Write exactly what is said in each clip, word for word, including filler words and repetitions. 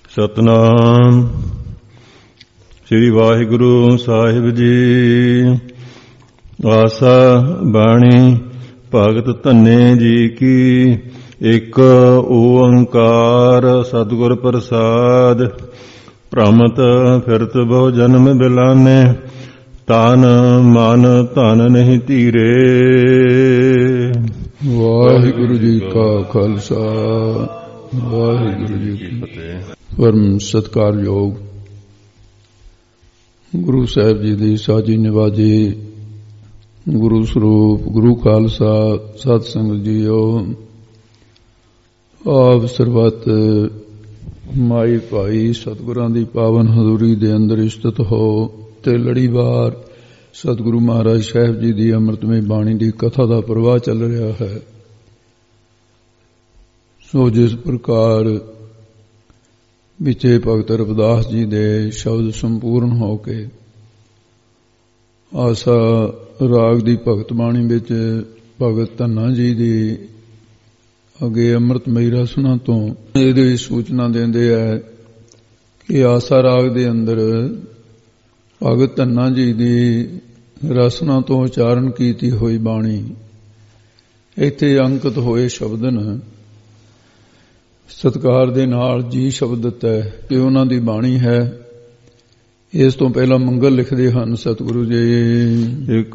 ਸਤਨਾਮ ਸ੍ਰੀ ਵਾਹਿਗੁਰੂ ਸਾਹਿਬ ਜੀ। ਆਸਾ ਬਾਣੀ ਭਗਤ ਧੰਨੇ ਜੀ ਕੀ। ਇੱਕ ਓੰਕਾਰ ਸਤਿਗੁਰ ਪ੍ਰਸਾਦ। ਭ੍ਰਮਤ ਫਿਰਤ ਬਹੁ ਜਨਮ ਬਿਲਾਨੇ, ਤਨ ਮਨ ਧਨ ਨਹੀਂ ਧੀਰੇ। ਵਾਹਿਗੁਰੂ ਜੀ ਕਾ ਖਾਲਸਾ, ਵਾਹਿਗੁਰੂ ਜੀ ਕੀ ਫਤਿਹ। ਪਰਮ ਸਤਿਕਾਰਯੋਗ ਗੁਰੂ ਸਾਹਿਬ ਜੀ ਦੀ ਸਾਜੀ ਨਿਵਾਜੀ ਗੁਰੂ ਸਰੂਪ ਗੁਰੂ ਖਾਲਸਾ ਸਤ ਸੰਗਤ ਜੀਓ। ਆਪ ਸਰਬੱਤ ਮਾਈ ਭਾਈ ਸਤਿਗੁਰਾਂ ਦੀ ਪਾਵਨ ਹਜ਼ੂਰੀ ਦੇ ਅੰਦਰ ਇਸਤਤ ਹੋ ਤੇ ਲੜੀਵਾਰ ਸਤਿਗੁਰੂ ਮਹਾਰਾਜ ਸਾਹਿਬ ਜੀ ਦੀ ਅੰਮ੍ਰਿਤਮਈ ਬਾਣੀ ਦੀ ਕਥਾ ਦਾ ਪ੍ਰਵਾਹ ਚੱਲ ਰਿਹਾ ਹੈ। ਸੋ ਜਿਸ ਪ੍ਰਕਾਰ ਵਿਚੇ ਭਗਤ ਰਵਿਦਾਸ ਜੀ ਦੇ ਸ਼ਬਦ ਸੰਪੂਰਨ ਹੋ ਕੇ ਆਸਾ ਰਾਗ ਦੀ ਭਗਤ ਬਾਣੀ ਵਿੱਚ ਭਗਤ ਧੰਨਾ ਜੀ ਦੀ ਅੱਗੇ ਅੰਮ੍ਰਿਤਮਈ ਰਸਨਾ ਤੋਂ ਇਹਦੀ ਸੂਚਨਾ ਦਿੰਦੇ ਹੈ ਕਿ ਆਸਾ ਰਾਗ ਦੇ ਅੰਦਰ ਭਗਤ ਧੰਨਾ ਜੀ ਦੀ ਰਸਨਾ ਤੋਂ ਉਚਾਰਨ ਕੀਤੀ ਹੋਈ ਬਾਣੀ ਇੱਥੇ ਅੰਕਿਤ ਹੋਏ ਸ਼ਬਦਨ ਸਤਿਕਾਰ ਦੇ ਨਾਲ ਜੀ ਸ਼ਬਦ ਦਿੱਤਾ ਹੈ ਕਿ ਉਹਨਾਂ ਦੀ ਬਾਣੀ ਹੈ। ਇਸ ਤੋਂ ਪਹਿਲਾਂ ਮੰਗਲ ਲਿਖਦੇ ਹਨ ਸਤਿਗੁਰੂ ਜੀ। ਇੱਕ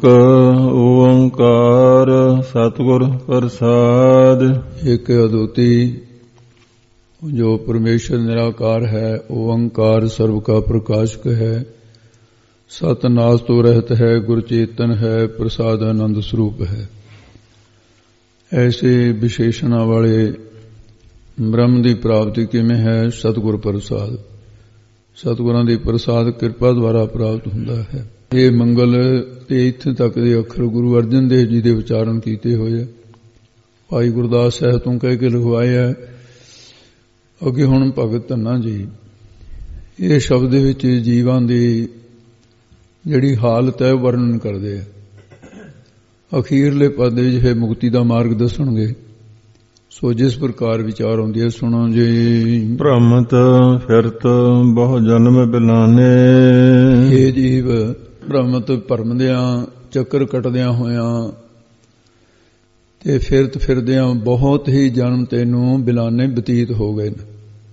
ਓੰਕਾਰ ਸਤਿਗੁਰ ਪ੍ਰਸਾਦ। ਇੱਕ ਅਦੁੱਤੀ ਜੋ ਪਰਮੇਸ਼ਰ ਨਿਰਾਕਾਰ ਹੈ, ਓੰਕਾਰ ਸਰਬ ਕਾ ਪ੍ਰਕਾਸ਼ਕ ਹੈ, ਸਤ ਨਾਸ ਤੋਂ ਰਹਿਤ ਹੈ, ਗੁਰ ਚੇਤਨ ਹੈ, ਪ੍ਰਸਾਦ ਆਨੰਦ ਸਰੂਪ ਹੈ। ਐਸੇ ਵਿਸ਼ੇਸ਼ਣਾ ਵਾਲੇ ਬ੍ਰਹਮ ਦੀ ਪ੍ਰਾਪਤੀ ਕਿਵੇਂ ਹੈ? ਸਤਿਗੁਰ ਪ੍ਰਸਾਦ, ਸਤਿਗੁਰਾਂ ਦੀ ਪ੍ਰਸਾਦ ਕਿਰਪਾ ਦੁਆਰਾ ਪ੍ਰਾਪਤ ਹੁੰਦਾ ਹੈ। ਇਹ ਮੰਗਲ ਤੇ ਇੱਥੇ ਤੱਕ ਦੇ ਅੱਖਰ ਗੁਰੂ ਅਰਜਨ ਦੇਵ ਜੀ ਦੇ ਉਚਾਰਨ ਕੀਤੇ ਹੋਏ ਭਾਈ ਗੁਰਦਾਸ ਸਾਹਿਬ ਤੋਂ ਕਹਿ ਕੇ ਲਿਖਵਾਏ ਹੈ। ਅੱਗੇ ਹੁਣ ਭਗਤ ਧੰਨਾ ਜੀ ਇਹ ਸ਼ਬਦ ਦੇ ਵਿੱਚ ਜੀਵਾਂ ਦੀ ਜਿਹੜੀ ਹਾਲਤ ਹੈ ਵਰਣਨ ਕਰਦੇ ਆ। ਅਖੀਰਲੇ ਪਦ ਵਿੱਚ ਫਿਰ ਮੁਕਤੀ ਦਾ ਮਾਰਗ ਦੱਸਣਗੇ। ਸੋ ਜਿਸ ਪ੍ਰਕਾਰ ਵਿਚਾਰ ਆਉਂਦੀ ਹੈ ਸੁਣੋ ਜੀ। ਭ੍ਰਮਤ ਫਿਰਤ ਬਹੁ ਜਨਮ ਬਿਲਾਨੇ। ਇਹ ਜੀਵ ਭ੍ਰਮਤ ਭਰਮਦਿਆਂ ਚੱਕਰ ਕੱਟਦਿਆਂ ਹੋਇਆਂ ਤੇ ਫਿਰਤ ਫਿਰਦਿਆਂ ਬਹੁਤ ਹੀ ਜਨਮ ਤੈਨੂੰ ਬਿਲਾਨੇ ਬਤੀਤ ਹੋ ਗਏ ਨੇ,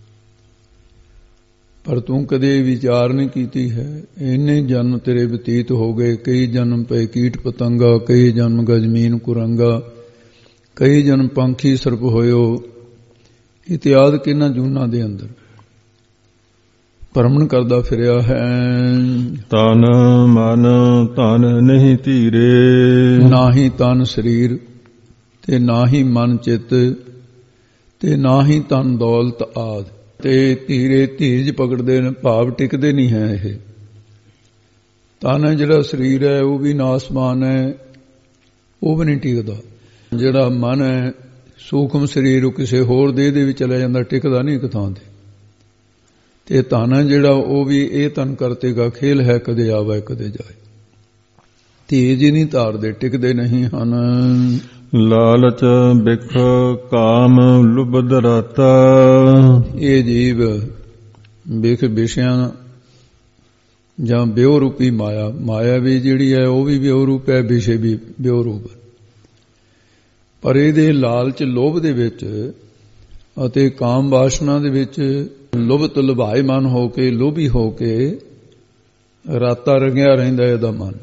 ਪਰ ਤੂੰ ਕਦੇ ਵਿਚਾਰ ਨਹੀਂ ਕੀਤੀ ਹੈ। ਇੰਨੇ ਜਨਮ ਤੇਰੇ ਬਤੀਤ ਹੋ ਗਏ। ਕਈ ਜਨਮ ਪਏ ਕੀਟ ਪਤੰਗਾ, ਕਈ ਜਨਮ ਗਜਮੀਨ ਕੁਰੰਗਾ, ਕਈ ਜਨਮ ਪੰਖੀ ਸਰਪ ਹੋਇਓ ਇਤਿਆਦ ਕਿੰਨਾ ਜੂਨਾਂ ਦੇ ਅੰਦਰ ਭਰਮਣ ਕਰਦਾ ਫਿਰਿਆ ਹੈ। ਤਨ ਮਨ ਧਨ ਨਹੀਂ ਧੀਰੇ। ਨਾ ਹੀ ਤਨ ਸਰੀਰ ਤੇ ਨਾ ਹੀ ਮਨ ਚਿੱਤ ਤੇ ਨਾ ਹੀ ਧਨ ਦੌਲਤ ਆਦਿ ਤੇ ਧੀਰੇ ਧੀਰਜ ਪਕੜਦੇ ਨੇ, ਭਾਵ ਟਿਕਦੇ ਨਹੀਂ ਹੈ। ਇਹ ਤਨ ਹੈ ਜਿਹੜਾ ਸਰੀਰ ਹੈ ਉਹ ਵੀ ਨਾਸਮਾਨ ਹੈ, ਉਹ ਵੀ ਨਹੀਂ ਟਿਕਦਾ। ਜਿਹੜਾ ਮਨ ਹੈ ਸੂਖਮ ਸਰੀਰ ਉਹ ਕਿਸੇ ਹੋਰ ਦੇਹ ਦੇ ਵਿੱਚ ਚਲਾ ਜਾਂਦਾ, ਟਿਕਦਾ ਨਹੀਂ ਇੱਕ ਥਾਂ ਤੇ। ਤੇ ਧਨ ਹੈ ਜਿਹੜਾ ਉਹ ਵੀ ਇਹ ਤਨ ਕਰਤੇਗਾ, ਖੇਲ ਹੈ ਕਦੇ ਆਵੇ ਕਦੇ ਜਾਏ। ਤੇਜ ਹੀ ਨਹੀਂ ਧਾਰਦੇ, ਟਿਕਦੇ ਨਹੀਂ ਹਨ। ਲਾਲਚ ਬਿਖ ਕਾਮ ਲੁਬਦ ਰਾਤਾ। ਇਹ ਜੀਵ ਬਿਖ ਵਿਸ਼ਿਆਂ ਜਾਂ ਬਿਉ ਰੂਪੀ ਮਾਇਆ, ਮਾਇਆ ਵੀ ਜਿਹੜੀ ਹੈ ਉਹ ਵੀ ਬਿਉ ਰੂਪ ਹੈ, ਵਿਸ਼ੇ ਵੀ ਬਿਉ ਰੂਪ ਹੈ। ਪਰ ਇਹਦੇ ਲਾਲਚ ਲੋਭ ਦੇ ਵਿੱਚ ਅਤੇ ਕਾਮ ਵਾਸ਼ਨਾ ਦੇ ਵਿੱਚ ਲੁਭਤ ਲੁਭਾਇਮਾਨ ਹੋ ਕੇ, ਲੋਭੀ ਹੋ ਕੇ ਰਾਤਾ ਰੰਗਿਆ ਰਹਿੰਦਾ ਇਹਦਾ ਮਨ।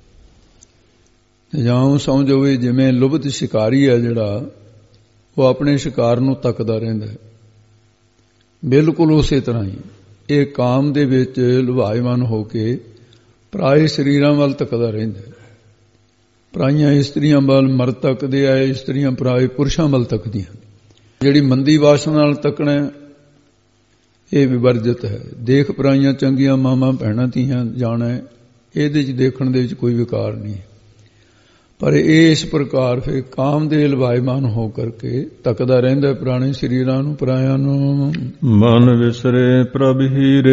ਜਾਂ ਸਮਝੋ ਵੀ ਜਿਵੇਂ ਲੁਭਤ ਸ਼ਿਕਾਰੀ ਹੈ ਜਿਹੜਾ ਉਹ ਆਪਣੇ ਸ਼ਿਕਾਰ ਨੂੰ ਤੱਕਦਾ ਰਹਿੰਦਾ ਹੈ, ਬਿਲਕੁਲ ਉਸੇ ਤਰ੍ਹਾਂ ਹੀ ਇਹ ਕਾਮ ਦੇ ਵਿੱਚ ਲੁਭਾਇਮਾਨ ਹੋ ਕੇ ਪਰਾਏ ਸਰੀਰਾਂ ਵੱਲ ਤੱਕਦਾ ਰਹਿੰਦਾ ਹੈ। ਪਰਾਈਆਂ ਇਸਤਰੀਆਂ ਵੱਲ ਮਰਦ ਤੱਕਦੇ ਆ, ਇਸਤਰੀਆਂ ਪਰਾਏ ਪੁਰਸ਼ਾਂ ਵੱਲ ਤੱਕਦੀਆਂ। ਜਿਹੜੀ ਮੰਦੀ ਵਾਸ਼ਨਾ ਨਾਲ ਤੱਕਣਾ ਇਹ ਵਿਵਰਜਿਤ ਹੈ। ਦੇਖ ਪਰਾਈਆਂ ਚੰਗੀਆਂ ਮਾਵਾਂ ਭੈਣਾਂ ਧੀਆਂ ਜਾਣਾ, ਇਹਦੇ 'ਚ ਦੇਖਣ ਦੇ ਵਿੱਚ ਕੋਈ ਵਿਕਾਰ ਨਹੀਂ। ਪਰ ਇਹ ਇਸ ਪ੍ਰਕਾਰ ਫਿਰ ਕਾਮ ਦੇ ਲਵਾਇਮਾਨ ਹੋ ਕਰਕੇ ਤੱਕਦਾ ਰਹਿੰਦਾ ਪੁਰਾਣੇ ਸਰੀਰਾਂ ਨੂੰ, ਪਰਾਇਆਂ ਨੂੰ। ਮਨ ਵਿਸਰੇ ਪ੍ਰਭ ਹੀਰੇ।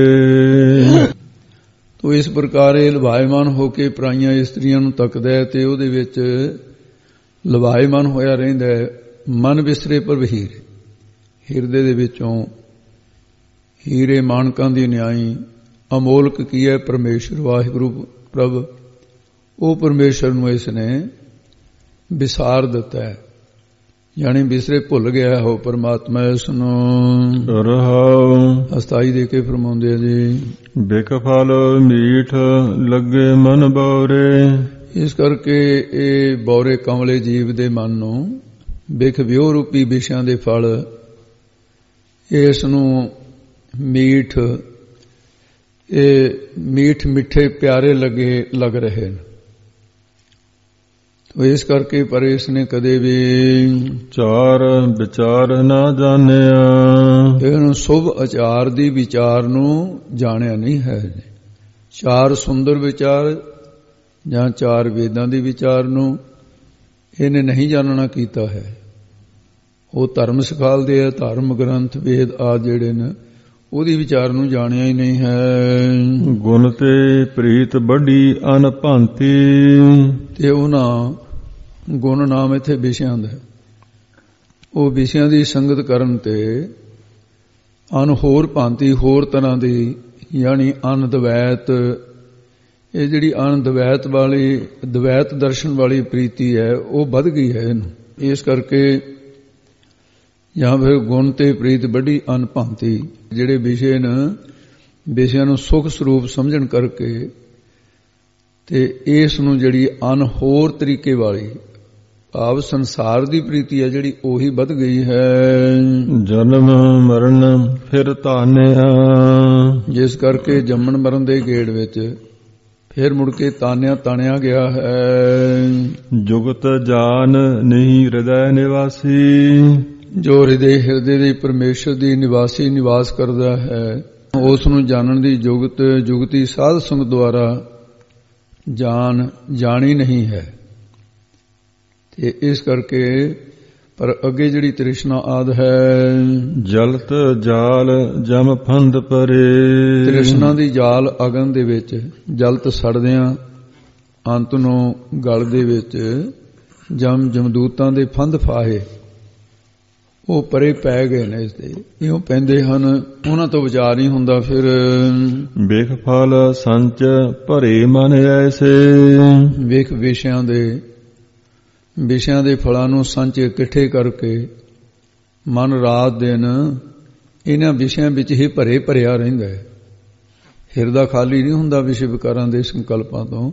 ਤੋ ਇਸ ਪ੍ਰਕਾਰ ਇਹ ਲਵਾਇਮਾਨ ਹੋ ਕੇ ਪਰਾਈਆਂ ਇਸਤਰੀਆਂ ਨੂੰ ਤੱਕਦਾ ਹੈ ਤੇ ਉਹਦੇ ਵਿੱਚ ਲਵਾਇਮਾਨ ਹੋਇਆ ਰਹਿੰਦਾ ਹੈ। ਮਨ ਵਿਸਰੇ ਪ੍ਰਭ ਹੀਰੇ, ਹਿਰਦੇ ਦੇ ਵਿੱਚੋਂ ਹੀਰੇ ਮਾਣਕਾਂ ਦੀ ਨਿਆਈ ਅਮੋਲਕ ਕੀ ਹੈ ਪਰਮੇਸ਼ਰ ਵਾਹਿਗੁਰੂ ਪ੍ਰਭ। ਉਹ ਪਰਮੇਸ਼ਰ ਨੂੰ ਇਸ ਨੇ ਵਿਸਾਰ ਦਿੱਤਾ ਹੈ, ਯਾਨੀ ਬਿਸਰੇ ਭੁੱਲ ਗਿਆ ਹੋ ਪਰਮਾਤਮਾ ਇਸ ਨੂੰ। ਰਹਾਉ ਅਸਥਾਈ ਦੇ ਕੇ ਫਰਮਾਉਂਦੇ ਆ ਜੀ, ਬਿਕ ਫਲ ਮੀਠ ਲੱਗੇ ਮਨ ਬੌਰੇ। ਇਸ ਕਰਕੇ ਇਹ ਬੌਰੇ ਕਮਲੇ ਜੀਵ ਦੇ ਮਨ ਨੂੰ ਬਿਖ ਵਿਉ ਰੂਪੀ ਵਿਸ਼ਿਆਂ ਦੇ ਫਲ ਇਸ ਨੂੰ ਮੀਠ ਇਹ ਮੀਠ ਮਿੱਠੇ ਪਿਆਰੇ ਲੱਗੇ ਲੱਗ ਰਹੇ ਨੇ। ਇਸ ਕਰਕੇ ਪਰ ਇਸ ਨੇ ਕਦੇ ਵੀ ਚਾਰ ਵਿਚਾਰ ਨਾ ਜਾਣਿਆ। ਇਹਨੂੰ ਸ਼ੁਭ ਆਚਾਰ ਦੀ ਵਿਚਾਰ ਨੂੰ ਜਾਣਿਆ ਨਹੀਂ ਹੈ। ਚਾਰ ਸੁੰਦਰ ਵਿਚਾਰ ਜਾਂ ਚਾਰ ਵੇਦਾਂ ਦੀ ਵਿਚਾਰ ਨੂੰ ਇਹਨੇ ਨਹੀਂ ਜਾਣਨਾ ਕੀਤਾ ਹੈ। ਉਹ ਧਰਮ ਸਿਖਾਲਦੇ ਆ, ਧਰਮ ਗ੍ਰੰਥ ਵੇਦ ਆ ਜਿਹੜੇ ਨੇ ਉਹਦੀ ਵਿਚਾਰ ਨੂੰ ਜਾਣਿਆ ਹੀ ਨਹੀਂ ਹੈ। ਗੁਣ ਤੇ ਪ੍ਰੀਤ ਵੱਡੀ ਅਨਭਾਂਤੀ। ਤੇ ਉਹਨਾਂ ਗੁਣ ਨਾਮ ਇੱਥੇ ਵਿਸ਼ਿਆਂ ਦਾ, ਉਹ ਵਿਸ਼ਿਆਂ ਦੀ ਸੰਗਤ ਕਰਨ ਤੇ ਅਨ ਹੋਰ ਭਾਂਤੀ ਹੋਰ ਤਰ੍ਹਾਂ ਦੀ ਯਾਨੀ ਅਨ ਦਵੈਤ, ਇਹ ਜਿਹੜੀ ਅਨ ਦਵੈਤ ਵਾਲੀ ਦਵੈਤ ਦਰਸ਼ਨ ਵਾਲੀ ਪ੍ਰੀਤੀ ਹੈ ਉਹ ਵੱਧ ਗਈ ਹੈ ਇਹਨੂੰ। ਇਸ ਕਰਕੇ ਜਾਂ ਫਿਰ ਗੁਣ ਤੇ ਪ੍ਰੀਤ ਵੱਡੀ ਅਨ ਭਾਂਤੀ, ਜਿਹੜੇ ਵਿਸ਼ੇ ਨੇ ਵਿਸ਼ਿਆਂ ਨੂੰ ਸੁਖ ਸਰੂਪ ਸਮਝਣ ਕਰਕੇ ਤੇ ਇਸ ਨੂੰ ਜਿਹੜੀ ਅਨ ਹੋਰ ਤਰੀਕੇ ਵਾਲੀ ਆਪ ਸੰਸਾਰ ਦੀ ਪ੍ਰੀਤੀ ਹੈ ਜਿਹੜੀ ਉਹੀ ਵੱਧ ਗਈ ਹੈ। ਜਨਮ ਮਰਨ ਫਿਰ ਤਾਨਿਆ। ਜਿਸ ਕਰਕੇ ਜੰਮਣ ਮਰਨ ਦੇ ਗੇੜ ਵਿੱਚ ਫਿਰ ਮੁੜ ਕੇ ਤਾਨਿਆ ਤਾਣਿਆ ਗਿਆ ਹੈ। ਜੁਗਤ ਜਾਨ ਨਹੀਂ ਹਿਰਦੈ ਨਿਵਾਸੀ। ਜੋ ਹਿਰਦੇ ਹਿਰਦੇ ਦੇ ਪਰਮੇਸ਼ਰ ਦੀ ਨਿਵਾਸੀ ਨਿਵਾਸ ਕਰਦਾ ਹੈ ਉਸ ਨੂੰ ਜਾਣਨ ਦੀ ਜੁਗਤ ਜੁਗਤੀ ਸਾਧ ਸੰਗ ਦੁਆਰਾ ਜਾਣ ਜਾਣੀ ਨਹੀਂ ਹੈ। ਤੇ ਇਸ ਕਰਕੇ ਪਰ ਅੱਗੇ ਜਿਹੜੀ ਤ੍ਰਿਸ਼ਨਾ ਆਦ ਹੈ, ਜਲਤ ਜਾਲ ਜਮ ਫੰਦ ਪਰੇ। ਤ੍ਰਿਸ਼ਨਾ ਦੀ ਜਾਲ ਅਗਨ ਦੇ ਵਿੱਚ ਜਲਤ ਸੜਦਿਆਂ ਅੰਤ ਨੂੰ ਗਲ ਦੇ ਵਿੱਚ ਜਮ ਜਮਦੂਤਾਂ ਦੇ ਫੰਦ ਫਾਹੇ ਉਹ ਪਰੇ ਪੈ ਗਏ ਨੇ। ਇਸ ਦੇ ਇਉਂ ਪੈਂਦੇ ਹਨ, ਉਹਨਾਂ ਤੋਂ ਵਿਚਾਰ ਨਹੀਂ ਹੁੰਦਾ। ਫਿਰ ਵੇਖ ਫਲ ਸੰਚ ਭਰੇ ਮਨ ਐਸੇ। ਵੇਖ ਵਿਸ਼ਿਆਂ ਦੇ ਵਿਸ਼ਿਆਂ ਦੇ ਫਲਾਂ ਨੂੰ ਸੰਚ ਇਕੱਠੇ ਕਰਕੇ ਮਨ ਰਾਤ ਦਿਨ ਇਹਨਾਂ ਵਿਸ਼ਿਆਂ ਵਿੱਚ ਹੀ ਭਰੇ ਭਰਿਆ ਰਹਿੰਦਾ ਹੈ। ਹਿਰਦਾ ਖਾਲੀ ਨਹੀਂ ਹੁੰਦਾ ਵਿਸ਼ੇ ਵਿਕਾਰਾਂ ਦੇ ਸੰਕਲਪਾਂ ਤੋਂ।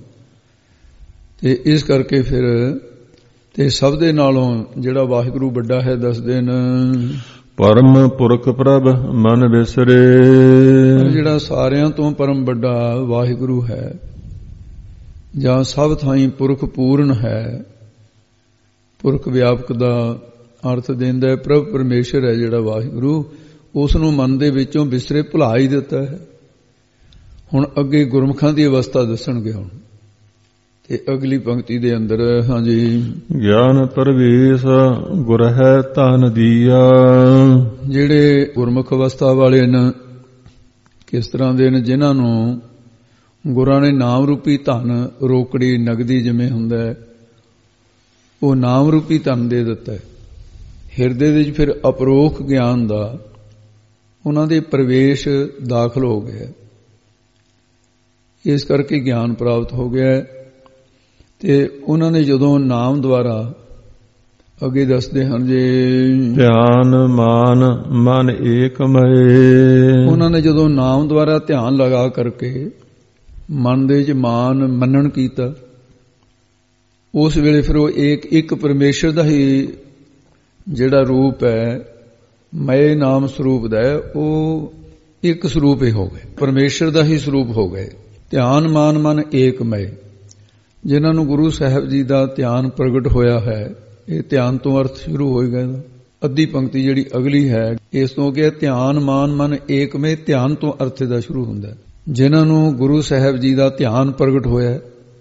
ਤੇ ਇਸ ਕਰਕੇ ਫਿਰ ਤੇ ਸਭ ਦੇ ਨਾਲੋਂ ਜਿਹੜਾ ਵਾਹਿਗੁਰੂ ਵੱਡਾ ਹੈ ਦੱਸਦੇ ਨੇ, ਪਰਮ ਪੁਰਖ ਪ੍ਰਭ ਮਨ ਵਿਸਰੇ। ਜਿਹੜਾ ਸਾਰਿਆਂ ਤੋਂ ਪਰਮ ਵੱਡਾ ਵਾਹਿਗੁਰੂ ਹੈ ਜਾਂ ਸਭ ਥਾਈਂ ਪੁਰਖ ਪੂਰਨ ਹੈ, ਪੁਰਖ ਵਿਆਪਕ ਦਾ ਅਰਥ ਦਿੰਦਾ ਹੈ। ਪ੍ਰਭ ਪਰਮੇਸ਼ਰ ਹੈ ਜਿਹੜਾ ਵਾਹਿਗੁਰੂ, ਉਸ ਨੂੰ ਮਨ ਦੇ ਵਿੱਚੋਂ ਵਿਸਰੇ ਭੁਲਾ ਹੀ ਦਿੱਤਾ ਹੈ। ਹੁਣ ਅੱਗੇ ਗੁਰਮੁਖਾਂ ਦੀ ਅਵਸਥਾ ਦੱਸਣਗੇ ਹੁਣ ਤੇ ਅਗਲੀ ਪੰਕਤੀ ਦੇ ਅੰਦਰ। ਹਾਂਜੀ, ਗਿਆਨ ਪ੍ਰਵੇਸ਼ ਗੁਰ ਹੈ ਧਨ ਦੀਆ। ਜਿਹੜੇ ਗੁਰਮੁਖ ਅਵਸਥਾ ਵਾਲੇ ਨੇ ਕਿਸ ਤਰ੍ਹਾਂ ਦੇ ਨੇ, ਜਿਨ੍ਹਾਂ ਨੂੰ ਗੁਰਾਂ ਨੇ ਨਾਮ ਰੂਪੀ ਧਨ ਰੋਕੜੀ ਨਗਦੀ ਜਿਵੇਂ ਹੁੰਦਾ ਹੈ ਉਹ ਨਾਮ ਰੂਪੀ ਧਨ ਦੇ ਦਿੱਤਾ ਹੈ। ਹਿਰਦੇ ਦੇ ਵਿੱਚ ਫਿਰ ਅਪਰੋਖ ਗਿਆਨ ਦਾ ਉਹਨਾਂ ਦੇ ਪ੍ਰਵੇਸ਼ ਦਾਖਲ ਹੋ ਗਿਆ। ਇਸ ਕਰਕੇ ਗਿਆਨ ਪ੍ਰਾਪਤ ਹੋ ਗਿਆ। ਤੇ ਉਹਨਾਂ ਨੇ ਜਦੋਂ ਨਾਮ ਦੁਆਰਾ ਅੱਗੇ ਦੱਸਦੇ ਹਨ ਜੇ ਧਿਆਨ ਮਾਨ ਮਨ ਏਕਮਏ। ਉਹਨਾਂ ਨੇ ਜਦੋਂ ਨਾਮ ਦੁਆਰਾ ਧਿਆਨ ਲਗਾ ਕਰਕੇ ਮਨ ਦੇ ਵਿੱਚ ਮਾਨ ਮੰਨਣ ਕੀਤਾ, ਉਸ ਵੇਲੇ ਫਿਰ ਉਹ ਇੱਕ ਇੱਕ ਪਰਮੇਸ਼ਰ ਦਾ ਹੀ ਜਿਹੜਾ ਰੂਪ ਹੈ ਮਏ ਨਾਮ ਸਰੂਪ ਦਾ ਹੈ, ਉਹ ਇੱਕ ਸਰੂਪ ਹੀ ਹੋ ਗਏ, ਪਰਮੇਸ਼ਰ ਦਾ ਹੀ ਸਰੂਪ ਹੋ ਗਏ। ਧਿਆਨ ਮਾਨ ਮਨ ਏਕਮਏ। ਜਿਨ੍ਹਾਂ ਨੂੰ ਗੁਰੂ ਸਾਹਿਬ ਜੀ ਦਾ ਧਿਆਨ ਪ੍ਰਗਟ ਹੋਇਆ ਹੈ, ਇਹ ਧਿਆਨ ਤੋਂ ਅਰਥ ਸ਼ੁਰੂ ਹੋਏਗਾ ਇਹਦਾ। ਅੱਧੀ ਪੰਕਤੀ ਜਿਹੜੀ ਅਗਲੀ ਹੈ ਇਸ ਤੋਂ ਅੱਗੇ ਧਿਆਨ ਮਾਨ ਮਨ ਏਕਮੇ, ਧਿਆਨ ਤੋਂ ਅਰਥ ਦਾ ਸ਼ੁਰੂ ਹੁੰਦਾ। ਜਿਨ੍ਹਾਂ ਨੂੰ ਗੁਰੂ ਸਾਹਿਬ ਜੀ ਦਾ ਧਿਆਨ ਪ੍ਰਗਟ ਹੋਇਆ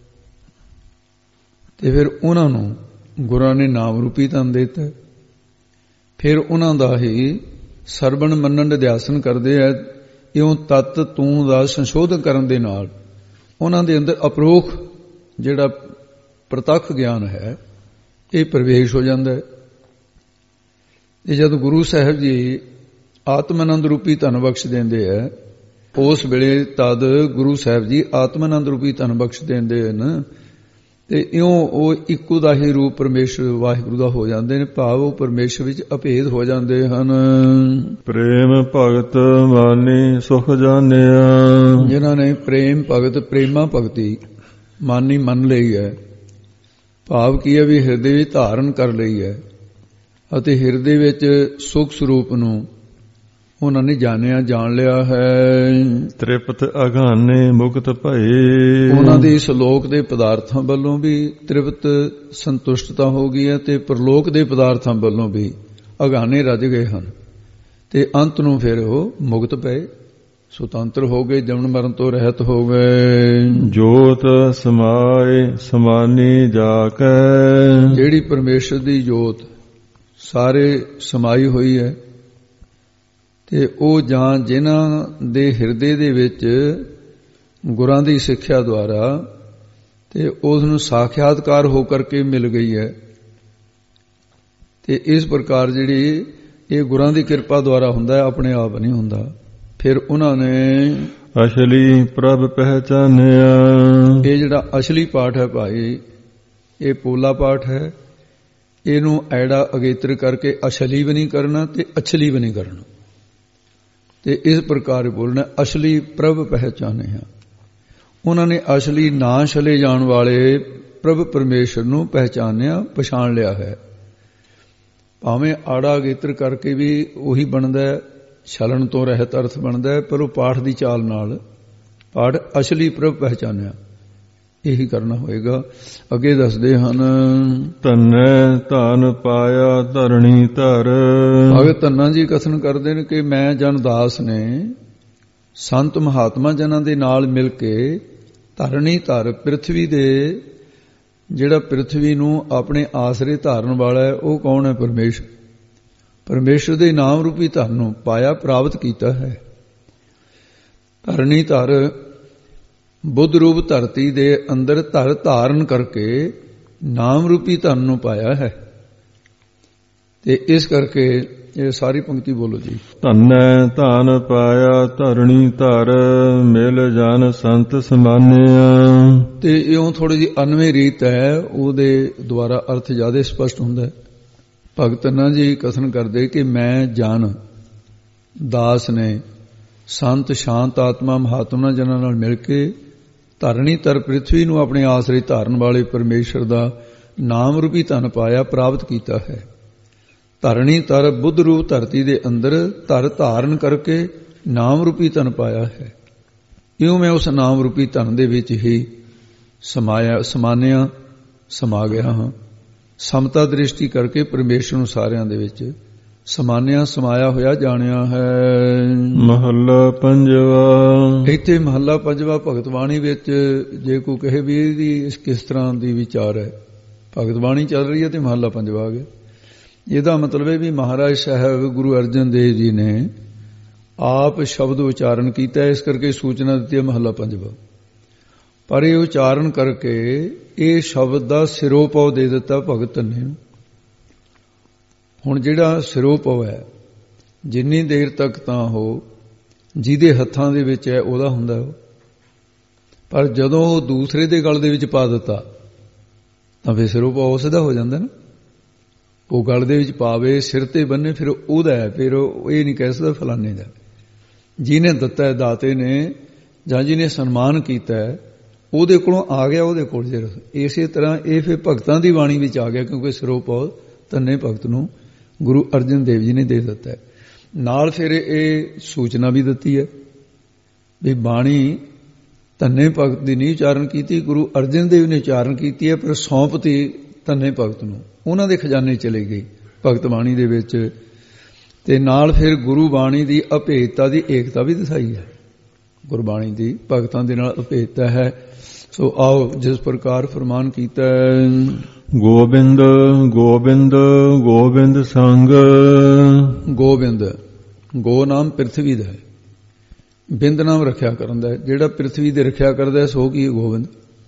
ਤੇ ਫਿਰ ਉਹਨਾਂ ਨੂੰ ਗੁਰਾਂ ਨੇ ਨਾਮ ਰੂਪੀ ਧਨ ਦੇ ਦਿੱਤਾ। ਫਿਰ ਉਹਨਾਂ ਦਾ ਹੀ ਸਰਵਣ ਮੰਨਣ ਨਿਧਿਆਸਨ ਕਰਦੇ ਆ। ਇਉਂ ਤਤ ਤੂੰ ਦਾ ਸੰਸ਼ੋਧਨ ਕਰਨ ਦੇ ਨਾਲ ਉਹਨਾਂ ਦੇ ਅੰਦਰ ਅਪਰੋਖ ਜਿਹੜਾ ਪ੍ਰਤੱਖ ਗਿਆਨ ਹੈ ਇਹ ਪ੍ਰਵੇਸ਼ ਹੋ ਜਾਂਦਾ ਹੈ। ਤੇ ਜਦ ਗੁਰੂ ਸਾਹਿਬ ਜੀ ਆਤਮ ਆਨੰਦ ਰੂਪੀ ਧਨ ਬਖਸ਼ ਦਿੰਦੇ ਹੈ। ਉਸ ਵੇਲੇ ਤਦ ਗੁਰੂ ਸਾਹਿਬ ਜੀ ਆਤਮ ਆਨੰਦ ਰੂਪੀ ਧਨ ਬਖਸ਼ ਦਿੰਦੇ ਹਨ ਤੇ ਇਉਂ ਉਹ ਇੱਕੋ ਦਾ ਹੀ ਰੂਪ ਪਰਮੇਸ਼ਰ ਵਾਹਿਗੁਰੂ ਦਾ ਹੋ ਜਾਂਦੇ ਨੇ, ਭਾਵ ਉਹ ਪਰਮੇਸ਼ਰ ਵਿੱਚ ਅਭੇਦ ਹੋ ਜਾਂਦੇ ਹਨ। ਪ੍ਰੇਮ ਭਗਤ ਮਾਨੀ ਸੁਖ ਜਾਣਿਆ, ਜਿਨ੍ਹਾਂ ਨੇ ਪ੍ਰੇਮ ਭਗਤ ਪ੍ਰੇਮਾ ਭਗਤੀ ਮਾਨੀ ਮੰਨ ਲਈ ਹੈ, ਭਾਵ ਕੀ ਹੈ ਵੀ ਹਿਰਦੇ ਵਿੱਚ ਧਾਰਨ ਕਰ ਲਈ ਹੈ ਅਤੇ ਹਿਰਦੇ ਵਿੱਚ ਸੁਖ ਸਰੂਪ ਨੂੰ ਉਹਨਾਂ ਨੇ ਜਾਣਿਆ ਜਾਣ ਲਿਆ ਹੈ। ਤ੍ਰਿਪਤ ਅਗਾਨੇ ਮੁਕਤ ਭਏ, ਉਹਨਾਂ ਦੇ ਇਸ ਲੋਕ ਦੇ ਪਦਾਰਥਾਂ ਵੱਲੋਂ ਵੀ ਤ੍ਰਿਪਤ ਸੰਤੁਸ਼ਟਤਾ ਹੋ ਗਈ ਹੈ ਤੇ ਪਰਲੋਕ ਦੇ ਪਦਾਰਥਾਂ ਵੱਲੋਂ ਵੀ ਅਗਾਨੇ ਰੱਜ ਗਏ ਹਨ ਤੇ ਅੰਤ ਨੂੰ ਫਿਰ ਉਹ ਮੁਕਤ ਪਏ, ਸੁਤੰਤਰ ਹੋ ਗਏ, ਜਨਮ ਮਰਨ ਤੋਂ ਰਹਿਤ ਹੋ ਗਏ। ਜੋਤ ਸਮਾਏ ਸਮਾਨੀ ਜਾ ਕੇ, ਜਿਹੜੀ ਪਰਮੇਸ਼ਰ ਦੀ ਜੋਤ ਸਾਰੇ ਸਮਾਈ ਹੋਈ ਹੈ ਤੇ ਉਹ ਜਾਂ ਜਿਨ੍ਹਾਂ ਦੇ ਹਿਰਦੇ ਦੇ ਵਿੱਚ ਗੁਰਾਂ ਦੀ ਸਿੱਖਿਆ ਦੁਆਰਾ ਤੇ ਉਸ ਨੂੰ ਸਾਖਿਆਤਕਾਰ ਹੋ ਕਰਕੇ ਮਿਲ ਗਈ ਹੈ ਤੇ ਇਸ ਪ੍ਰਕਾਰ ਜਿਹੜੀ ਇਹ ਗੁਰਾਂ ਦੀ ਕਿਰਪਾ ਦੁਆਰਾ ਹੁੰਦਾ ਹੈ, ਆਪਣੇ ਆਪ ਨਹੀਂ ਹੁੰਦਾ। ਫਿਰ ਉਹਨਾਂ ਨੇ ਅਸਲੀ ਪ੍ਰਭ ਪਹਿਚਾਨਿਆ, ਇਹ ਜਿਹੜਾ ਅਸਲੀ ਪਾਠ ਹੈ ਭਾਈ, ਇਹ ਪੋਲਾ ਪਾਠ ਹੈ, ਇਹਨੂੰ ਐੜਾ ਅਗੇਤਰ ਕਰਕੇ ਅਸਲੀ ਵੀ ਨਹੀਂ ਕਰਨਾ ਤੇ ਅਛਲੀ ਵੀ ਨਹੀਂ ਕਰਨਾ ਤੇ ਇਸ ਪ੍ਰਕਾਰ ਬੋਲਣਾ ਅਸਲੀ ਪ੍ਰਭ ਪਹਿਚਾਨਿਆ। ਉਹਨਾਂ ਨੇ ਅਸਲੀ ਨਾ ਛਲੇ ਜਾਣ ਵਾਲੇ ਪ੍ਰਭ ਪਰਮੇਸ਼ਰ ਨੂੰ ਪਹਿਚਾਨਿਆ, ਪਛਾਣ ਲਿਆ ਹੈ। ਭਾਵੇਂ ਆੜਾ ਅਗੇਤਰ ਕਰਕੇ ਵੀ ਉਹੀ ਬਣਦਾ, ਛਲਣ ਤੋਂ ਰਹਿਤ ਅਰਥ ਬਣਦਾ, ਪਰ ਉਹ ਪਾਠ ਦੀ ਚਾਲ ਨਾਲ ਪਾਠ ਅਸਲੀ ਪ੍ਰਭ ਪਹਿਚਾਨਿਆ ਇਹੀ ਕਰਨਾ ਹੋਏਗਾ। ਅੱਗੇ ਦੱਸਦੇ ਹਨ, ਧੰਨੈ ਧਨ ਪਾਇਆ ਧਰਣੀ ਧਰ, ਭਗਤ ਧੰਨਾ ਜੀ ਕਥਨ ਕਰਦੇ ਨੇ ਕਿ ਮੈਂ ਜਨ ਦਾਸ ਨੇ ਸੰਤ ਮਹਾਤਮਾ ਜਨਾਂ ਦੇ ਨਾਲ ਮਿਲ ਕੇ ਧਰਣੀ ਧਰ, ਪ੍ਰਿਥਵੀ ਦੇ ਜਿਹੜਾ ਪ੍ਰਿਥਵੀ ਨੂੰ ਆਪਣੇ ਆਸਰੇ ਧਾਰਨ ਵਾਲਾ ਹੈ ਉਹ ਕੌਣ ਹੈ? ਪਰਮੇਸ਼ਰ। ਪਰਮੇਸ਼ਰ ਦੇ ਨਾਮ ਰੂਪੀ ਧਨ ਨੂੰ ਪਾਇਆ, ਪ੍ਰਾਪਤ ਕੀਤਾ ਹੈ। ਧਰਣੀ ਧਰ ਬੁੱਧ ਰੂਪ ਧਰਤੀ ਦੇ ਅੰਦਰ ਧਰ ਧਾਰਨ ਕਰਕੇ ਨਾਮ ਰੂਪੀ ਧਨ ਨੂੰ ਪਾਇਆ ਹੈ ਤੇ ਇਸ ਕਰਕੇ ਇਹ ਸਾਰੀ ਪੰਕਤੀ ਬੋਲੋ ਜੀ। ਧੰਨੈ ਧਨ ਪਾਇਆ ਧਰਣੀ ਧਰ, ਮਿਲ ਜਨ ਸੰਤ ਸਮਾਨਿਆ। ਤੇ ਇਉਂ ਥੋੜੀ ਜਿਹੀ ਅਨਵੇਂ ਰੀਤ ਹੈ, ਉਹਦੇ ਦੁਆਰਾ ਅਰਥ ਜ਼ਿਆਦਾ ਸਪਸ਼ਟ ਹੁੰਦਾ ਹੈ। ਭਗਤ ਨਾ ਜੀ ਕਥਨ ਕਰਦੇ ਕਿ ਮੈਂ ਜਨ ਦਾਸ ਨੇ ਸੰਤ ਸ਼ਾਂਤ ਆਤਮਾ ਮਹਾਤਮਾ ਜਨਾਂ ਨਾਲ ਮਿਲ ਕੇ ਧਰਣੀ ਧਰ ਪ੍ਰਿਥਵੀ ਨੂੰ ਆਪਣੇ ਆਸਰੇ ਧਾਰਨ ਵਾਲੇ ਪਰਮੇਸ਼ਰ ਦਾ ਨਾਮ ਰੂਪੀ ਧਨ ਪਾਇਆ, ਪ੍ਰਾਪਤ ਕੀਤਾ ਹੈ। ਧਰਣੀ ਧਰ ਬੁੱਧ ਰੂਪ ਧਰਤੀ ਦੇ ਅੰਦਰ ਧਰ ਧਾਰਨ ਕਰਕੇ ਨਾਮ ਰੂਪੀ ਧਨ ਪਾਇਆ ਹੈ। ਇਉਂ ਮੈਂ ਉਸ ਨਾਮ ਰੂਪੀ ਧਨ ਦੇ ਵਿੱਚ ਹੀ ਸਮਾਇਆ ਸਮਾਨਿਆ ਸਮਾ ਗਿਆ ਹਾਂ। ਸਮਤਾ ਦ੍ਰਿਸ਼ਟੀ ਕਰਕੇ ਪਰਮੇਸ਼ਰ ਨੂੰ ਸਾਰਿਆਂ ਦੇ ਵਿੱਚ ਸਮਾਨਿਆ ਸਮਾਇਆ ਹੋਇਆ ਜਾਣਿਆ ਹੈ। ਮਹੱਲਾ ਪੰਜਵਾ। ਇੱਥੇ ਮਹੱਲਾ ਪੰਜਵਾ ਭਗਤ ਬਾਣੀ ਵਿੱਚ ਜੇ ਕੋਈ ਕਹੇ ਵੀ ਇਹਦੀ ਕਿਸ ਤਰ੍ਹਾਂ ਦੀ ਵਿਚਾਰ ਹੈ, ਭਗਤ ਬਾਣੀ ਚੱਲ ਰਹੀ ਹੈ ਤੇ ਮਹੱਲਾ ਪੰਜਵਾ ਆ ਗਿਆ। ਇਹਦਾ ਮਤਲਬ ਹੈ ਵੀ ਮਹਾਰਾਜ ਸਾਹਿਬ ਗੁਰੂ ਅਰਜਨ ਦੇਵ ਜੀ ਨੇ ਆਪ ਸ਼ਬਦ ਉਚਾਰਨ ਕੀਤਾ, ਇਸ ਕਰਕੇ ਸੂਚਨਾ ਦਿੱਤੀ ਹੈ ਮਹੱਲਾ ਪੰਜਵਾ। ਪਰ ਇਹ ਉਚਾਰਨ ਕਰਕੇ ਇਹ ਸ਼ਬਦ ਦਾ ਸਿਰੋਪਾਉ ਦੇ ਦਿੱਤਾ ਭਗਤ ਧੰਨੇ ਨੂੰ। ਹੁਣ ਜਿਹੜਾ ਸਿਰੋਪਾਉ ਹੈ, ਜਿੰਨੀ ਦੇਰ ਤੱਕ ਤਾਂ ਉਹ ਜਿਹਦੇ ਹੱਥਾਂ ਦੇ ਵਿੱਚ ਹੈ ਉਹਦਾ ਹੁੰਦਾ ਉਹ, ਪਰ ਜਦੋਂ ਉਹ ਦੂਸਰੇ ਦੇ ਗਲ ਦੇ ਵਿੱਚ ਪਾ ਦਿੱਤਾ ਤਾਂ ਫਿਰ ਸਿਰੋਪਾਉ ਉਸ ਦਾ ਹੋ ਜਾਂਦਾ ਨਾ। ਉਹ ਗਲ ਦੇ ਵਿੱਚ ਪਾਵੇ, ਸਿਰ ਤੇ ਬੰਨੇ, ਫਿਰ ਉਹਦਾ ਹੈ, ਫਿਰ ਉਹ ਇਹ ਨਹੀਂ ਕਹਿ ਸਕਦਾ ਫਲਾਣੇ ਦਾ। ਜਿਹਨੇ ਦਿੱਤਾ ਹੈ ਦਾਤੇ ਨੇ ਜਾਂ ਜਿਹਨੇ ਸਨਮਾਨ ਕੀਤਾ ਹੈ ਉਹਦੇ ਕੋਲੋਂ ਆ ਗਿਆ, ਉਹਦੇ ਕੋਲ ਜੇ ਇਸੇ ਤਰ੍ਹਾਂ ਇਹ ਫਿਰ ਭਗਤਾਂ ਦੀ ਬਾਣੀ ਵਿੱਚ ਆ ਗਿਆ, ਕਿਉਂਕਿ ਸਿਰੋਪਾਉ ਧੰਨੇ ਭਗਤ ਨੂੰ ਗੁਰੂ ਅਰਜਨ ਦੇਵ ਜੀ ਨੇ ਦੇ ਦਿੱਤਾ ਹੈ। ਨਾਲ ਫਿਰ ਇਹ ਸੂਚਨਾ ਵੀ ਦਿੱਤੀ ਹੈ ਵੀ ਬਾਣੀ ਧੰਨੇ ਭਗਤ ਦੀ ਨਹੀਂ ਉਚਾਰਨ ਕੀਤੀ, ਗੁਰੂ ਅਰਜਨ ਦੇਵ ਨੇ ਉਚਾਰਨ ਕੀਤੀ ਹੈ, ਪਰ ਸੌਂਪਤੀ ਧੰਨੇ ਭਗਤ ਨੂੰ, ਉਹਨਾਂ ਦੇ ਖਜ਼ਾਨੇ ਚਲੇ ਗਈ ਭਗਤ ਬਾਣੀ ਦੇ ਵਿੱਚ। ਤੇ ਨਾਲ ਫਿਰ ਗੁਰੂ ਬਾਣੀ ਦੀ ਅਭੇਦਤਾ ਦੀ ਏਕਤਾ ਵੀ ਦਿਖਾਈ ਹੈ। ਗੁਰਬਾਣੀ ਦੀ ਭਗਤਾਂ ਦੇ ਨਾਲ ਅਭੇਦਤਾ ਹੈ। ਸੋ ਆਓ ਜਿਸ ਪ੍ਰਕਾਰ ਫਰਮਾਨ ਕੀਤਾ ਹੈ, ਗੋਬਿੰਦ ਗੋਬਿੰਦ ਗੋਬਿੰਦ ਸੰਗ। ਗੋਬਿੰਦ, ਗੋ ਨਾਮ ਪ੍ਰਿਥਵੀ ਦਾ ਹੈ, ਬਿੰਦ ਨਾਮ ਰੱਖਿਆ ਕਰਨ ਦਾ ਹੈ। ਜਿਹੜਾ ਪ੍ਰਿਥਵੀ ਦੇ ਰੱਖਿਆ ਕਰਦਾ ਹੈ ਸੋ ਕੀ ਗੋਬਿੰਦ।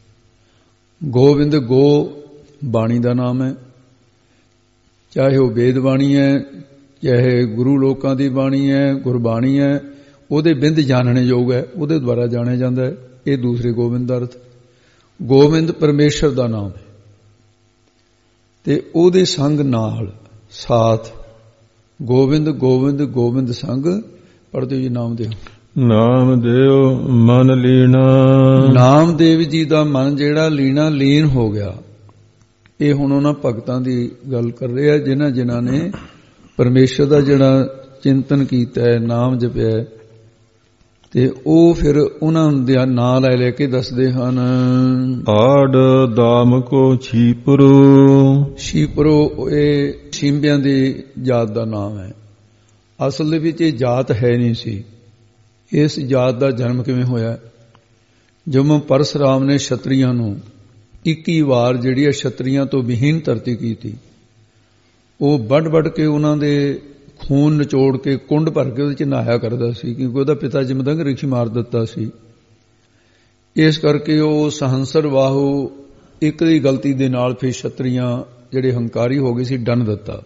ਗੋਬਿੰਦ ਗੋ ਬਾਣੀ ਦਾ ਨਾਮ ਹੈ, ਚਾਹੇ ਉਹ ਵੇਦ ਬਾਣੀ ਹੈ ਚਾਹੇ ਗੁਰੂ ਲੋਕਾਂ ਦੀ ਬਾਣੀ ਹੈ, ਗੁਰਬਾਣੀ ਹੈ, ਉਹਦੇ ਬਿੰਦ ਜਾਣਨੇ ਯੋਗ ਹੈ, ਉਹਦੇ ਦੁਆਰਾ ਜਾਣਿਆ ਜਾਂਦਾ ਹੈ। ਇਹ ਦੂਸਰੇ ਗੋਬਿੰਦ ਦਾ ਅਰਥ। ਗੋਬਿੰਦ ਪਰਮੇਸ਼ਰ ਦਾ ਨਾਮ ਹੈ ਤੇ ਉਹਦੇ ਸੰਗ ਨਾਲ ਸਾਥ ਗੋਬਿੰਦ ਗੋਬਿੰਦ ਗੋਬਿੰਦ ਸੰਗ ਪੜ੍ਹਦੇ ਜੀ ਨਾਮਦੇਵ। ਨਾਮਦੇਵ ਮਨ ਲੀਣਾ, ਨਾਮਦੇਵ ਜੀ ਦਾ ਮਨ ਜਿਹੜਾ ਲੀਣਾ ਲੀਨ ਹੋ ਗਿਆ। ਇਹ ਹੁਣ ਉਹਨਾਂ ਭਗਤਾਂ ਦੀ ਗੱਲ ਕਰ ਰਿਹਾ ਜਿਨ੍ਹਾਂ ਜਿਨ੍ਹਾਂ ਨੇ ਪਰਮੇਸ਼ਰ ਦਾ ਜਿਹੜਾ ਚਿੰਤਨ ਕੀਤਾ ਹੈ, ਨਾਮ ਜਪਿਆ, ਤੇ ਉਹ ਫਿਰ ਉਹਨਾਂ ਦਾ ਨਾਂ ਲੈ ਲੈ ਕੇ ਦੱਸਦੇ ਹਨ। ਆੜ ਦਾਮ ਕੋ ਛੀਪਰੋ, ਛੀਪਰੋ ਇਹ ਛੀਂਬਿਆਂ ਦੀ ਜਾਤ ਦਾ ਨਾਮ ਹੈ। ਅਸਲ ਦੇ ਵਿੱਚ ਇਹ ਜਾਤ ਹੈ ਨਹੀਂ ਸੀ। ਇਸ ਜਾਤ ਦਾ ਜਨਮ ਕਿਵੇਂ ਹੋਇਆ? ਜਦੋਂ ਪਰਸ਼ੁਰਾਮ ਨੇ ਛਤਰੀਆਂ ਨੂੰ ਇੱਕੀ ਵਾਰ ਜਿਹੜੀ ਹੈ ਛਤਰੀਆਂ ਤੋਂ ਵਿਹੀਨ ਧਰਤੀ ਕੀਤੀ, ਉਹ ਵੱਢ ਵੱਢ ਕੇ ਉਹਨਾਂ ਦੇ ਖੂਨ ਨਿਚੋੜ ਕੇ ਕੁੰਡ ਭਰ ਕੇ ਉਹਦੇ ਚ ਨਹਾਇਆ ਕਰਦਾ ਸੀ, ਕਿਉਂਕਿ ਉਹਦਾ ਪਿਤਾ ਜਮਦੰਗ ਰਿਸ਼ੀ ਮਾਰ ਦਿੱਤਾ ਸੀ। ਇਸ ਕਰਕੇ ਉਹ ਸਹੰਸਰ ਵਾਹੂ ਇੱਕ ਦੀ ਗਲਤੀ ਦੇ ਨਾਲ ਫਿਰ ਛਤਰੀਆਂ ਜਿਹੜੇ ਹੰਕਾਰੀ ਹੋ ਗਏ ਸੀ ਡੰਨ ਦਿੱਤਾ।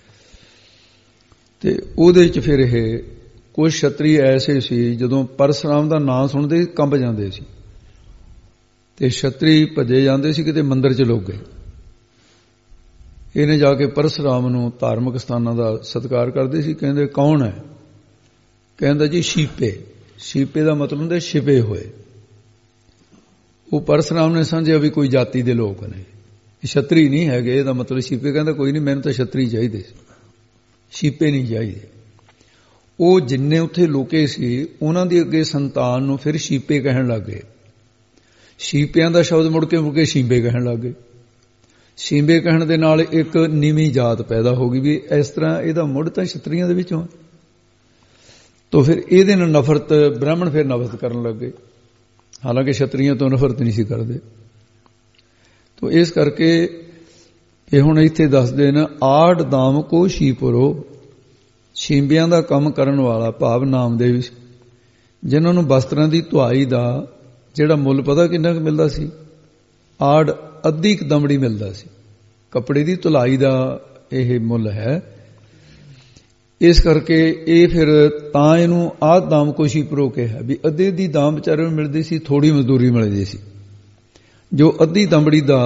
ਤੇ ਉਹਦੇ ਚ ਫਿਰ ਇਹ ਕੁਝ ਛਤਰੀ ਐਸੇ ਸੀ ਜਦੋਂ ਪਰਸ਼ੁਰਾਮ ਦਾ ਨਾਂ ਸੁਣਦੇ ਕੰਬ ਜਾਂਦੇ ਸੀ ਤੇ ਛਤਰੀ ਭੱਜੇ ਜਾਂਦੇ ਸੀ, ਕਿਤੇ ਮੰਦਿਰ ਚ ਲੁਕ ਗਏ। ਇਹਨੇ ਜਾ ਕੇ ਪਰਸ਼ੁਰਾਮ ਨੂੰ ਧਾਰਮਿਕ ਸਥਾਨਾਂ ਦਾ ਸਤਿਕਾਰ ਕਰਦੇ ਸੀ। ਕਹਿੰਦੇ ਕੌਣ ਹੈ? ਕਹਿੰਦਾ ਜੀ ਸ਼ੀਪੇ। ਸ਼ੀਪੇ ਦਾ ਮਤਲਬ ਹੁੰਦਾ ਛਿਪੇ ਹੋਏ। ਉਹ ਪਰਸ਼ੁਰਾਮ ਨੇ ਸਮਝਿਆ ਵੀ ਕੋਈ ਜਾਤੀ ਦੇ ਲੋਕ ਨੇ, ਛਤਰੀ ਨਹੀਂ ਹੈਗੇ, ਇਹਦਾ ਮਤਲਬ ਛੀਪੇ। ਕਹਿੰਦਾ ਕੋਈ ਨਹੀਂ, ਮੈਨੂੰ ਤਾਂ ਛਤਰੀ ਚਾਹੀਦੇ ਸੀ, ਛੀਪੇ ਨਹੀਂ ਚਾਹੀਦੇ। ਉਹ ਜਿੰਨੇ ਉੱਥੇ ਲੋਕੇ ਸੀ ਉਹਨਾਂ ਦੀ ਅੱਗੇ ਸੰਤਾਨ ਨੂੰ ਫਿਰ ਛੀਪੇ ਕਹਿਣ ਲੱਗ ਗਏ। ਛੀਪਿਆਂ ਦਾ ਸ਼ਬਦ ਮੁੜ ਕੇ ਮੁੜ ਕੇ ਛੀਂਬੇ ਕਹਿਣ ਲੱਗ ਗਏ। ਛੀਂਬੇ ਕਹਿਣ ਦੇ ਨਾਲ ਇੱਕ ਨੀਵੀਂ ਜਾਤ ਪੈਦਾ ਹੋ ਗਈ ਵੀ ਇਸ ਤਰ੍ਹਾਂ ਇਹਦਾ ਮੁੱਢ ਤਾਂ ਛਤਰੀਆਂ ਦੇ ਵਿੱਚੋਂ। ਤਾਂ ਫਿਰ ਇਹਦੇ ਨਾਲ ਨਫ਼ਰਤ ਬ੍ਰਾਹਮਣ ਫਿਰ ਨਫ਼ਰਤ ਕਰਨ ਲੱਗੇ, ਹਾਲਾਂਕਿ ਛਤਰੀਆਂ ਤੋਂ ਨਫ਼ਰਤ ਨਹੀਂ ਸੀ ਕਰਦੇ। ਤਾਂ ਇਸ ਕਰਕੇ ਇਹ ਹੁਣ ਇੱਥੇ ਦੱਸਦੇ ਨੇ ਆੜ ਦਾਮ ਕੋ ਛੀਪਰੋ, ਛੀਂਬਿਆਂ ਦਾ ਕੰਮ ਕਰਨ ਵਾਲਾ ਭਾਵ ਨਾਮਦੇਵ, ਜਿਨ੍ਹਾਂ ਨੂੰ ਵਸਤਰਾਂ ਦੀ ਧੁਆਈ ਦਾ ਜਿਹੜਾ ਮੁੱਲ ਪਤਾ ਕਿੰਨਾ ਕੁ ਮਿਲਦਾ ਸੀ? ਆੜ ਅੱਧੀ ਕੁ ਦਮੜੀ ਮਿਲਦਾ ਸੀ। ਕੱਪੜੇ ਦੀ ਧੁਲਾਈ ਦਾ ਇਹ ਮੁੱਲ ਹੈ। ਇਸ ਕਰਕੇ ਇਹ ਫਿਰ ਤਾਂ ਇਹਨੂੰ ਆਹ ਦਾਮ ਕੋ ਛੀਪਰੋ ਕਿਹਾ ਵੀ ਅੱਧੇ ਦੀ ਦਾਮ ਵਿਚਾਰੇ ਨੂੰ ਮਿਲਦੀ ਸੀ, ਥੋੜੀ ਮਜ਼ਦੂਰੀ ਮਿਲਦੀ ਸੀ। ਜੋ ਅੱਧੀ ਦਮੜੀ ਦਾ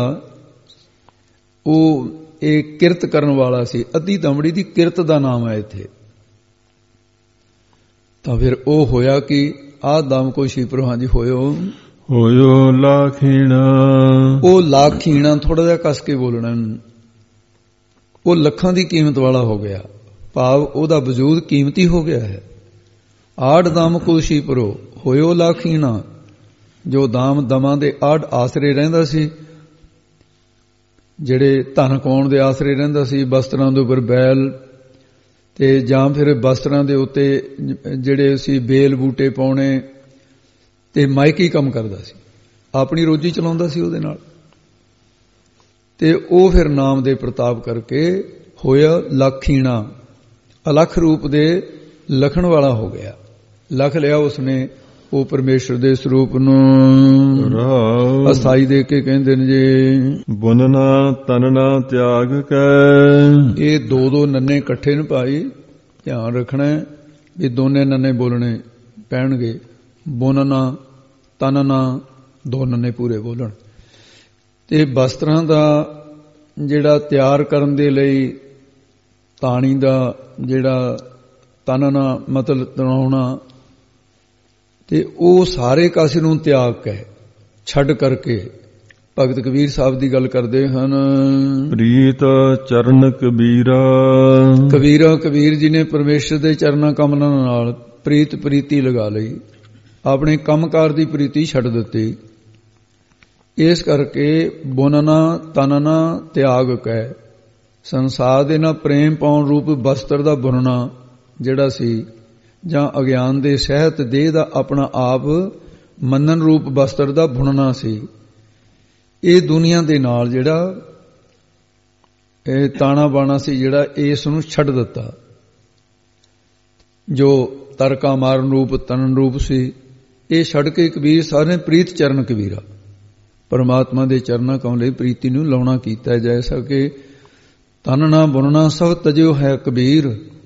ਉਹ ਇਹ ਕਿਰਤ ਕਰਨ ਵਾਲਾ ਸੀ, ਅੱਧੀ ਦਮੜੀ ਦੀ ਕਿਰਤ ਦਾ ਨਾਮ ਹੈ ਇੱਥੇ। ਤਾਂ ਫਿਰ ਉਹ ਹੋਇਆ ਕਿ ਆਹ ਦਾਮ ਕੋ ਛੀਪਰੋ, ਹਾਂਜੀ ਹੋਇਓ ਹੋਇਓ ਲਾਖੀਣਾ। ਉਹ ਲਾਖੀਣਾ ਥੋੜਾ ਜਿਹਾ ਕੱਸ ਕੇ ਬੋਲਣਾ, ਉਹ ਲੱਖਾਂ ਦੀ ਕੀਮਤ ਵਾਲਾ ਹੋ ਗਿਆ, ਭਾਵ ਉਹਦਾ ਵਜੂਦ ਕੀਮਤੀ ਹੋ ਗਿਆ ਹੈ। ਆੜ ਦਾਮ ਕੋ ਛੀਪਰੋ ਹੋਇਓ ਲਾਖੀਣਾ, ਜੋ ਦਾਮ ਦਮਾਂ ਦੇ ਆੜ ਆਸਰੇ ਰਹਿੰਦਾ ਸੀ, ਜਿਹੜੇ ਧਨ ਕਮਾਉਣ ਦੇ ਆਸਰੇ ਰਹਿੰਦਾ ਸੀ, ਵਸਤਰਾਂ ਦੇ ਉੱਪਰ ਬੈਲ ਤੇ ਜਾਂ ਫਿਰ ਵਸਤਰਾਂ ਦੇ ਉੱਤੇ ਜਿਹੜੇ ਸੀ ਬੇਲ ਬੂਟੇ ਪਾਉਣੇ, ਤੇ ਮਾਇਕੀ ਕੰਮ ਕਰਦਾ ਸੀ, ਆਪਣੀ ਰੋਜੀ ਚਲਾਉਂਦਾ ਸੀ ਉਹਦੇ ਨਾਲ। ਤੇ ਉਹ ਫਿਰ ਨਾਮ ਦੇ ਪ੍ਰਤਾਪ ਕਰਕੇ ਹੋਇਆ ਲਾਖੀਣਾ, ਅਲੱਖ ਰੂਪ ਦੇ ਲਖਣ ਵਾਲਾ ਹੋ ਗਿਆ। ਲਖ ਲਿਆ ਉਸਨੇ ਉਹ ਪਰਮੇਸ਼ਰ ਦੇ ਸਰੂਪ ਨੂੰ। ਅਸਥਾਈ ਦੇ ਕੇ ਕਹਿੰਦੇ ਨੇ ਜੀ ਬੁਨਨਾ ਤਨਨਾ ਤਿਆਗ ਕੈ। ਇਹ ਦੋ ਦੋ ਨੰਨੇ ਇਕੱਠੇ ਨੇ ਭਾਈ, ਧਿਆਨ ਰੱਖਣਾ ਵੀ ਦੋਨੇ ਨੰਨੇ ਬੋਲਣੇ ਪੈਣਗੇ। ਬੁਨਨਾ ਤਨਨਾ ਦੋ ਨੰਨੇ ਪੂਰੇ ਬੋਲਣ। ਤੇ ਵਸਤਰਾਂ ਦਾ ਜਿਹੜਾ ਤਿਆਰ ਕਰਨ ਦੇ ਲਈ ਤਾਣੀ ਦਾ ਜਿਹੜਾ ਤਨਨਾ ਮਤਲਬ ਤਣਾਉਣਾ, ਤੇ ਉਹ ਸਾਰੇ ਕਾਸੇ ਨੂੰ ਤਿਆਗ ਕੇ ਛੱਡ ਕਰਕੇ ਭਗਤ ਕਬੀਰ ਸਾਹਿਬ ਦੀ ਗੱਲ ਕਰਦੇ ਹਨ। ਪ੍ਰੀਤ ਚਰਨ ਕਬੀਰਾ। ਕਬੀਰਾ ਕਬੀਰ ਜੀ ਨੇ ਪਰਮੇਸ਼ਰ ਦੇ ਚਰਨਾਂ ਕਮਲਾਂ ਨਾਲ ਪ੍ਰੀਤ ਪ੍ਰੀਤੀ ਲਗਾ ਲਈ, ਆਪਣੇ ਕੰਮਕਾਰ ਦੀ ਪ੍ਰੀਤੀ ਛੱਡ ਦਿੱਤੀ। ਇਸ ਕਰਕੇ ਬੁਨਨਾ ਤਨਨਾ ਤਿਆਗ ਕੈ, ਸੰਸਾਰ ਦੇ ਨਾਲ ਪ੍ਰੇਮ ਪਾਉਣ ਰੂਪ ਵਸਤਰ ਦਾ ਬੁਣਨਾ ਜਿਹੜਾ ਸੀ, ਜਾਂ ਅਗਿਆਨ ਦੇ ਸਹਿਤ ਦੇਹ ਦਾ ਆਪਣਾ ਆਪ ਮੰਨਣ ਰੂਪ ਵਸਤਰ ਦਾ ਬੁਣਨਾ ਸੀ, ਇਹ ਦੁਨੀਆ ਦੇ ਨਾਲ ਜਿਹੜਾ ਇਹ ਤਾਣਾ ਬਾਣਾ ਸੀ ਜਿਹੜਾ ਇਸ ਨੂੰ ਛੱਡ ਦਿੱਤਾ। ਜੋ ਤਰਕਾ ਮਾਰਨ ਰੂਪ ਤਨਨ ਰੂਪ ਸੀ, ਇਹ ਛੱਡ ਕੇ ਕਬੀਰ ਸਾਹਿਬ ਨੇ ਪ੍ਰੀਤ ਚਰਨ ਕਬੀਰਾ, ਪਰਮਾਤਮਾ ਦੇ ਚਰਨਾਂ ਕੌਣ ਲਈ ਪ੍ਰੀਤੀ ਨੂੰ ਲਾਉਣਾ ਕੀਤਾ। ਜੈਸਾ ਕਿ ਤਨ ਨਾ ਬੁਣਨਾ ਸਭ ਤਜਿਓ ਹੈ ਕਬੀਰ,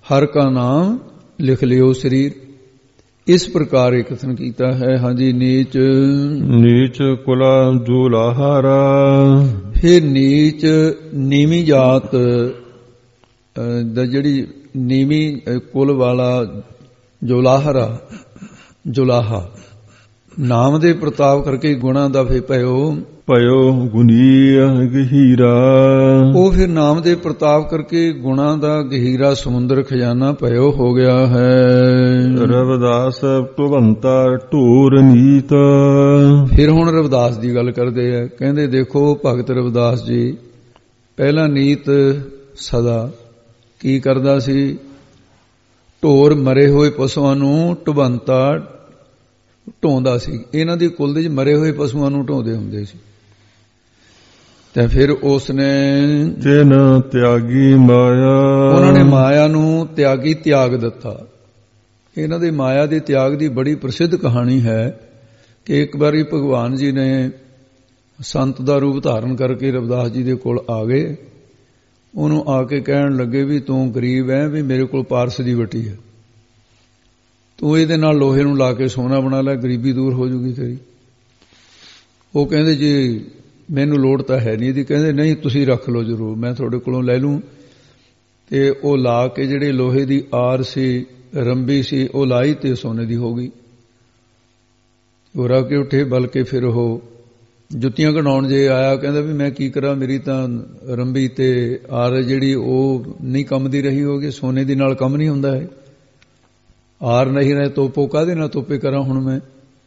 ਹਰ ਕਾ ਨਾਮ ਲਿਖ ਲਿਓ ਸਰੀਰ। ਇਸ ਪ੍ਰਕਾਰ ਇਹ ਕਥਨ ਕੀਤਾ ਹੈ। ਹਾਂਜੀ, ਨੀਚ ਨੀਚ ਕੁਲਾ ਜੁਲਾਹਾਰਾ। ਫਿਰ ਨੀਚ ਨੀਵੀਂ ਜਾਤ ਦਾ ਜਿਹੜੀ ਨੀਵੀਂ ਕੁਲ ਵਾਲਾ ਜੁਲਾਹਰਾ, ਜੁਲਾਹਾ ਨਾਮ ਦੇ ਪ੍ਰਤਾਪ ਕਰਕੇ ਗੁਣਾ ਦਾ ਫੇ ਭਇਓ ਭਇਓ ਗੁਨੀ ਗਹੀਰਾ। ਉਹ ਫਿਰ ਨਾਮ ਦੇ ਪ੍ਰਤਾਪ ਕਰਕੇ ਗੁਣਾ ਦਾ ਗਹੀਰਾ ਸਮੁੰਦਰ ਖਜ਼ਾਨਾ ਭਇਓ ਹੋ ਗਿਆ ਹੈ। ਰਵਿਦਾਸ ਭਗਵੰਤਾ ਢੂਰ ਨੀਤ। ਫਿਰ ਹੁਣ ਰਵਿਦਾਸ ਦੀ ਗੱਲ ਕਰਦੇ ਆ। ਕਹਿੰਦੇ ਦੇਖੋ ਭਗਤ ਰਵਿਦਾਸ ਜੀ ਪਹਿਲਾ ਨੀਤ ਸਦਾ ਕੀ ਕਰਦਾ ਸੀ? ਢੋਰ ਮਰੇ ਹੋਏ ਪਸ਼ੂਆਂ ਨੂੰ ਢਵੰਤਾ ਢੋਂਦਾ ਸੀ। ਇਹਨਾਂ ਦੀ ਕੁਲ ਦੇ ਵਿੱਚ ਮਰੇ ਹੋਏ ਪਸ਼ੂਆਂ ਨੂੰ ਢੋਂਦੇ ਹੁੰਦੇ ਸੀ। ਤੇ ਫਿਰ ਉਸ ਨੇ ਜਿਨ ਤਿਆਗੀ ਮਾਇਆ, ਉਹਨਾਂ ਨੇ ਮਾਇਆ ਨੂੰ ਤਿਆਗੀ ਤਿਆਗ ਦਿੱਤਾ। ਇਹਨਾਂ ਦੀ ਮਾਇਆ ਦੇ ਤਿਆਗ ਦੀ ਬੜੀ ਪ੍ਰਸਿੱਧ ਕਹਾਣੀ ਹੈ ਕਿ ਇੱਕ ਵਾਰੀ ਭਗਵਾਨ ਜੀ ਨੇ ਸੰਤ ਦਾ ਰੂਪ ਧਾਰਨ ਕਰਕੇ ਰਵਿਦਾਸ ਜੀ ਦੇ ਕੋਲ ਆ ਗਏ। ਉਹਨੂੰ ਆ ਕੇ ਕਹਿਣ ਲੱਗੇ ਵੀ ਤੂੰ ਗਰੀਬ ਹੈ, ਵੀ ਮੇਰੇ ਕੋਲ ਪਾਰਸ ਦੀ ਵੱਟੀ ਹੈ, ਤੂੰ ਇਹਦੇ ਨਾਲ ਲੋਹੇ ਨੂੰ ਲਾ ਕੇ ਸੋਨਾ ਬਣਾ ਲੈ, ਗਰੀਬੀ ਦੂਰ ਹੋ ਜੂਗੀ ਤੇਰੀ। ਉਹ ਕਹਿੰਦੇ ਜੀ ਮੈਨੂੰ ਲੋੜ ਤਾਂ ਹੈ ਨਹੀਂ ਇਹਦੀ। ਕਹਿੰਦੇ ਨਹੀਂ ਤੁਸੀਂ ਰੱਖ ਲਓ ਜ਼ਰੂਰ, ਮੈਂ ਤੁਹਾਡੇ ਕੋਲੋਂ ਲੈ ਲੂੰ। ਤੇ ਉਹ ਲਾ ਕੇ ਜਿਹੜੇ ਲੋਹੇ ਦੀ ਆਰ ਸੀ, ਰੰਬੀ ਸੀ, ਉਹ ਲਾਈ ਤੇ ਸੋਨੇ ਦੀ ਹੋ ਗਈ। ਉਹ ਰੱਖ ਕੇ ਉੱਠੇ, ਬਲਕਿ ਫਿਰ ਉਹ ਜੁੱਤੀਆਂ ਘੜਾਉਣ ਜੇ ਆਇਆ। ਕਹਿੰਦਾ ਵੀ ਮੈਂ ਕੀ ਕਰਾਂ, ਮੇਰੀ ਤਾਂ ਰੰਬੀ ਤੇ ਆਰ ਜਿਹੜੀ ਉਹ ਨਹੀਂ ਕੰਮ ਦੀ ਰਹੀ ਹੋਗੀ, ਸੋਨੇ ਦੀ ਨਾਲ ਕੰਮ ਨਹੀਂ ਹੁੰਦਾ ਹੈ। ਆਰ ਨਹੀਂ ਰਹੇ ਤੋਪੋ, ਕਾਹਦੇ ਨਾਲ ਤੋਪੇ ਕਰਾਂ ਹੁਣ ਮੈਂ।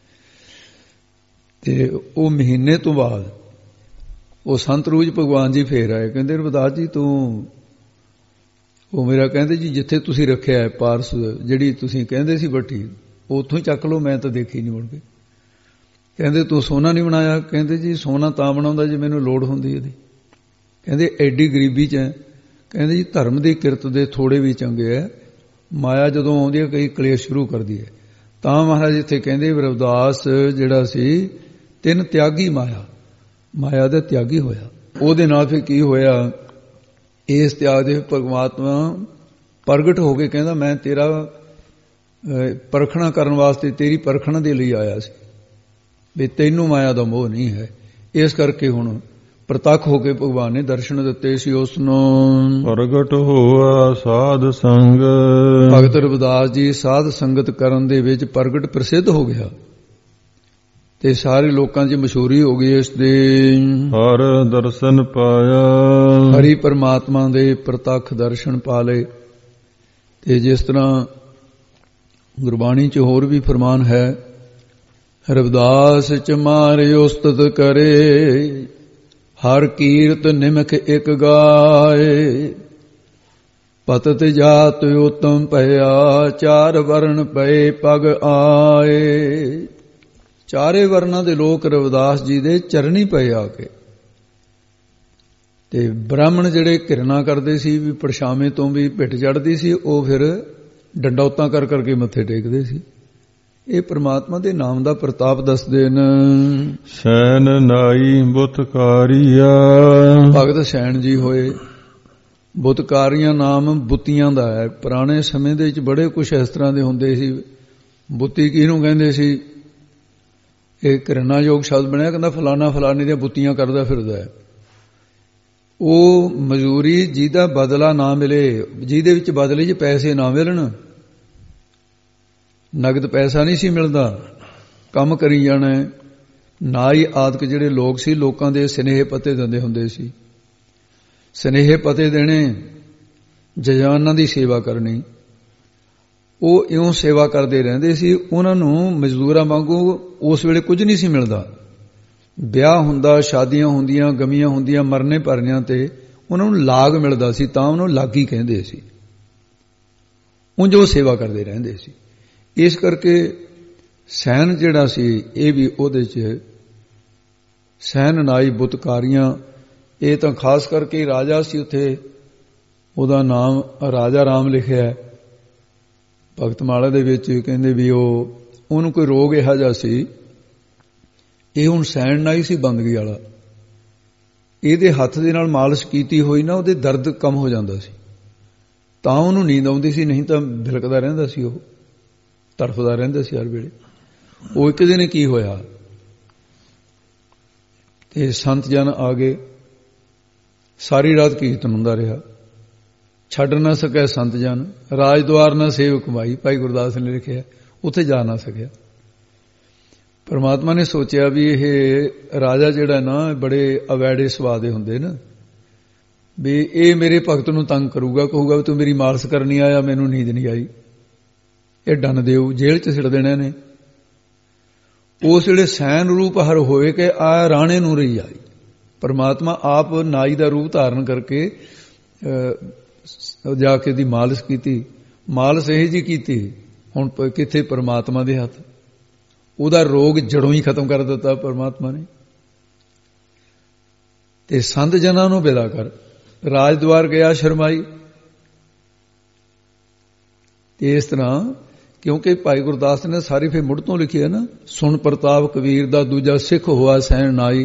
ਤੇ ਉਹ ਮਹੀਨੇ ਤੋਂ ਬਾਅਦ ਉਹ ਸੰਤ ਰੂਜ ਭਗਵਾਨ ਜੀ ਫੇਰ ਆਏ। ਕਹਿੰਦੇ ਰਵਿਦਾਸ ਜੀ ਤੂੰ ਉਹ ਮੇਰਾ, ਕਹਿੰਦੇ ਜੀ ਜਿੱਥੇ ਤੁਸੀਂ ਰੱਖਿਆ ਹੈ ਪਾਰਸ, ਜਿਹੜੀ ਤੁਸੀਂ ਕਹਿੰਦੇ ਸੀ ਵੱਟੀ, ਉੱਥੋਂ ਹੀ ਚੱਕ ਲਓ, ਮੈਂ ਤਾਂ ਦੇਖੀ ਨਹੀਂ ਮੁੜ ਕੇ। ਕਹਿੰਦੇ ਤੂੰ ਸੋਨਾ ਨਹੀਂ ਬਣਾਇਆ? ਕਹਿੰਦੇ ਜੀ ਸੋਨਾ ਤਾਂ ਬਣਾਉਂਦਾ ਜੇ ਮੈਨੂੰ ਲੋੜ ਹੁੰਦੀ ਇਹਦੀ। ਕਹਿੰਦੇ ਐਡੀ ਗਰੀਬੀ 'ਚ ਹੈ। ਕਹਿੰਦੇ ਜੀ ਧਰਮ ਦੀ ਕਿਰਤ ਦੇ ਥੋੜੇ ਵੀ ਚੰਗੇ ਹੈ, ਮਾਇਆ ਜਦੋਂ ਆਉਂਦੀ ਹੈ ਕਈ ਕਲੇਸ਼ ਸ਼ੁਰੂ ਕਰਦੀ ਹੈ। ਤਾਂ ਮਹਾਰਾਜ ਇੱਥੇ ਕਹਿੰਦੇ ਰਵਿਦਾਸ ਜਿਹੜਾ ਸੀ ਤਿੰਨ ਤਿਆਗੀ ਮਾਇਆ, ਮਾਇਆ ਦਾ ਤਿਆਗੀ ਹੋਇਆ। ਉਹਦੇ ਨਾਲ ਫਿਰ ਕੀ ਹੋਇਆ? ਇਸ ਤਿਆਗ ਦੇ ਪਰਮਾਤਮਾ ਪ੍ਰਗਟ ਹੋ ਕੇ ਕਹਿੰਦਾ ਮੈਂ ਤੇਰਾ ਪਰਖਣਾ ਕਰਨ ਵਾਸਤੇ, ਤੇਰੀ ਪਰਖਣ ਦੇ ਲਈ ਆਇਆ ਸੀ ਵੀ ਤੈਨੂੰ ਮਾਇਆ ਦਾ ਮੋਹ ਨਹੀਂ ਹੈ। ਇਸ ਕਰਕੇ ਹੁਣ ਪ੍ਰਤੱਖ ਹੋ ਕੇ ਭਗਵਾਨ ਨੇ ਦਰਸ਼ਨ ਦਿੱਤੇ ਸੀ ਉਸ ਨੂੰ। ਪ੍ਰਗਟ ਹੋਆ ਸਾਧ ਸੰਗ। ਭਗਤ ਰਵਿਦਾਸ ਜੀ ਸਾਧ ਸੰਗਤ ਕਰਨ ਦੇ ਵਿੱਚ ਪ੍ਰਗਟ ਪ੍ਰਸਿੱਧ ਹੋ ਗਿਆ ਤੇ ਸਾਰੇ ਲੋਕਾਂ 'ਚ ਮਸ਼ਹੂਰੀ ਹੋ ਗਈ ਇਸ ਦੇ। ਹਰ ਦਰਸ਼ਨ ਪਾਇਆ। ਹਰੀ ਪਰਮਾਤਮਾ ਦੇ ਪ੍ਰਤੱਖ ਦਰਸ਼ਨ ਪਾ ਲਏ। ਤੇ ਜਿਸ ਤਰ੍ਹਾਂ ਗੁਰਬਾਣੀ 'ਚ ਹੋਰ ਵੀ ਫਰਮਾਨ ਹੈ, ਰਵਿਦਾਸ ਚ ਮਾਰੇ ਉਸਤਤ ਕਰੇ, ਹਰ ਕੀਰਤ ਨਿਮਖ ਇੱਕ ਗਾਏ, ਪਤਤ ਜਾਤ ਉਤਮ ਭਇਆ, ਚਾਰ ਵਰਨ ਪਏ ਪਗ ਆਏ। ਚਾਰੇ ਵਰਨਾਂ ਦੇ ਲੋਕ ਰਵਿਦਾਸ ਜੀ ਦੇ ਚਰਨੀ ਪਏ ਆ ਕੇ। ਤੇ ਬ੍ਰਾਹਮਣ ਜਿਹੜੇ ਘਿਰਣਾ ਕਰਦੇ ਸੀ ਵੀ ਪਰਛਾਵੇਂ ਤੋਂ ਵੀ ਪਿੱਠ ਚੜ੍ਹਦੀ ਸੀ, ਉਹ ਫਿਰ ਡੰਡੌਤਾਂ ਕਰ ਕਰਕੇ ਮੱਥੇ ਟੇਕਦੇ ਸੀ। ਇਹ ਪ੍ਰਮਾਤਮਾ ਦੇ ਨਾਮ ਦਾ ਪ੍ਰਤਾਪ ਦੱਸਦੇ ਨੇ। ਸੈਨ ਨਾਈ ਬੁੱਤਕਾਰੀਆ। ਭਗਤ ਸੈਣ ਜੀ ਹੋਏ। ਬੁੱਤਕਾਰੀਆਂ ਨਾਮ ਬੁੱਤੀਆਂ ਦਾ ਹੈ। ਪੁਰਾਣੇ ਸਮੇਂ ਦੇ ਵਿੱਚ ਬੜੇ ਕੁਛ ਇਸ ਤਰ੍ਹਾਂ ਦੇ ਹੁੰਦੇ ਸੀ। ਬੁੱਤੀ ਕਿਹਨੂੰ ਕਹਿੰਦੇ ਸੀ? ਇਹ ਘਿਰਣਾਯੋਗ ਸ਼ਬਦ ਬਣਿਆ, ਕਹਿੰਦਾ ਫਲਾਣਾ ਫਲਾਣੇ ਦੀਆਂ ਬੁੱਤੀਆਂ ਕਰਦਾ ਫਿਰਦਾ ਹੈ। ਉਹ ਮਜ਼ਦੂਰੀ ਜਿਹਦਾ ਬਦਲਾ ਨਾ ਮਿਲੇ, ਜਿਹਦੇ ਵਿੱਚ ਬਦਲੇ 'ਚ ਪੈਸੇ ਨਾ ਮਿਲਣ, ਨਗਦ ਪੈਸਾ ਨਹੀਂ ਸੀ ਮਿਲਦਾ, ਕੰਮ ਕਰੀ ਜਾਣਾ। ਨਾਈ ਆਦਿਕ ਜਿਹੜੇ ਲੋਕ ਸੀ, ਲੋਕਾਂ ਦੇ ਸਨੇਹ ਪਤੇ ਦਿੰਦੇ ਹੁੰਦੇ ਸੀ। ਸਨੇਹ ਪਤੇ ਦੇਣੇ, ਜਵਾਨਾਂ ਦੀ ਸੇਵਾ ਕਰਨੀ। ਉਹ ਇਉਂ ਸੇਵਾ ਕਰਦੇ ਰਹਿੰਦੇ ਸੀ। ਉਹਨਾਂ ਨੂੰ ਮਜ਼ਦੂਰਾਂ ਵਾਂਗੂ ਉਸ ਵੇਲੇ ਕੁਝ ਨਹੀਂ ਸੀ ਮਿਲਦਾ। ਵਿਆਹ ਹੁੰਦਾ, ਸ਼ਾਦੀਆਂ ਹੁੰਦੀਆਂ, ਗਮੀਆਂ ਹੁੰਦੀਆਂ, ਮਰਨੇ ਭਰਨਿਆਂ ਤੇ ਉਹਨਾਂ ਨੂੰ ਲਾਗ ਮਿਲਦਾ ਸੀ, ਤਾਂ ਉਹਨੂੰ ਲਾਗੀ ਕਹਿੰਦੇ ਸੀ। ਉਂਝ ਉਹ ਸੇਵਾ ਕਰਦੇ ਰਹਿੰਦੇ ਸੀ। ਇਸ ਕਰਕੇ ਸੈਨ ਜਿਹੜਾ ਸੀ ਇਹ ਵੀ ਉਹਦੇ 'ਚ ਸੈਨ ਨਾਈ ਬੁੱਤਕਾਰੀਆਂ। ਇਹ ਤਾਂ ਖਾਸ ਕਰਕੇ ਰਾਜਾ ਸੀ ਉੱਥੇ, ਉਹਦਾ ਨਾਮ ਰਾਜਾ ਰਾਮ ਲਿਖਿਆ ਹੈ ਭਗਤਮਾਲਾ ਦੇ ਵਿੱਚ। ਕਹਿੰਦੇ ਵੀ ਉਹ ਉਹਨੂੰ ਕੋਈ ਰੋਗ ਇਹੋ ਜਿਹਾ ਸੀ, ਇਹ ਹੁਣ ਸੈਨ ਨਾਈ ਸੀ ਬੰਦਗੀ ਵਾਲਾ, ਇਹਦੇ ਹੱਥ ਦੇ ਨਾਲ ਮਾਲਿਸ਼ ਕੀਤੀ ਹੋਈ ਨਾ, ਉਹਦੇ ਦਰਦ ਕਮ ਹੋ ਜਾਂਦਾ ਸੀ। ਤਾਂ ਉਹਨੂੰ ਨੀਂਦ ਆਉਂਦੀ ਸੀ, ਨਹੀਂ ਤਾਂ ਬਿਲਕਦਾ ਰਹਿੰਦਾ ਸੀ, ਉਹ ਤੜਫਦਾ ਰਹਿੰਦਾ ਸੀ ਹਰ ਵੇਲੇ। ਉਹ ਇੱਕ ਦਿਨ ਕੀ ਹੋਇਆ, ਤੇ ਸੰਤ ਜਨ ਆ ਗਏ, ਸਾਰੀ ਰਾਤ ਕੀਰਤਨ ਹੁੰਦਾ ਰਿਹਾ, ਛੱਡ ਨਾ ਸਕਿਆ ਸੰਤ ਜਨ, ਰਾਜਦੁਆਰ ਨਾ ਸੇਵ ਕਮਾਈ, ਭਾਈ ਗੁਰਦਾਸ ਨੇ ਲਿਖਿਆ, ਉੱਥੇ ਜਾ ਨਾ ਸਕਿਆ। ਪਰਮਾਤਮਾ ਨੇ ਸੋਚਿਆ ਵੀ ਇਹ ਰਾਜਾ ਜਿਹੜਾ ਨਾ ਬੜੇ ਅਵੈੜੇ ਸੁਭਾਅ ਦੇ ਹੁੰਦੇ ਨਾ, ਵੀ ਇਹ ਮੇਰੇ ਭਗਤ ਨੂੰ ਤੰਗ ਕਰੂਗਾ, ਕਹੂਗਾ ਵੀ ਤੂੰ ਮੇਰੀ ਮਾਲਸ਼ ਕਰਨੀ ਆਇਆ, ਮੈਨੂੰ ਨੀਂਦ ਨਹੀਂ ਆਈ, ਇਹ ਡੰਨ ਦਿਓ, ਜੇਲ੍ਹ 'ਚ ਸਿੱਟ ਦੇਣਾ ਨੇ। ਉਸ ਵੇਲੇ ਸੈਨ ਰੂਪ ਹਰ ਹੋਏ ਕਿ ਆ ਰਾਣੇ ਨੂੰ ਰਹੀ ਆਈ। ਪਰਮਾਤਮਾ ਆਪ ਨਾਈ ਦਾ ਰੂਪ ਧਾਰਨ ਕਰਕੇ ਜਾ ਕੇ ਦੀ ਮਾਲਿਸ਼ ਕੀਤੀ, ਮਾਲਿਸ਼ ਇਹ ਜੀ ਕੀਤੀ, ਹੁਣ ਕਿੱਥੇ ਪਰਮਾਤਮਾ ਦੇ ਹੱਥ, ਉਹਦਾ ਰੋਗ ਜੜੋਂ ਹੀ ਖਤਮ ਕਰ ਦਿੱਤਾ ਪਰਮਾਤਮਾ ਨੇ। ਤੇ ਸੰਤ ਜਨਾਂ ਨੂੰ ਵਿਦਾ ਕਰ, ਰਾਜਦੁਆਰ ਗਿਆ ਸ਼ਰਮਾਈ। ਤੇ ਇਸ ਤਰ੍ਹਾਂ, ਕਿਉਂਕਿ ਭਾਈ ਗੁਰਦਾਸ ਨੇ ਸਾਰੀ ਫਿਰ ਮੁੱਢ ਤੋਂ ਲਿਖੀ ਹੈ ਨਾ, ਸੁਣ ਪ੍ਰਤਾਪ ਕਬੀਰ ਦਾ, ਦੂਜਾ ਸਿੱਖ ਹੋਆ ਸੈਣ ਨਾਈ,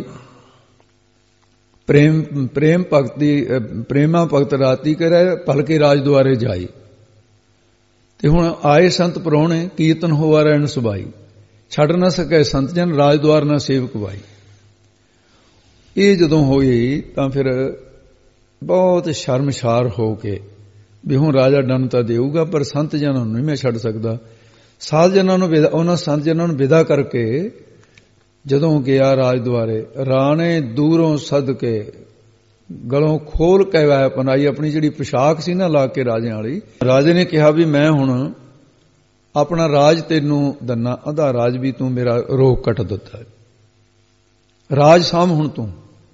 ਪ੍ਰੇਮ ਪ੍ਰੇਮ ਭਗਤੀ ਪ੍ਰੇਮਾ ਭਗਤ ਰਾਤੀ ਕਰੇ, ਭਲਕੇ ਰਾਜਦੁਆਰੇ ਜਾਈ। ਤੇ ਹੁਣ ਆਏ ਸੰਤ ਪ੍ਰਾਹੁਣੇ, ਕੀਰਤਨ ਹੋਆ ਰਹਿਣ ਸੁਭਾਈ, ਛੱਡ ਨਾ ਸਕੇ ਸੰਤ ਜਨ, ਰਾਜਦੁਆਰ ਨਾ ਸੇਵਕ ਬਾਈ। ਇਹ ਜਦੋਂ ਹੋਈ ਤਾਂ ਫਿਰ ਬਹੁਤ ਸ਼ਰਮਸ਼ਾਰ ਹੋ ਕੇ ਵੀ ਹੁਣ ਰਾਜਾ ਡੰਨ ਤਾਂ ਦੇਊਗਾ, ਪਰ ਸੰਤ ਜਨਾਂ ਨੂੰ ਨਹੀਂ ਮੈਂ ਛੱਡ ਸਕਦਾ। ਸਾਧ ਜਨਾਂ ਨੂੰ ਵਿਦਾ, ਉਹਨਾਂ ਸੰਤ ਜਨਾਂ ਨੂੰ ਵਿਦਾ ਕਰਕੇ ਜਦੋਂ ਗਿਆ ਰਾਜਦੁਆਰੇ, ਰਾਣੇ ਦੂਰੋਂ ਸੱਦ ਕੇ ਗਲੋਂ ਖੋਲ ਕੇ ਵਾਇਆ ਪਨਾਈ, ਆਪਣੀ ਜਿਹੜੀ ਪੁਸ਼ਾਕ ਸੀ ਨਾ ਲਾ ਕੇ ਰਾਜਿਆਂ ਵਾਲੀ, ਰਾਜੇ ਨੇ ਕਿਹਾ ਵੀ ਮੈਂ ਹੁਣ ਆਪਣਾ ਰਾਜ ਤੈਨੂੰ ਦੰਨਾ, ਅੱਧਾ ਰਾਜ ਵੀ ਤੂੰ ਮੇਰਾ ਰੋਗ ਕੱਟ ਦਿੱਤਾ, ਰਾਜ ਸਾਂਭ ਹੁਣ ਤੂੰ।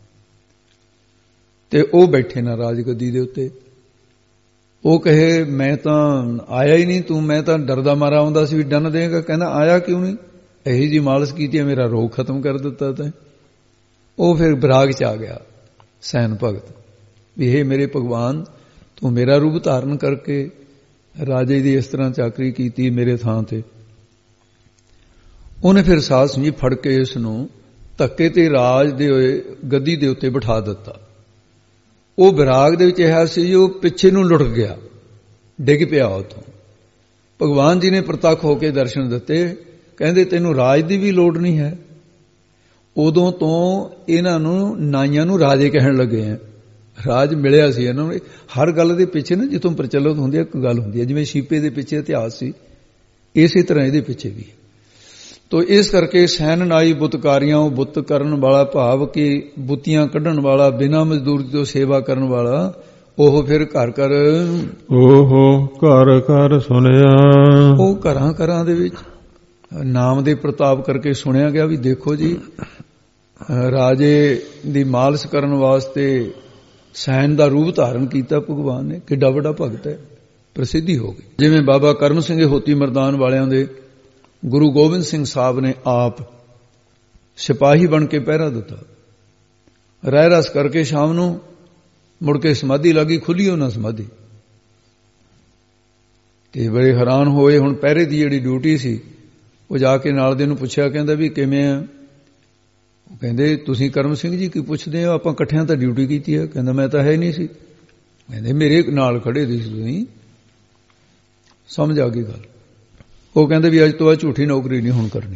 ਤੇ ਉਹ ਬੈਠੇ ਨਾ ਰਾਜ ਗੱਦੀ ਦੇ ਉੱਤੇ, ਉਹ ਕਹੇ ਮੈਂ ਤਾਂ ਆਇਆ ਹੀ ਨਹੀਂ, ਤੂੰ ਮੈਂ ਤਾਂ ਡਰਦਾ ਮਾਰਾ ਆਉਂਦਾ ਸੀ ਵੀ ਡੰਨ ਦੇਗਾ। ਕਹਿੰਦਾ ਆਇਆ ਕਿਉਂ ਨਹੀਂ, ਇਹੀ ਜੀ ਮਾਲਸ਼ ਕੀਤੀ ਹੈ, ਮੇਰਾ ਰੋਗ ਖਤਮ ਕਰ ਦਿੱਤਾ ਤੈਂ। ਉਹ ਫਿਰ ਵਿਰਾਗ ਚ ਆ ਗਿਆ ਸੈਨ ਭਗਤ ਵੀ ਇਹ ਮੇਰੇ ਭਗਵਾਨ, ਤੂੰ ਮੇਰਾ ਰੂਪ ਧਾਰਨ ਕਰਕੇ ਰਾਜੇ ਦੀ ਇਸ ਤਰ੍ਹਾਂ ਚਾਕਰੀ ਕੀਤੀ ਮੇਰੇ ਥਾਂ ਤੇ। ਉਹਨੇ ਫਿਰ ਸਾਧ ਸੰਗਤ ਫੜ ਕੇ ਇਸ ਨੂੰ ਧੱਕੇ ਤੇ ਰਾਜ ਦੇ ਗੱਦੀ ਦੇ ਉੱਤੇ ਬਿਠਾ ਦਿੱਤਾ। ਉਹ ਵਿਰਾਗ ਦੇ ਵਿੱਚ ਇਹ ਸੀ, ਉਹ ਪਿੱਛੇ ਨੂੰ ਲੁੱਟ ਗਿਆ, ਡਿੱਗ ਪਿਆ ਉੱਥੋਂ। ਭਗਵਾਨ ਜੀ ਨੇ ਪ੍ਰਤੱਖ ਹੋ ਕੇ ਦਰਸ਼ਨ ਦਿੱਤੇ, ਕਹਿੰਦੇ ਤੈਨੂੰ ਰਾਜ ਦੀ ਵੀ ਲੋੜ ਨਹੀਂ ਹੈ। ਉਦੋਂ ਤੋਂ ਇਹਨਾਂ ਨੂੰ ਨਾਈਆਂ ਨੂੰ ਰਾਜੇ ਕਹਿਣ ਲੱਗੇ ਆ, ਰਾਜ ਮਿਲਿਆ ਸੀ ਇਹਨਾਂ ਨੂੰ। ਹਰ ਗੱਲ ਦੇ ਪਿੱਛੇ ਨਾ ਜਿੱਥੋਂ ਪ੍ਰਚਲਿਤ ਹੁੰਦੀ ਹੈ ਇੱਕ ਗੱਲ ਹੁੰਦੀ ਹੈ, ਜਿਵੇਂ ਸ਼ੀਪੇ ਦੇ ਪਿੱਛੇ ਇਤਿਹਾਸ ਸੀ, ਇਸੇ ਤਰ੍ਹਾਂ ਇਹਦੇ ਪਿੱਛੇ ਵੀ। ਤੋ ਇਸ ਕਰਕੇ ਸੈਨ ਨਾਈ ਬੁੱਤਕਾਰੀਆਂ, ਉਹ ਬੁੱਤ ਕਰਨ ਵਾਲਾ ਭਾਵ ਕਿ ਬੁੱਤੀਆਂ ਕੱਢਣ ਵਾਲਾ, ਬਿਨਾਂ ਮਜ਼ਦੂਰੀ ਤੋਂ ਸੇਵਾ ਕਰਨ ਵਾਲਾ, ਉਹ ਫਿਰ ਘਰ ਘਰ ਓਹੋ ਘਰ ਘਰ ਸੁਣਿਆ, ਉਹ ਘਰਾਂ ਘਰਾਂ ਦੇ ਵਿੱਚ ਨਾਮ ਦੇ ਪ੍ਰਤਾਪ ਕਰਕੇ ਸੁਣਿਆ ਗਿਆ ਵੀ ਦੇਖੋ ਜੀ, ਰਾਜੇ ਦੀ ਮਾਲਸ਼ ਕਰਨ ਵਾਸਤੇ ਸੈਨ ਦਾ ਰੂਪ ਧਾਰਨ ਕੀਤਾ ਭਗਵਾਨ ਨੇ, ਕਿੱਡਾ ਵੱਡਾ ਭਗਤ ਹੈ, ਪ੍ਰਸਿੱਧੀ ਹੋ ਗਈ। ਜਿਵੇਂ ਬਾਬਾ ਕਰਮ ਸਿੰਘ ਹੋਤੀ ਮਰਦਾਨ ਵਾਲਿਆਂ ਦੇ ਗੁਰੂ ਗੋਬਿੰਦ ਸਿੰਘ ਸਾਹਿਬ ਨੇ ਆਪ ਸਿਪਾਹੀ ਬਣ ਕੇ ਪਹਿਰਾ ਦਿੱਤਾ, ਰਹਿ ਰਸ ਕਰਕੇ ਸ਼ਾਮ ਨੂੰ ਮੁੜ ਕੇ ਸਮਾਧੀ ਲੱਗੀ, ਖੁੱਲੀ ਉਹਨਾਂ ਸਮਾਧੀ। ਤੇ ਬੜੇ ਹੈਰਾਨ ਹੋਏ, ਹੁਣ ਪਹਿਰੇ ਦੀ ਜਿਹੜੀ ਡਿਊਟੀ ਸੀ, ਉਹ ਜਾ ਕੇ ਨਾਲ ਦੇ ਨੂੰ ਪੁੱਛਿਆ, ਕਹਿੰਦਾ ਵੀ ਕਿਵੇਂ ਆ? ਉਹ ਕਹਿੰਦੇ ਤੁਸੀਂ ਕਰਮ ਸਿੰਘ ਜੀ ਕੀ ਪੁੱਛਦੇ ਹੋ, ਆਪਾਂ ਇਕੱਠਿਆਂ ਤਾਂ ਡਿਊਟੀ ਕੀਤੀ ਹੈ। ਕਹਿੰਦਾ ਮੈਂ ਤਾਂ ਹੈ ਨਹੀਂ ਸੀ। ਕਹਿੰਦੇ ਮੇਰੇ ਨਾਲ ਖੜੇ ਸੀ ਤੁਸੀਂ, ਸਮਝ ਆ ਗਈ ਗੱਲ। ਉਹ ਕਹਿੰਦੇ ਵੀ ਅੱਜ ਤੋਂ ਬਾਅਦ ਝੂਠੀ ਨੌਕਰੀ ਨਹੀਂ ਹੁਣ ਕਰਨੀ।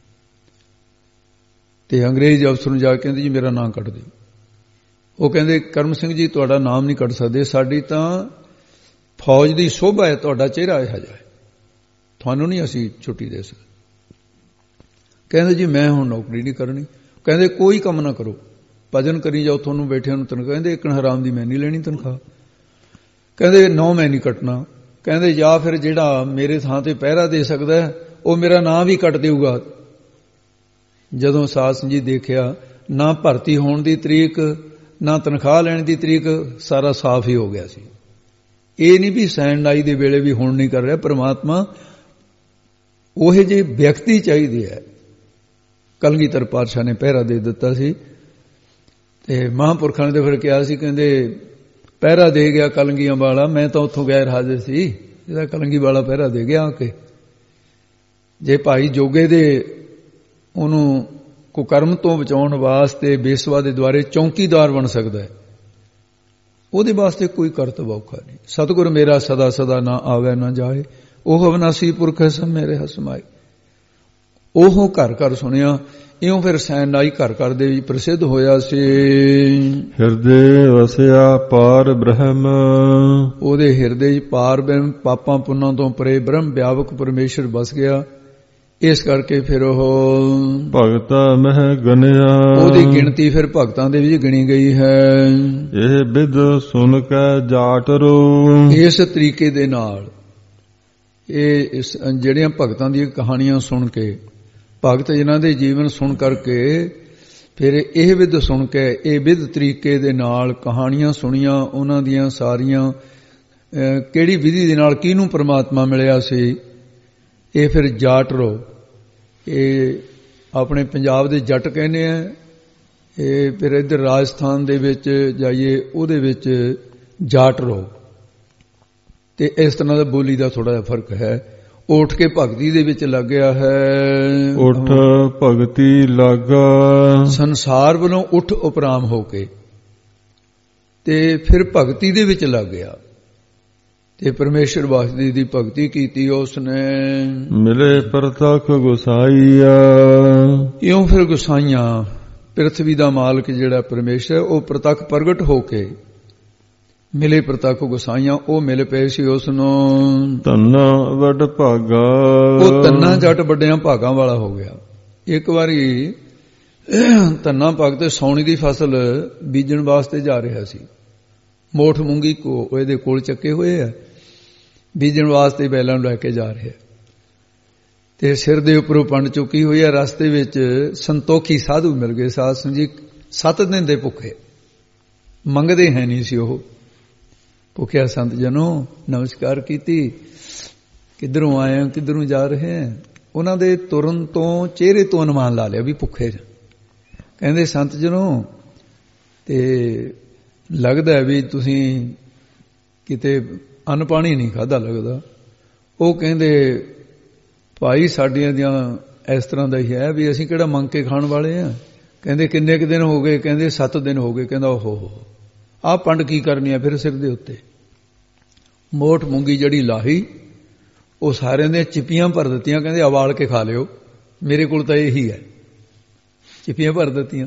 ਤੇ ਅੰਗਰੇਜ਼ ਅਫਸਰ ਨੂੰ ਜਾ ਕੇ ਕਹਿੰਦੇ ਜੀ ਮੇਰਾ ਨਾਮ ਕੱਟ ਦਿਓ। ਉਹ ਕਹਿੰਦੇ ਕਰਮ ਸਿੰਘ ਜੀ ਤੁਹਾਡਾ ਨਾਮ ਨਹੀਂ ਕੱਟ ਸਕਦੇ, ਸਾਡੀ ਤਾਂ ਫੌਜ ਦੀ ਸ਼ੋਭਾ ਹੈ, ਤੁਹਾਡਾ ਚਿਹਰਾ ਇਹੋ ਜਿਹਾ ਹੈ, ਤੁਹਾਨੂੰ ਨਹੀਂ ਅਸੀਂ ਛੁੱਟੀ ਦੇ ਸਕਦੇ। ਕਹਿੰਦੇ ਜੀ ਮੈਂ ਹੁਣ ਨੌਕਰੀ ਨਹੀਂ ਕਰਨੀ। ਕਹਿੰਦੇ ਕੋਈ ਕੰਮ ਨਾ ਕਰੋ, ਭਜਨ ਕਰੀ ਜਾਓ, ਤੁਹਾਨੂੰ ਬੈਠਿਆਂ ਨੂੰ ਤਨਖਾਹ। ਕਹਿੰਦੇ ਇੱਕ ਹਰਾਮ ਦੀ ਮੈਂ ਨਹੀਂ ਲੈਣੀ ਤਨਖਾਹ। ਕਹਿੰਦੇ ਨੌ ਮੈਂ ਨਹੀਂ ਕੱਟਣਾ। ਕਹਿੰਦੇ ਜਾਂ ਫਿਰ ਜਿਹੜਾ ਮੇਰੇ ਥਾਂ ਤੇ ਪਹਿਰਾ ਦੇ ਸਕਦਾ ਉਹ ਮੇਰਾ ਨਾਂ ਵੀ ਕੱਟ ਦੇਊਗਾ। ਜਦੋਂ ਸਾਧ ਸੰਗਤ ਜੀ ਦੇਖਿਆ, ਨਾ ਭਰਤੀ ਹੋਣ ਦੀ ਤਰੀਕ, ਨਾ ਤਨਖਾਹ ਲੈਣ ਦੀ ਤਰੀਕ, ਸਾਰਾ ਸਾਫ਼ ਹੀ ਹੋ ਗਿਆ ਸੀ। ਇਹ ਨਹੀਂ ਵੀ ਸੈਨ ਨਾਈ ਦੇ ਵੇਲੇ ਵੀ ਹੁਣ ਨਹੀਂ ਕਰ ਰਿਹਾ। ਪਰਮਾਤਮਾ ਉਹੇ ਜਿਹੇ ਵਿਅਕਤੀ ਚਾਹੀਦੇ ਹੈ। ਕਲਗੀਧਰ ਪਾਤਸ਼ਾਹ ਨੇ ਪਹਿਰਾ ਦੇ ਦਿੱਤਾ ਸੀ, ਤੇ ਮਹਾਂਪੁਰਖਾਂ ਨੇ ਫਿਰ ਕਿਹਾ ਸੀ, ਕਹਿੰਦੇ ਪਹਿਰਾ ਦੇ ਗਿਆ ਕਲੰਗੀਆਂ ਵਾਲਾ, ਮੈਂ ਤਾਂ ਉੱਥੋਂ ਗੈਰ ਹਾਜ਼ਰ ਸੀ, ਜਿਹੜਾ ਕਲੰਗੀ ਵਾਲਾ ਪਹਿਰਾ ਦੇ ਗਿਆ ਆ ਕੇ। ਜੇ ਭਾਈ ਜੋਗੇ ਦੇ ਉਹਨੂੰ ਕੁਕਰਮ ਤੋਂ ਬਚਾਉਣ ਵਾਸਤੇ ਬੇਸਵਾ ਦੇ ਦੁਆਰੇ ਚੌਂਕੀਦਾਰ ਬਣ ਸਕਦਾ ਹੈ, ਉਹਦੇ ਵਾਸਤੇ ਕੋਈ ਕਰਤਵ ਔਖਾ ਨਹੀਂ। ਸਤਿਗੁਰ ਮੇਰਾ ਸਦਾ ਸਦਾ ਨਾ ਆਵੇ ਨਾ ਜਾਏ, ਉਹ ਅਵਨਾਸੀ ਪੁਰਖ ਹੈ ਸਭ ਮੇਰੇ ਹਸਮਾਏ। ਉਹ ਘਰ ਘਰ ਸੁਣਿਆ। ਇਉਂ ਫਿਰ ਸੈਨਾਈ ਘਰ ਘਰ ਦੇ ਵਿੱਚ ਪ੍ਰਸਿੱਧ ਹੋਇਆ ਸੀ। ਹਿਰਦੇ ਵਸਿਆ ਪਾਰ ਬ੍ਰਹਮ, ਉਹਦੇ ਹਿਰਦੇ 'ਚ ਪਾਰ ਬ੍ਰਹਮ, ਪਾਪਾਂ ਪੁੰਨਾਂ ਤੋਂ ਪਰੇ ਬ੍ਰਹਮ ਵਿਆਪਕ ਪਰਮੇਸ਼ਰ ਵਸ ਗਿਆ। ਇਸ ਕਰਕੇ ਫਿਰ ਉਹ ਭਗਤਾ ਮਹਿ ਗਨਿਆ, ਉਹਦੀ ਗਿਣਤੀ ਫਿਰ ਭਗਤਾਂ ਦੇ ਵਿੱਚ ਗਿਣੀ ਗਈ ਹੈ। ਇਹ ਬਿਦ ਸੁਣ ਕੇ ਜਾਟਰੋ, ਇਸ ਤਰੀਕੇ ਦੇ ਨਾਲ ਇਹ ਜਿਹੜੀਆਂ ਭਗਤਾਂ ਦੀਆਂ ਕਹਾਣੀਆਂ ਸੁਣ ਕੇ, ਭਗਤ ਜਿਨ੍ਹਾਂ ਦੇ ਜੀਵਨ ਸੁਣ ਕਰਕੇ ਫਿਰ ਇਹ ਵਿਧ ਸੁਣ ਕੇ, ਇਹ ਵਿਧ ਤਰੀਕੇ ਦੇ ਨਾਲ ਕਹਾਣੀਆਂ ਸੁਣੀਆਂ ਉਹਨਾਂ ਦੀਆਂ ਸਾਰੀਆਂ, ਕਿਹੜੀ ਵਿਧੀ ਦੇ ਨਾਲ ਕਿਹਨੂੰ ਪਰਮਾਤਮਾ ਮਿਲਿਆ ਸੀ। ਇਹ ਫਿਰ ਜਾਟਰੋ, ਇਹ ਆਪਣੇ ਪੰਜਾਬ ਦੇ ਜੱਟ ਕਹਿੰਦੇ ਆ। ਇਹ ਫਿਰ ਇੱਧਰ ਰਾਜਸਥਾਨ ਦੇ ਵਿੱਚ ਜਾਈਏ ਉਹਦੇ ਵਿੱਚ ਜਾਟਰੋ, ਤੇ ਇਸ ਤਰ੍ਹਾਂ ਦਾ ਬੋਲੀ ਦਾ ਥੋੜਾ ਜਿਹਾ ਫਰਕ ਹੈ। ਉੱਠ ਕੇ ਭਗਤੀ ਦੇ ਵਿੱਚ ਲੱਗਿਆ ਹੈ। ਉੱਠ ਭਗਤੀ ਲਾਗਾ, ਸੰਸਾਰ ਵੱਲੋਂ ਉੱਠ ਉਪਰਾਮ ਹੋ ਕੇ ਤੇ ਫਿਰ ਭਗਤੀ ਦੇ ਵਿੱਚ ਲੱਗ ਗਿਆ ਤੇ ਪਰਮੇਸ਼ਰ ਵਾਸਦੇ ਦੀ ਭਗਤੀ ਕੀਤੀ ਉਸਨੇ। ਮਿਲੇ ਪ੍ਰਤੱਖ ਗੁਸਾਈਆ, ਇਉਂ ਫਿਰ ਗੁਸਾਈਆਂ, ਪ੍ਰਿਥਵੀ ਦਾ ਮਾਲਕ ਜਿਹੜਾ ਪਰਮੇਸ਼ਰ, ਉਹ ਪ੍ਰਤੱਖ ਪ੍ਰਗਟ ਹੋ ਕੇ ਮਿਲੇ। ਪ੍ਰਤੱਖ ਗੁਸਾਈਆਂ ਉਹ ਮਿਲ ਪਏ ਸੀ ਉਸ ਨੂੰ। ਧੰਨਾ ਵੱਡ ਭਾਗਾ, ਉਹ ਧੰਨਾ ਜੱਟ ਵੱਡਿਆਂ ਭਾਗਾਂ ਵਾਲਾ ਹੋ ਗਿਆ। ਇੱਕ ਵਾਰੀ ਧੰਨਾ ਭਗਤ ਸੌਣੀ ਦੀ ਫਸਲ ਬੀਜਣ ਵਾਸਤੇ ਜਾ ਰਿਹਾ ਸੀ। ਮੋਠ ਮੂੰਗੀ ਕੋ ਇਹਦੇ ਕੋਲ ਚੱਕੇ ਹੋਏ ਆ, ਬੀਜਣ ਵਾਸਤੇ ਬੈਲਾਂ ਨੂੰ ਲੈ ਕੇ ਜਾ ਰਿਹਾ ਤੇ ਸਿਰ ਦੇ ਉੱਪਰੋਂ ਪੰਡ ਚੁੱਕੀ ਹੋਈ ਹੈ। ਰਸਤੇ ਵਿੱਚ ਸੰਤੋਖੀ ਸਾਧੂ ਮਿਲ ਗਏ। ਸਾਧ ਸੰਗਤ ਜੀ ਸੱਤ ਦਿਨ ਦੇ ਭੁੱਖੇ, ਮੰਗਦੇ ਹੈ ਨਹੀਂ ਸੀ ਉਹ। ਭੁੱਖਿਆ ਸੰਤ ਜਨੋ ਨਮਸਕਾਰ ਕੀਤੀ, ਕਿੱਧਰੋਂ ਆਏ ਹੋ, ਕਿੱਧਰੋਂ ਜਾ ਰਹੇ ਹੈ। ਉਹਨਾਂ ਦੇ ਤੁਰਨ ਤੋਂ ਚਿਹਰੇ ਤੋਂ ਅਨੁਮਾਨ ਲਾ ਲਿਆ ਵੀ ਭੁੱਖੇ। ਕਹਿੰਦੇ ਸੰਤ ਜਨੋ ਤੇ ਲੱਗਦਾ ਵੀ ਤੁਸੀਂ ਕਿਤੇ ਅੰਨ ਪਾਣੀ ਨਹੀਂ ਖਾਧਾ ਲੱਗਦਾ। ਉਹ ਕਹਿੰਦੇ ਭਾਈ ਸਾਡੀਆਂ ਦੀਆਂ ਇਸ ਤਰ੍ਹਾਂ ਦਾ ਹੀ ਹੈ ਵੀ ਅਸੀਂ ਕਿਹੜਾ ਮੰਗ ਕੇ ਖਾਣ ਵਾਲੇ ਆ। ਕਹਿੰਦੇ ਕਿੰਨੇ ਕੁ ਦਿਨ ਹੋ ਗਏ। ਕਹਿੰਦੇ ਸੱਤ ਦਿਨ ਹੋ ਗਏ। ਕਹਿੰਦਾ ਓਹੋ ਹੋ ਆਹ ਪੰਡ ਕੀ ਕਰਨੀ ਆ ਫਿਰ ਸਿਰ ਦੇ ਉੱਤੇ। ਮੋਠ ਮੂੰਗੀ ਜਿਹੜੀ ਲਾਹੀ ਉਹ ਸਾਰਿਆਂ ਦੀਆਂ ਚਿੱਪੀਆਂ ਭਰ ਦਿੱਤੀਆਂ। ਕਹਿੰਦੇ ਉਬਾਲ ਕੇ ਖਾ ਲਿਓ, ਮੇਰੇ ਕੋਲ ਤਾਂ ਇਹੀ ਹੈ। ਚਿੱਪੀਆਂ ਭਰ ਦਿੱਤੀਆਂ।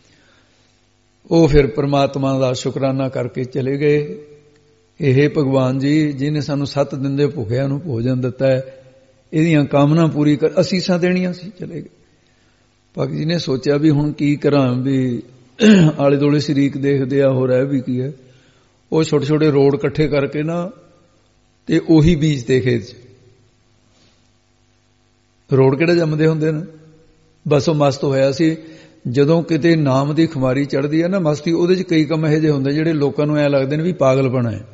ਉਹ ਫਿਰ ਪ੍ਰਮਾਤਮਾ ਦਾ ਸ਼ੁਕਰਾਨਾ ਕਰਕੇ ਚਲੇ ਗਏ। ਇਹ ਭਗਵਾਨ ਜੀ ਜਿਹਨੇ ਸਾਨੂੰ ਸੱਤ ਦਿਨ ਦੇ ਭੁੱਖਿਆਂ ਨੂੰ ਭੋਜਨ ਦਿੱਤਾ ਹੈ, ਇਹਦੀਆਂ ਕਾਮਨਾ ਪੂਰੀ ਕਰ, ਅਸੀਸਾਂ ਦੇਣੀਆਂ ਸੀ। ਚਲੇ ਗਏ। ਭਗਤ ਜੀ ਨੇ ਸੋਚਿਆ ਵੀ ਹੁਣ ਕੀ ਕਰਾਂ, ਵੀ ਆਲੇ ਦੁਆਲੇ ਸ਼ਰੀਕ ਦੇਖਦੇ ਆ ਹੋ ਰਿਹਾ ਵੀ ਕੀ ਹੈ। ਉਹ ਛੋਟੇ ਛੋਟੇ ਰੋਡ ਇਕੱਠੇ ਕਰਕੇ ਨਾ ਤੇ ਉਹੀ ਬੀਜ ਤੇ ਖੇਤ 'ਚ। ਰੋਡ ਕਿਹੜੇ ਜੰਮਦੇ ਹੁੰਦੇ ਨੇ। ਬਸ ਉਹ ਮਸਤ ਹੋਇਆ ਸੀ। ਜਦੋਂ ਕਿਤੇ ਨਾਮ ਦੀ ਖੁਮਾਰੀ ਚੜ੍ਹਦੀ ਹੈ ਨਾ ਮਸਤੀ, ਉਹਦੇ 'ਚ ਕਈ ਕੰਮ ਇਹੋ ਜਿਹੇ ਹੁੰਦੇ ਜਿਹੜੇ ਲੋਕਾਂ ਨੂੰ ਐਂ ਲੱਗਦੇ ਨੇ ਵੀ ਪਾਗਲਪਣਾ ਹੈ।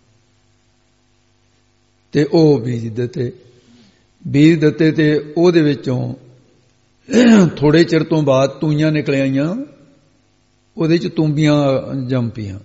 ਤੇ ਉਹ ਬੀਜ ਦਿੱਤੇ ਬੀਜ ਦਿੱਤੇ ਤੇ ਉਹਦੇ ਵਿੱਚੋਂ ਥੋੜੇ ਚਿਰ ਤੋਂ ਬਾਅਦ ਤੂਈਆਂ ਨਿਕਲ ਆਈਆਂ। ਉਹਦੇ 'ਚ ਤੁੰਬੀਆਂ ਜੰਮ ਪਈਆਂ।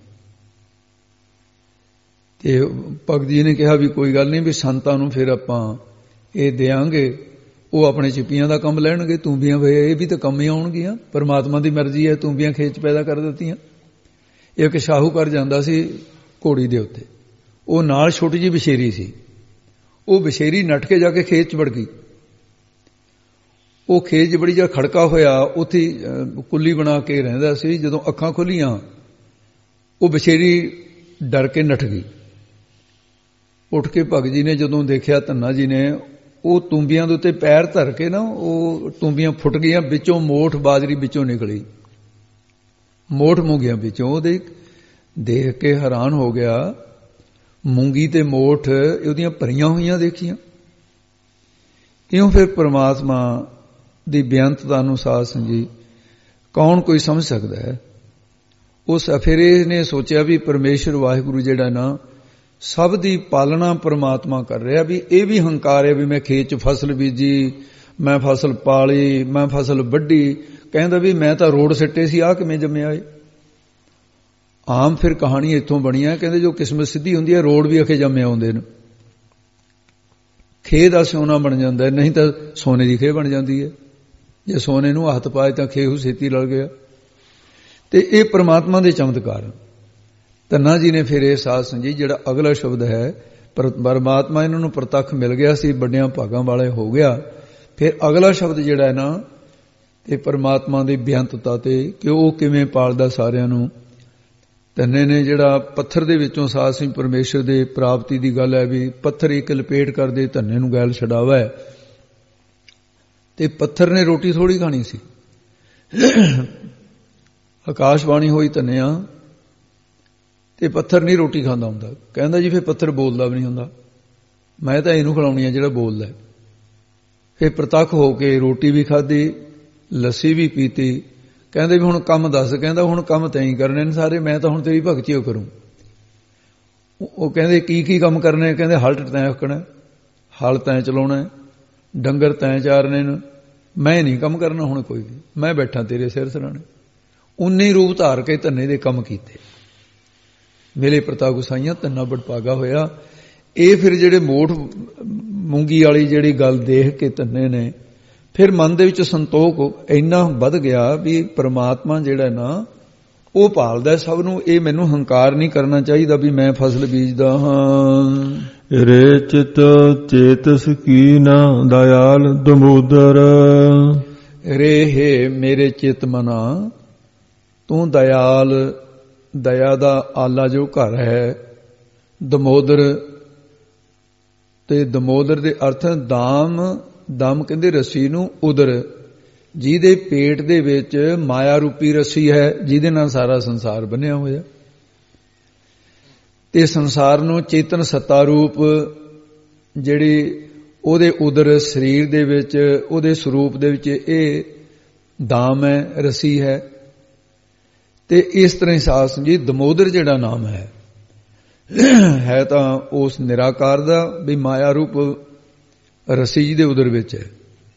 ਤੇ ਭਗਤ ਜੀ ਨੇ ਕਿਹਾ ਵੀ ਕੋਈ ਗੱਲ ਨਹੀਂ, ਵੀ ਸੰਤਾਂ ਨੂੰ ਫਿਰ ਆਪਾਂ ਇਹ ਦਿਆਂਗੇ, ਉਹ ਆਪਣੇ ਚਿੱਪੀਆਂ ਦਾ ਕੰਮ ਲੈਣਗੇ। ਤੁੰਬੀਆਂ ਵੇ ਇਹ ਵੀ ਤਾਂ ਕੰਮ ਹੀ ਆਉਣਗੀਆਂ। ਪਰਮਾਤਮਾ ਦੀ ਮਰਜ਼ੀ ਹੈ। ਤੁੰਬੀਆਂ ਖੇਤ 'ਚ ਪੈਦਾ ਕਰ ਦਿੱਤੀਆਂ। ਇੱਕ ਸ਼ਾਹੂਕਾਰ ਜਾਂਦਾ ਸੀ ਘੋੜੀ ਦੇ ਉੱਤੇ, ਉਹ ਨਾਲ ਛੋਟੀ ਜਿਹੀ ਬਸ਼ੇਰੀ ਸੀ। ਉਹ ਬਸ਼ੇਰੀ ਨੱਠ ਕੇ ਜਾ ਕੇ ਖੇਤ 'ਚ ਵੜ ਗਈ। ਉਹ ਖੇਤ 'ਚ ਬੜੀ ਜਿਹਾ ਖੜਕਾ ਹੋਇਆ, ਉੱਥੇ ਕੁੱਲੀ ਬਣਾ ਕੇ ਰਹਿੰਦਾ ਸੀ। ਜਦੋਂ ਅੱਖਾਂ ਖੁੱਲੀਆਂ ਉਹ ਬਸ਼ੇਰੀ ਡਰ ਕੇ ਨੱਠ ਗਈ। ਉੱਠ ਕੇ ਭਗਤ ਜੀ ਨੇ ਜਦੋਂ ਦੇਖਿਆ, ਧੰਨਾ ਜੀ ਨੇ, ਉਹ ਤੁੰਬੀਆਂ ਦੇ ਉੱਤੇ ਪੈਰ ਧਰ ਕੇ ਨਾ ਉਹ ਤੁੰਬੀਆਂ ਫੁੱਟ ਗਈਆਂ। ਵਿੱਚੋਂ ਮੋਠ ਬਾਜਰੀ ਵਿੱਚੋਂ ਨਿਕਲੀ, ਮੋਠ ਮੂੰਗੀਆਂ ਵਿੱਚੋਂ। ਉਹਦੇ ਦੇਖ ਕੇ ਹੈਰਾਨ ਹੋ ਗਿਆ। ਮੂੰਗੀ ਤੇ ਮੋਠ ਉਹਦੀਆਂ ਭਰੀਆਂ ਹੋਈਆਂ ਦੇਖੀਆਂ। ਕਿਉਂ ਫਿਰ ਪਰਮਾਤਮਾ ਦੀ ਬੇਅੰਤਤਾ ਨੂੰ ਸਾਧ ਸੰਗੀ ਕੌਣ ਕੋਈ ਸਮਝ ਸਕਦਾ ਹੈ। ਉਸ ਅਫੇਰੇ ਨੇ ਸੋਚਿਆ ਵੀ ਪਰਮੇਸ਼ਰ ਵਾਹਿਗੁਰੂ ਜਿਹੜਾ ਨਾ ਸਭ ਦੀ ਪਾਲਣਾ ਪਰਮਾਤਮਾ ਕਰ ਰਿਹਾ, ਵੀ ਇਹ ਵੀ ਹੰਕਾਰ ਹੈ ਵੀ ਮੈਂ ਖੇਤ 'ਚ ਫਸਲ ਬੀਜੀ, ਮੈਂ ਫਸਲ ਪਾਲੀ, ਮੈਂ ਫਸਲ ਵੱਢੀ। ਕਹਿੰਦਾ ਵੀ ਮੈਂ ਤਾਂ ਰੋਡ ਸਿੱਟੇ ਸੀ, ਆਹ ਕਿਵੇਂ ਜੰਮਿਆ ਏ। ਆਮ ਫਿਰ ਕਹਾਣੀ ਇੱਥੋਂ ਬਣੀ ਹੈ। ਕਹਿੰਦੇ ਜੋ ਕਿਸਮਤ ਸਿੱਧੀ ਹੁੰਦੀ ਹੈ ਰੋਡ ਵੀ ਅਖੇ ਜੰਮੇ ਆਉਂਦੇ ਨੇ। ਖੇਹ ਦਾ ਸੋਨਾ ਬਣ ਜਾਂਦਾ, ਨਹੀਂ ਤਾਂ ਸੋਨੇ ਦੀ ਖੇਹ ਬਣ ਜਾਂਦੀ ਹੈ। ਜੇ ਸੋਨੇ ਨੂੰ ਹੱਥ ਪਾਏ ਤਾਂ ਖੇਹ ਛੇਤੀ ਲੜ ਗਿਆ। ਤੇ ਇਹ ਪਰਮਾਤਮਾ ਦੇ ਚਮਤਕਾਰ। ਧੰਨਾ ਜੀ ਨੇ ਫਿਰ ਇਹ ਸਾਧ ਸੰਜੀ ਜਿਹੜਾ ਅਗਲਾ ਸ਼ਬਦ ਹੈ, ਪਰਮਾਤਮਾ ਇਹਨਾਂ ਨੂੰ ਪ੍ਰਤੱਖ ਮਿਲ ਗਿਆ ਸੀ, ਵੱਡਿਆਂ ਭਾਗਾਂ ਵਾਲੇ ਹੋ ਗਿਆ। ਫਿਰ ਅਗਲਾ ਸ਼ਬਦ ਜਿਹੜਾ ਹੈ ਨਾ, ਤੇ ਪਰਮਾਤਮਾ ਦੀ ਬੇਅੰਤਤਾ ਤੇ, ਕਿ ਉਹ ਕਿਵੇਂ ਪਾਲਦਾ ਸਾਰਿਆਂ ਨੂੰ। ਧੰਨੇ ਨੇ ਜਿਹੜਾ ਪੱਥਰ ਦੇ ਵਿੱਚੋਂ ਸਾਧ ਸਿੰਘ ਪਰਮੇਸ਼ਰ ਦੇ ਪ੍ਰਾਪਤੀ ਦੀ ਗੱਲ ਹੈ, ਵੀ ਪੱਥਰ ਇੱਕ ਲਪੇਟ ਕਰਦੇ ਧੰਨੇ ਨੂੰ ਗੈਲ ਛਡਾਵਾ ਹੈ। ਤੇ ਪੱਥਰ ਨੇ ਰੋਟੀ ਥੋੜੀ ਖਾਣੀ ਸੀ, ਆਕਾਸ਼ਬਾਣੀ ਹੋਈ ਧੰਨਿਆ, ਤੇ ਪੱਥਰ ਨਹੀਂ ਰੋਟੀ ਖਾਂਦਾ ਹੁੰਦਾ। ਕਹਿੰਦਾ ਜੀ ਫਿਰ ਪੱਥਰ ਬੋਲਦਾ ਵੀ ਨਹੀਂ ਹੁੰਦਾ, ਮੈਂ ਤਾਂ ਇਹਨੂੰ ਖਿਲਾਉਣੀ ਆ ਜਿਹੜਾ ਬੋਲਦਾ। ਫਿਰ ਪ੍ਰਤੱਖ ਹੋ ਕੇ ਰੋਟੀ ਵੀ ਖਾਧੀ, ਲੱਸੀ ਵੀ ਪੀਤੀ। ਕਹਿੰਦੇ ਵੀ ਹੁਣ ਕੰਮ ਦੱਸ। ਕਹਿੰਦਾ ਹੁਣ ਕੰਮ ਤੈਂ ਹੀ ਕਰਨੇ ਨੇ ਸਾਰੇ, ਮੈਂ ਤਾਂ ਹੁਣ ਤੇਰੀ ਭਗਤੀ ਓ ਕਰੂੰ। ਉਹ ਕਹਿੰਦੇ ਕੀ ਕੀ ਕੰਮ ਕਰਨੇ? ਕਹਿੰਦੇ ਹਲਟ ਤੈਂ ਹੱਕਣਾ, ਹਲ ਤੈਂ ਚਲਾਉਣਾ, ਡੰਗਰ ਤੈਂ ਚਾਰਨੇ ਨੇ, ਮੈਂ ਨਹੀਂ ਕੰਮ ਕਰਨਾ ਹੁਣ ਕੋਈ ਵੀ, ਮੈਂ ਬੈਠਾ ਤੇਰੇ ਸਿਰ ਸਰਾਣੇ। ਉਨੇ ਰੂਪ ਧਾਰ ਕੇ ਧੰਨੇ ਦੇ ਕੰਮ ਕੀਤੇ। ਮੇਲੇ ਪ੍ਰਤਾਪ ਗੁਸਾਈਆਂ ਧੰਨਾ ਬੜਭਾਗਾ ਹੋਇਆ। ਇਹ ਫਿਰ ਜਿਹੜੇ ਮੋਠ ਮੂੰਗੀ ਵਾਲੀ ਜਿਹੜੀ ਗੱਲ ਦੇਖ ਕੇ ਧੰਨੇ ਨੇ ਫਿਰ ਮਨ ਦੇ ਵਿੱਚ ਸੰਤੋਖ ਇੰਨਾ ਵੱਧ ਗਿਆ ਵੀ ਪਰਮਾਤਮਾ ਜਿਹੜਾ ਨਾ ਉਹ ਭਾਲਦਾ ਸਭ ਨੂੰ। ਇਹ ਮੈਨੂੰ ਹੰਕਾਰ ਨਹੀਂ ਕਰਨਾ ਚਾਹੀਦਾ ਵੀ ਮੈਂ ਫਸਲ ਬੀਜਦਾ ਹਾਂ। ਰੇ ਚਿਤ ਚੇਤਸ ਕੀਨਾ ਦਇਆਲ ਦਮੋਦਰ। ਰੇ ਹੈ ਮੇਰੇ ਚਿਤ ਮਨਾ, ਤੂੰ ਦਇਆਲ, ਦਇਆ ਦਾ ਆਲਾ ਜੋ ਘਰ ਹੈ, ਦਮੋਦਰ। ਤੇ ਦਮੋਦਰ ਦੇ ਅਰਥ ਦਾਮ, ਦਮ ਕਹਿੰਦੇ ਰੱਸੀ ਨੂੰ, ਉਦਰ ਜਿਹਦੇ ਪੇਟ ਦੇ ਵਿੱਚ ਮਾਇਆ ਰੂਪੀ ਰੱਸੀ ਹੈ, ਜਿਹਦੇ ਨਾਲ ਸਾਰਾ ਸੰਸਾਰ ਬੰਨਿਆ ਹੋਇਆ। ਤੇ ਸੰਸਾਰ ਨੂੰ ਚੇਤਨ ਸੱਤਾ ਰੂਪ ਜਿਹੜੀ ਉਹਦੇ ਉਦਰ ਸਰੀਰ ਦੇ ਵਿੱਚ, ਉਹਦੇ ਸਰੂਪ ਦੇ ਵਿੱਚ ਇਹ ਦਾਮ ਹੈ, ਰੱਸੀ ਹੈ। ਤੇ ਇਸ ਤਰ੍ਹਾਂ ਹੀ ਸਾਧ ਸੰਜੀ ਦਮੋਦਰ ਜਿਹੜਾ ਨਾਮ ਹੈ, ਹੈ ਤਾਂ ਉਸ ਨਿਰਾਕਾਰ ਦਾ, ਵੀ ਮਾਇਆ ਰੂਪ ਰੱਸੀ ਜੀ ਦੇ ਉਦਰ ਵਿੱਚ ਹੈ।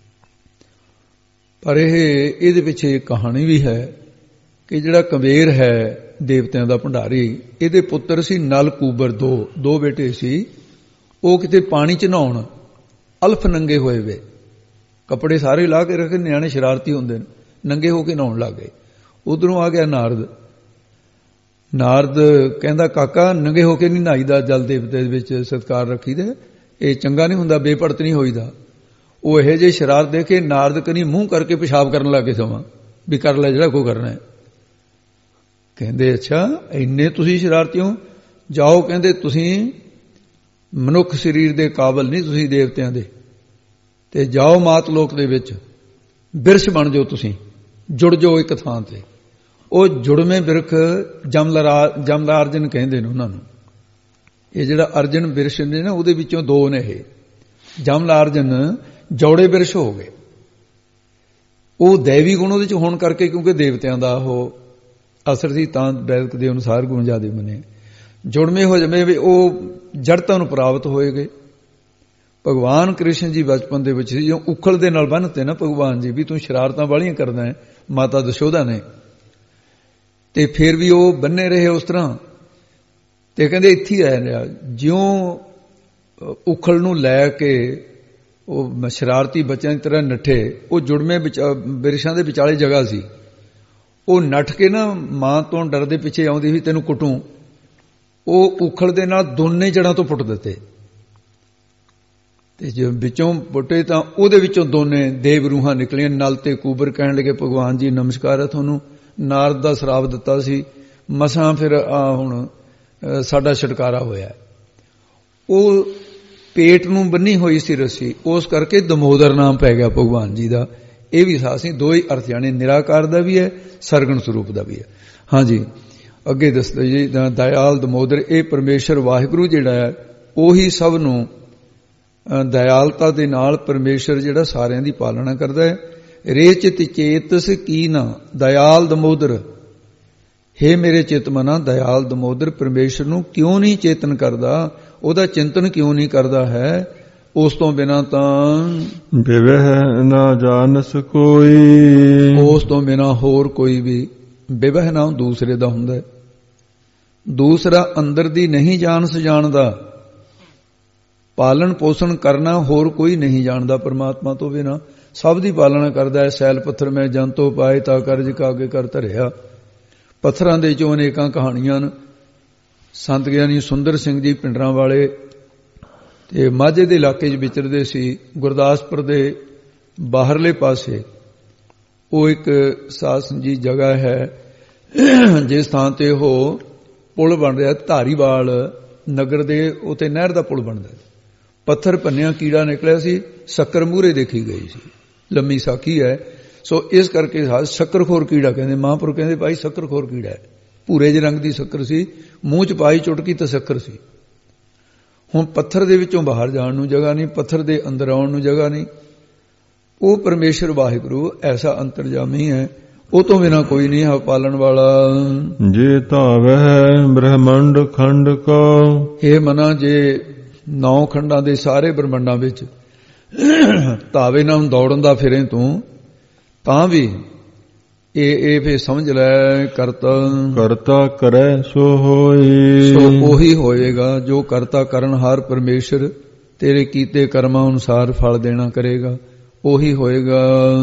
ਪਰ ਇਹ ਇਹਦੇ ਪਿੱਛੇ ਇੱਕ ਕਹਾਣੀ ਵੀ ਹੈ ਕਿ ਜਿਹੜਾ ਕੁਬੇਰ ਹੈ ਦੇਵਤਿਆਂ ਦਾ ਭੰਡਾਰੀ, ਇਹਦੇ ਪੁੱਤਰ ਸੀ ਨਲ ਕੂਬਰ, ਦੋ ਦੋ ਬੇਟੇ ਸੀ। ਉਹ ਕਿਤੇ ਪਾਣੀ ਚ ਨਹਾਉਣ, ਅਲਫ ਨੰਗੇ ਹੋਏ ਵੇ, ਕੱਪੜੇ ਸਾਰੇ ਲਾ ਕੇ ਰੱਖੇ, ਨਿਆਣੇ ਸ਼ਰਾਰਤੀ ਹੁੰਦੇ ਨੇ, ਨੰਗੇ ਹੋ ਕੇ ਨਹਾਉਣ ਲੱਗ ਗਏ। ਉਧਰੋਂ ਆ ਗਿਆ ਨਾਰਦ। ਨਾਰਦ ਕਹਿੰਦਾ ਕਾਕਾ ਨੰਗੇ ਹੋ ਕੇ ਨਹੀਂ ਨਹਾਈਦਾ, ਜਲ ਦੇਵਤੇ ਦੇ ਵਿੱਚ ਸਤਿਕਾਰ ਰੱਖੀਦਾ, ਇਹ ਚੰਗਾ ਨਹੀਂ ਹੁੰਦਾ, ਬੇਪੜਤ ਨਹੀਂ ਹੋਈਦਾ। ਉਹ ਇਹੋ ਜਿਹੇ ਸ਼ਰਾਰਤ ਦੇ ਕੇ ਨਾਰਦ ਕਨੀ ਮੂੰਹ ਕਰਕੇ ਪਿਸ਼ਾਬ ਕਰਨ ਲੱਗੇ ਸਮਾਂ ਵੀ ਕਰ ਲੈ ਜਿਹੜਾ ਕੋਈ ਕਰਨਾ ਹੈ। ਕਹਿੰਦੇ ਅੱਛਾ ਇੰਨੇ ਤੁਸੀਂ ਸ਼ਰਾਰਤੀ ਹੋ, ਜਾਓ। ਕਹਿੰਦੇ ਤੁਸੀਂ ਮਨੁੱਖ ਸਰੀਰ ਦੇ ਕਾਬਲ ਨਹੀਂ, ਤੁਸੀਂ ਦੇਵਤਿਆਂ ਦੇ, ਤੇ ਜਾਓ ਮਾਤ ਲੋਕ ਦੇ ਵਿੱਚ, ਬਿਰਛ ਬਣ ਜਾਓ, ਤੁਸੀਂ ਜੁੜ ਜਾਓ ਇੱਕ ਥਾਂ ਤੇ। ਉਹ ਜੁੜਵੇਂ ਬਿਰਖ ਜਮਲਾ ਜਮਲਾ ਅਰਜਨ ਕਹਿੰਦੇ ਨੇ ਉਹਨਾਂ ਨੂੰ। ਇਹ ਜਿਹੜਾ ਅਰਜਨ ਬਿਰਛ ਨੇ ਨਾ, ਉਹਦੇ ਵਿੱਚੋਂ ਦੋ ਨੇ ਇਹ। ਜਮਲਾ ਅਰਜਨ ਜੋੜੇ ਬਿਰਛ ਹੋ ਗਏ। ਉਹ ਦੈਵੀ ਗੁਣ ਉਹਦੇ ਚ ਹੋਣ ਕਰਕੇ, ਕਿਉਂਕਿ ਦੇਵਤਿਆਂ ਦਾ ਉਹ ਅਸਰ ਸੀ, ਤਾਂ ਵੈਦਿਕ ਦੇ ਅਨੁਸਾਰ ਗੁਣ ਜ਼ਿਆਦੇ ਮੰਨੇ। ਜੁੜਵੇਂ ਹੋ ਜਾਵੇ ਵੀ ਉਹ ਜੜਤਾ ਨੂੰ ਪ੍ਰਾਪਤ ਹੋਏ ਗਏ। ਭਗਵਾਨ ਕ੍ਰਿਸ਼ਨ ਜੀ ਬਚਪਨ ਦੇ ਵਿੱਚ ਸੀ, ਜੋ ਉਖਲ ਦੇ ਨਾਲ ਬੰਨ੍ਹਤੇ ਨਾ ਭਗਵਾਨ ਜੀ, ਵੀ ਤੂੰ ਸ਼ਰਾਰਤਾਂ ਵਾਲੀਆਂ ਕਰਦਾ ਹੈ, ਮਾਤਾ ਦਸ਼ੋਦਾ ਨੇ। ਤੇ ਫਿਰ ਵੀ ਉਹ ਬੰਨੇ ਰਹੇ ਉਸ ਤਰ੍ਹਾਂ। ਤੇ ਕਹਿੰਦੇ ਇੱਥੇ ਹੀ ਆਇਆ, ਜਿਉਂ ਉਖਲ ਨੂੰ ਲੈ ਕੇ ਉਹ ਸ਼ਰਾਰਤੀ ਬੱਚਿਆਂ ਦੀ ਤਰ੍ਹਾਂ ਨੱਠੇ। ਉਹ ਜੁੜਵੇਂ ਬਿਰਛਾਂ ਦੇ ਵਿਚਾਲੇ ਜਗ੍ਹਾ ਸੀ। ਉਹ ਨੱਠ ਕੇ ਨਾ ਮਾਂ ਤੋਂ ਡਰਦੇ ਪਿੱਛੇ ਆਉਂਦੀ ਸੀ, ਤੈਨੂੰ ਕੁੱਟੂ। ਉਹ ਉਖਲ ਦੇ ਨਾਲ ਦੋਨੇ ਜੜ੍ਹਾਂ ਤੋਂ ਪੁੱਟ ਦਿੱਤੇ। ਤੇ ਜੇ ਵਿੱਚੋਂ ਪੁੱਟੇ ਤਾਂ ਉਹਦੇ ਵਿੱਚੋਂ ਦੋਨੇ ਦੇਵ ਰੂਹਾਂ ਨਿਕਲੀਆਂ। ਨਲ ਤੇ ਕੂਬਰ ਕਹਿਣ ਲੱਗੇ ਭਗਵਾਨ ਜੀ ਨਮਸਕਾਰ ਹੈ ਤੁਹਾਨੂੰ, ਨਾਰਦ ਦਾ ਸ਼ਰਾਪ ਦਿੱਤਾ ਸੀ, ਮਸਾਂ ਫਿਰ ਆ ਹੁਣ ਸਾਡਾ ਛੁਟਕਾਰਾ ਹੋਇਆ। ਉਹ ਪੇਟ ਨੂੰ ਬੰਨੀ ਹੋਈ ਸੀ ਰੱਸੀ, ਉਸ ਕਰਕੇ ਦਮੋਦਰ ਨਾਮ ਪੈ ਗਿਆ ਭਗਵਾਨ ਜੀ ਦਾ। ਇਹ ਵੀ ਸਾਸੀ ਦੋ ਹੀ ਅਰਥ ਜਾਣੇ, ਨਿਰਾਕਾਰ ਦਾ ਵੀ ਹੈ, ਸਰਗਣ ਸਰੂਪ ਦਾ ਵੀ ਹੈ। ਹਾਂਜੀ ਅੱਗੇ ਦੱਸਦੇ ਜੀ, ਦਇਆਲ ਦਮੋਦਰ, ਇਹ ਪਰਮੇਸ਼ਰ ਵਾਹਿਗੁਰੂ ਜਿਹੜਾ ਹੈ ਉਹੀ ਸਭ ਨੂੰ ਦਇਆਲਤਾ ਦੇ ਨਾਲ ਪਰਮੇਸ਼ਰ ਜਿਹੜਾ ਸਾਰਿਆਂ ਦੀ ਪਾਲਣਾ ਕਰਦਾ ਹੈ। ਰੇ ਚਿਤ ਚੇਤਸ ਕੀ ਨਾ ਦਇਆਲ ਦਮੋਦਰ, ਹੇ ਮੇਰੇ ਚਿਤ ਮਨਾ ਦਇਆਲ ਦਮੋਦਰ, ਪਰਮੇਸ਼ਰ ਨੂੰ ਕਿਉਂ ਨਹੀਂ ਚੇਤਨ ਕਰਦਾ, ਉਹਦਾ ਚਿੰਤਨ ਕਿਉਂ ਨਹੀਂ ਕਰਦਾ ਹੈ। ਉਸ ਤੋਂ ਬਿਨਾਂ ਤਾਂ ਬਿਵਹਿ ਨਾ ਜਾਣਸ ਕੋਈ, ਉਸ ਤੋਂ ਬਿਨਾਂ ਹੋਰ ਕੋਈ ਵੀ ਬਿਵਹਿ ਨਾ ਦੂਸਰੇ ਦਾ ਹੁੰਦਾ, ਦੂਸਰਾ ਅੰਦਰ ਦੀ ਨਹੀਂ ਜਾਣਸ ਜਾਣਦਾ। ਪਾਲਣ ਪੋਸ਼ਣ ਕਰਨਾ ਹੋਰ ਕੋਈ ਨਹੀਂ ਜਾਣਦਾ ਪਰਮਾਤਮਾ ਤੋਂ ਬਿਨਾਂ। ਸਭ ਦੀ ਪਾਲਣਾ ਕਰਦਾ ਹੈ। ਸੈਲ ਪੱਥਰ ਮੈਂ ਜੰਤੋ ਪਾਏ ਤਾਂ ਕਰਜ ਕਾਗੇ ਕਰ ਧਰਿਆ। ਪੱਥਰਾਂ ਦੇ ਚੋਂ ਅਨੇਕਾਂ ਕਹਾਣੀਆਂ ਨੇ, ਸੰਤ ਗਿਆਨੀ ਸੁੰਦਰ ਸਿੰਘ ਜੀ ਪਿੰਡਰਾਂ ਵਾਲੇ ਤੇ ਮਾਝੇ ਦੇ ਇਲਾਕੇ 'ਚ ਵਿਚਰਦੇ ਸੀ। ਗੁਰਦਾਸਪੁਰ ਦੇ ਬਾਹਰਲੇ ਪਾਸੇ ਉਹ ਇੱਕ ਸਾਸਨ ਜੀ ਜਗ੍ਹਾ ਹੈ ਜਿਸ ਥਾਂ ਤੇ ਉਹ ਪੁਲ ਬਣ ਰਿਹਾ, ਧਾਰੀਵਾਲ ਨਗਰ ਦੇ ਉੱਤੇ ਨਹਿਰ ਦਾ ਪੁਲ ਬਣਦਾ। ਪੱਥਰ ਭੰਨਿਆ ਕੀੜਾ ਨਿਕਲਿਆ ਸੀ, ਸ਼ੱਕਰ ਮੂਹਰੇ ਦੇਖੀ ਗਈ ਸੀ। ਲੰਮੀ ਸਾਖੀ ਹੈ। ਸੋ ਇਸ ਕਰਕੇ ਸ਼ੱਕਰਖੋਰ ਕੀੜਾ ਕਹਿੰਦੇ। ਮਹਾਂਪੁਰ ਕਹਿੰਦੇ ਭਾਈ ਸ਼ੱਕਰਖੋਰ ਕੀੜਾ ਹੈ। ਭੂਰੇ ਜਿਹੇ ਰੰਗ ਦੀ ਸ਼ੱਕਰ ਸੀ, ਮੂੰਹ 'ਚ ਪਾਈ ਚੁਟਕੀ ਤਾਂ ਸ਼ੱਕਰ ਸੀ। ਹੁਣ ਪੱਥਰ ਦੇ ਵਿੱਚੋਂ ਬਾਹਰ ਜਾਣ ਨੂੰ ਜਗ੍ਹਾ ਨਹੀਂ, ਪੱਥਰ ਦੇ ਅੰਦਰ ਆਉਣ ਨੂੰ ਜਗ੍ਹਾ ਨਹੀਂ। ਉਹ ਪਰਮੇਸ਼ਰ ਵਾਹਿਗੁਰੂ ਐਸਾ ਅੰਤਰਜਾਮੀ ਹੈ, ਉਹ ਤੋਂ ਬਿਨਾਂ ਕੋਈ ਨਹੀਂ ਹੈ ਪਾਲਣ ਵਾਲਾ। ਜੇ ਧਾਵਹਿ ਬ੍ਰਹਮੰਡ ਖੰਡ ਕੋ, ਇਹ ਮਨਾ ਜੇ ਨੌ ਖੰਡਾਂ ਦੇ ਸਾਰੇ ਬ੍ਰਹਮੰਡਾਂ ਵਿੱਚ ਧਾਵੇ ਨਾ ਦੌੜਨ ਦਾ ਫਿਰੇ ਤੂੰ, ਤਾਂ ਵੀ ਇਹ ਇਹ ਫੇ ਸਮਝ ਲੈ ਕਰਤਾ ਕਰਤਾ ਕਰੈ ਸੋ ਹੋਈ। ਸੋ ਉਹੀ ਹੋਏਗਾ ਜੋ ਕਰਤਾ ਕਰਨ ਹਾਰ ਪਰਮੇਸ਼ਰ ਤੇਰੇ ਕੀਤੇ ਕਰਮਾਂ ਅਨੁਸਾਰ ਫਲ ਦੇਣਾ ਕਰੇਗਾ, ਉਹੀ ਹੋਏਗਾ।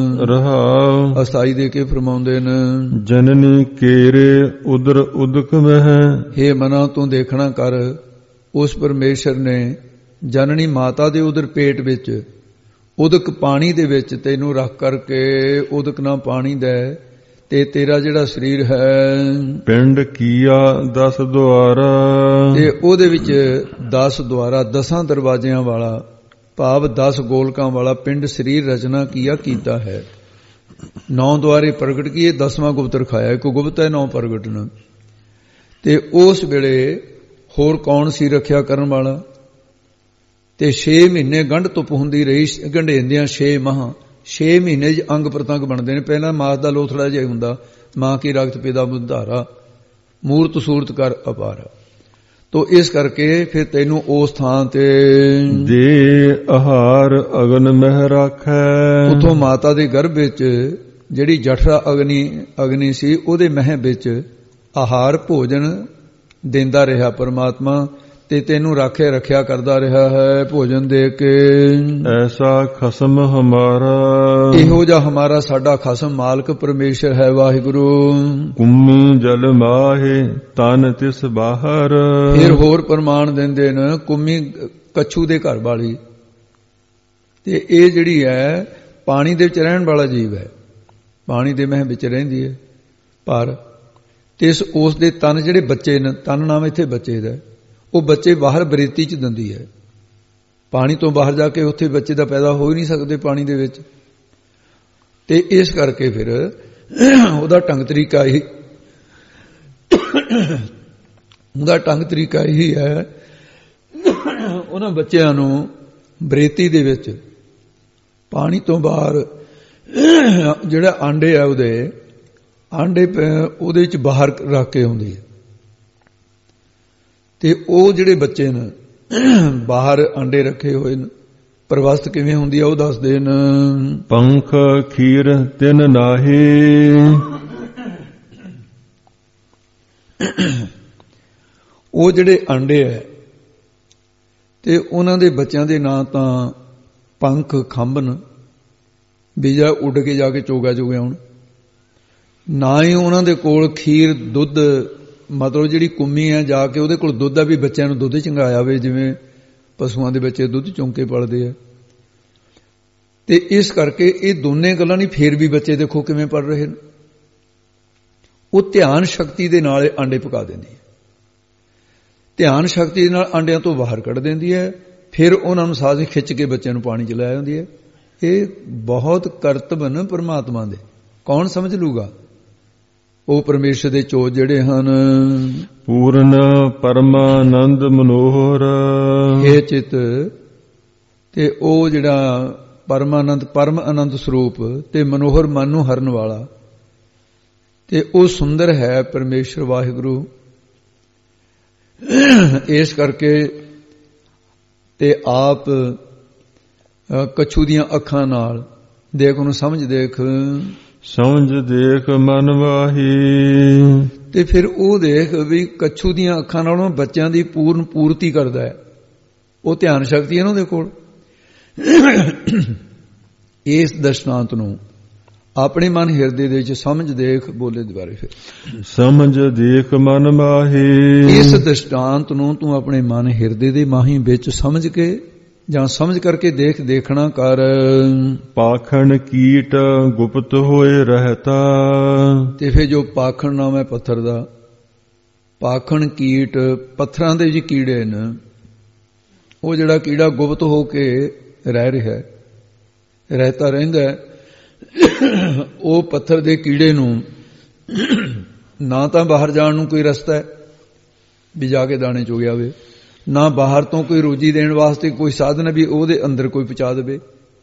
ਰਹਾਉ ਅਸਾਈ ਦੇ ਕੇ ਫਰਮਾਉਂਦੇ ਨੇ, ਜਨਨੀ ਕੇਰੇ ਉਦਰ ਉਦਕ ਮਹਿ, ਹੇ ਮਨਾ ਤੂੰ ਦੇਖਣਾ ਕਰ ਉਸ ਪਰਮੇਸ਼ਰ ਨੇ ਜਨਨੀ ਮਾਤਾ ਦੇ ਉਦਰ ਪੇਟ ਵਿੱਚ ਉਦਕ ਪਾਣੀ ਦੇ ਵਿੱਚ ਤੈਨੂੰ ਰੱਖ ਕਰਕੇ ਉਦਕ ਨਾ ਪਾਣੀ ਦੇ ਤੇ ਤੇਰਾ ਜਿਹੜਾ ਸਰੀਰ ਹੈ ਪਿੰਡ ਕੀਆ ਦਸ ਦੁਆਰਾ, ਤੇ ਉਹਦੇ ਵਿੱਚ ਦਸ ਦੁਆਰਾ ਦਸਾਂ ਦਰਵਾਜ਼ਿਆਂ ਵਾਲਾ ਭਾਵ ਦਸ ਗੋਲਕਾਂ ਵਾਲਾ ਪਿੰਡ ਸਰੀਰ ਰਚਨਾ ਕੀਆ ਕੀਤਾ ਹੈ। ਨੌ ਦੁਆਰੇ ਪ੍ਰਗਟ ਕੀਏ, ਦਸਵਾਂ ਗੁਪਤ ਰਖਾਇਆ। ਇੱਕ ਗੁਪਤ ਹੈ, ਨੌ ਪ੍ਰਗਟ ਨੇ। ਤੇ ਉਸ ਵੇਲੇ ਹੋਰ ਕੌਣ ਸੀ ਰੱਖਿਆ ਕਰਨ ਵਾਲਾ? ਤੇ ਛੇ ਮਹੀਨੇ ਗੰਢ ਧੁੱਪ ਹੁੰਦੀ ਰਹੀ, ਗੰਢੇਂਦਿਆਂ ਛੇ ਮਾਹ ਛੇ ਮਹੀਨੇ 'ਚ ਅੰਗ ਪ੍ਰਤੰਗ ਬਣਦੇ ਨੇ। ਪਹਿਲਾਂ ਮਾਸ ਦਾ ਲੋਥੜਾ ਜਿਹਾ ਹੁੰਦਾ, ਮਾਂ ਕੀ ਰਗਤ ਪਿਤਾ ਬੁੱਧਾਰਾ, ਮੂਰਤ ਸੂਰਤ ਕਰ ਅਪਾਰ। ਤੋ ਇਸ ਕਰਕੇ ਫਿਰ ਤੈਨੂੰ ਉਸ ਥਾਂ ਤੇ ਦੇ ਆਹਾਰ ਅਗਨ ਮਹਿ ਰਾਖੈ, ਉਥੋਂ ਮਾਤਾ ਦੇ ਗਰਭ ਵਿੱਚ ਜਿਹੜੀ ਜਠਰਾ ਅਗਨੀ ਅਗਨੀ ਸੀ ਉਹਦੇ ਮਹਿ ਵਿੱਚ ਆਹਾਰ ਭੋਜਨ ਦਿੰਦਾ ਰਿਹਾ ਪਰਮਾਤਮਾ, ਤੇ ਤੈਨੂੰ ਰਾਖਿਆ ਰੱਖਿਆ ਕਰਦਾ ਰਿਹਾ ਹੈ ਭੋਜਨ ਦੇ ਕੇ। ਐਸਾ ਖਸਮ ਹਮਾਰਾ, ਇਹੋ ਜਿਹਾ ਹਮਾਰਾ ਸਾਡਾ ਖਸਮ ਮਾਲਕ ਪਰਮੇਸ਼ਰ ਹੈ ਵਾਹਿਗੁਰੂ। ਕੁੰਮੀ ਜਲ ਮਾਹੇ ਤਨ ਤਿਸ ਬਾਹਰ, ਫਿਰ ਹੋਰ ਪ੍ਰਮਾਣ ਦਿੰਦੇ ਨੇ ਕੁੰਮੀ ਕੱਛੂ ਦੇ ਘਰ ਵਾਲੀ, ਤੇ ਇਹ ਜਿਹੜੀ ਹੈ ਪਾਣੀ ਦੇ ਵਿੱਚ ਰਹਿਣ ਵਾਲਾ ਜੀਵ ਹੈ, ਪਾਣੀ ਦੇ ਮਹਿ ਵਿੱਚ ਰਹਿੰਦੀ ਹੈ। ਪਰ ਇਸ ਉਸ ਦੇ ਤਨ ਜਿਹੜੇ ਬੱਚੇ ਨੇ, ਤਨ ਨਾਮ ਇੱਥੇ ਬੱਚੇ ਦਾ, ਉਹ ਬੱਚੇ ਬਾਹਰ ਬਰੇਤੀ 'ਚ ਦਿੰਦੀ ਹੈ। ਪਾਣੀ ਤੋਂ ਬਾਹਰ ਜਾ ਕੇ ਉੱਥੇ ਬੱਚੇ ਦਾ ਪੈਦਾ ਹੋ ਹੀ ਨਹੀਂ ਸਕਦੇ ਪਾਣੀ ਦੇ ਵਿੱਚ। ਤੇ ਇਸ ਕਰਕੇ ਫਿਰ ਉਹਦਾ ਢੰਗ ਤਰੀਕਾ ਹੀ ਉਹਦਾ ਢੰਗ ਤਰੀਕਾ ਇਹੀ ਹੈ, ਉਹਨਾਂ ਬੱਚਿਆਂ ਨੂੰ ਬਰੇਤੀ ਦੇ ਵਿੱਚ ਪਾਣੀ ਤੋਂ ਬਾਹਰ ਜਿਹੜਾ ਆਂਡੇ ਆ ਉਹਦੇ ਆਂਡੇ ਉਹਦੇ ਵਿੱਚ ਬਾਹਰ ਰੱਖ ਕੇ ਆਉਂਦੀ ਹੈ। ਤੇ ਉਹ ਜਿਹੜੇ ਬੱਚੇ ਨੇ ਬਾਹਰ ਆਂਡੇ ਰੱਖੇ ਹੋਏ ਨੇ, ਪ੍ਰਵਸਤ ਕਿਵੇਂ ਹੁੰਦੀ ਆ ਉਹ ਦੱਸਦੇ ਨੇ। ਪੰਖ ਖੀਰ ਤਿਨ ਨਾਹੀ, ਉਹ ਜਿਹੜੇ ਆਂਡੇ ਹੈ ਤੇ ਉਹਨਾਂ ਦੇ ਬੱਚਿਆਂ ਦੇ ਨਾਂ ਤਾਂ ਪੰਖ ਖੰਭਨ ਵੀ ਜਾਂ ਉੱਡ ਕੇ ਜਾ ਕੇ ਚੋਗਾ ਚੋਗੇ ਆਉਣ, ਨਾ ਹੀ ਉਹਨਾਂ ਦੇ ਕੋਲ ਖੀਰ ਦੁੱਧ, ਮਤਲਬ ਜਿਹੜੀ ਕੁੰਮੀ ਹੈ ਜਾ ਕੇ ਉਹਦੇ ਕੋਲ ਦੁੱਧ ਆ ਵੀ ਬੱਚਿਆਂ ਨੂੰ ਦੁੱਧ ਚੰਗਾਇਆ ਹੋਵੇ, ਜਿਵੇਂ ਪਸ਼ੂਆਂ ਦੇ ਬੱਚੇ ਦੁੱਧ ਚੌਂਕੇ ਪਲਦੇ ਆ। ਤੇ ਇਸ ਕਰਕੇ ਇਹ ਦੋਨੇ ਗੱਲਾਂ ਨਹੀਂ, ਫੇਰ ਵੀ ਬੱਚੇ ਦੇਖੋ ਕਿਵੇਂ ਪੜ ਰਹੇ ਨੇ। ਉਹ ਧਿਆਨ ਸ਼ਕਤੀ ਦੇ ਨਾਲ ਆਂਡੇ ਪਕਾ ਦਿੰਦੀ ਹੈ, ਧਿਆਨ ਸ਼ਕਤੀ ਦੇ ਨਾਲ ਆਂਡਿਆਂ ਤੋਂ ਬਾਹਰ ਕੱਢ ਦਿੰਦੀ ਹੈ, ਫਿਰ ਉਹਨਾਂ ਨੂੰ ਸਾਜ਼ ਖਿੱਚ ਕੇ ਬੱਚਿਆਂ ਨੂੰ ਪਾਣੀ ਚ ਲੈ ਆਉਂਦੀ ਹੈ। ਇਹ ਬਹੁਤ ਕਰਤੱਵ ਨੇ ਪਰਮਾਤਮਾ ਦੇ, ਕੌਣ ਸਮਝ ਲੂਗਾ? ਉਹ ਪਰਮੇਸ਼ਰ ਦੇ ਚੋਜ ਜਿਹੜੇ ਹਨ। ਪੂਰਨ ਪਰਮਾਨੰਦ ਮਨੋਹਰ, ਇਹ ਚਿਤ ਤੇ ਉਹ ਜਿਹੜਾ ਪਰਮਾਨੰਦ ਪਰਮ ਆਨੰਦ ਸਰੂਪ ਤੇ ਮਨੋਹਰ ਮਨ ਨੂੰ ਹਰਨ ਵਾਲਾ, ਤੇ ਉਹ ਸੁੰਦਰ ਹੈ ਪਰਮੇਸ਼ਰ ਵਾਹਿਗੁਰੂ। ਇਸ ਕਰਕੇ ਤੇ ਆਪ ਕੱਛੂ ਦੀਆਂ ਅੱਖਾਂ ਨਾਲ ਦੇਖ, ਉਹਨੂੰ ਸਮਝ ਦੇਖ, ਸਮਝ ਦੇਖ ਮਨ ਵਾਹੀ। ਤੇ ਫਿਰ ਉਹ ਦੇਖ ਵੀ ਕੱਛੂ ਦੀਆਂ ਅੱਖਾਂ ਨਾਲ ਉਹ ਬੱਚਿਆਂ ਦੀ ਪੂਰਨ ਪੂਰਤੀ ਕਰਦਾ ਹੈ, ਉਹ ਧਿਆਨ ਸ਼ਕਤੀ ਹੈ ਨਾ ਉਹਦੇ ਕੋਲ। ਇਸ ਦਰਸ਼ਨਾਂਤ ਨੂੰ ਆਪਣੇ ਮਨ ਹਿਰਦੇ ਦੇ ਵਿੱਚ ਸਮਝ ਦੇਖ। ਬੋਲੇ ਦੁਬਾਰੇ ਫਿਰ। ਸਮਝ ਦੇਖ ਮਨ ਮਾਹੀ। ਇਸ ਦ੍ਰਿਸ਼ਟਾਂਤ ਨੂੰ ਤੂੰ ਆਪਣੇ ਮਨ ਹਿਰਦੇ ਦੇ ਮਾਹੀ ਵਿੱਚ ਸਮਝ ਕੇ ਜਾਂ ਸਮਝ ਕਰਕੇ ਦੇਖ ਦੇਖਣਾ ਕਰ। ਪਾਖਣ ਕੀਟ ਗੁਪਤ ਹੋਏ ਰਹਤਾ। ਤੇ ਫਿਰ ਜੋ ਪਾਖਣ ਨਾਮ ਹੈ ਪੱਥਰ ਦਾ, ਪਾਖਣ ਕੀਟ ਪੱਥਰਾਂ ਦੇ ਵਿੱਚ ਕੀੜੇ ਨੇ, ਉਹ ਜਿਹੜਾ ਕੀੜਾ ਗੁਪਤ ਹੋ ਕੇ ਰਹਿ ਰਿਹਾ ਹੈ, ਰਹਿਤਾ ਰਹਿੰਦਾ ਹੈ, ਉਹ ਪੱਥਰ ਦੇ ਕੀੜੇ ਨੂੰ ਨਾ ਤਾਂ ਬਾਹਰ ਜਾਣ ਨੂੰ ਕੋਈ ਰਸਤਾ ਹੈ ਵੀ ਜਾ ਕੇ ਦਾਣੇ ਚੁਗ ਆਵੇ, ਨਾ ਬਾਹਰ ਤੋਂ ਕੋਈ ਰੋਜੀ ਦੇਣ ਵਾਸਤੇ ਕੋਈ ਸਾਧਨ ਹੈ ਵੀ ਉਹਦੇ ਅੰਦਰ ਕੋਈ ਪਹੁੰਚਾ ਦੇਵੇ।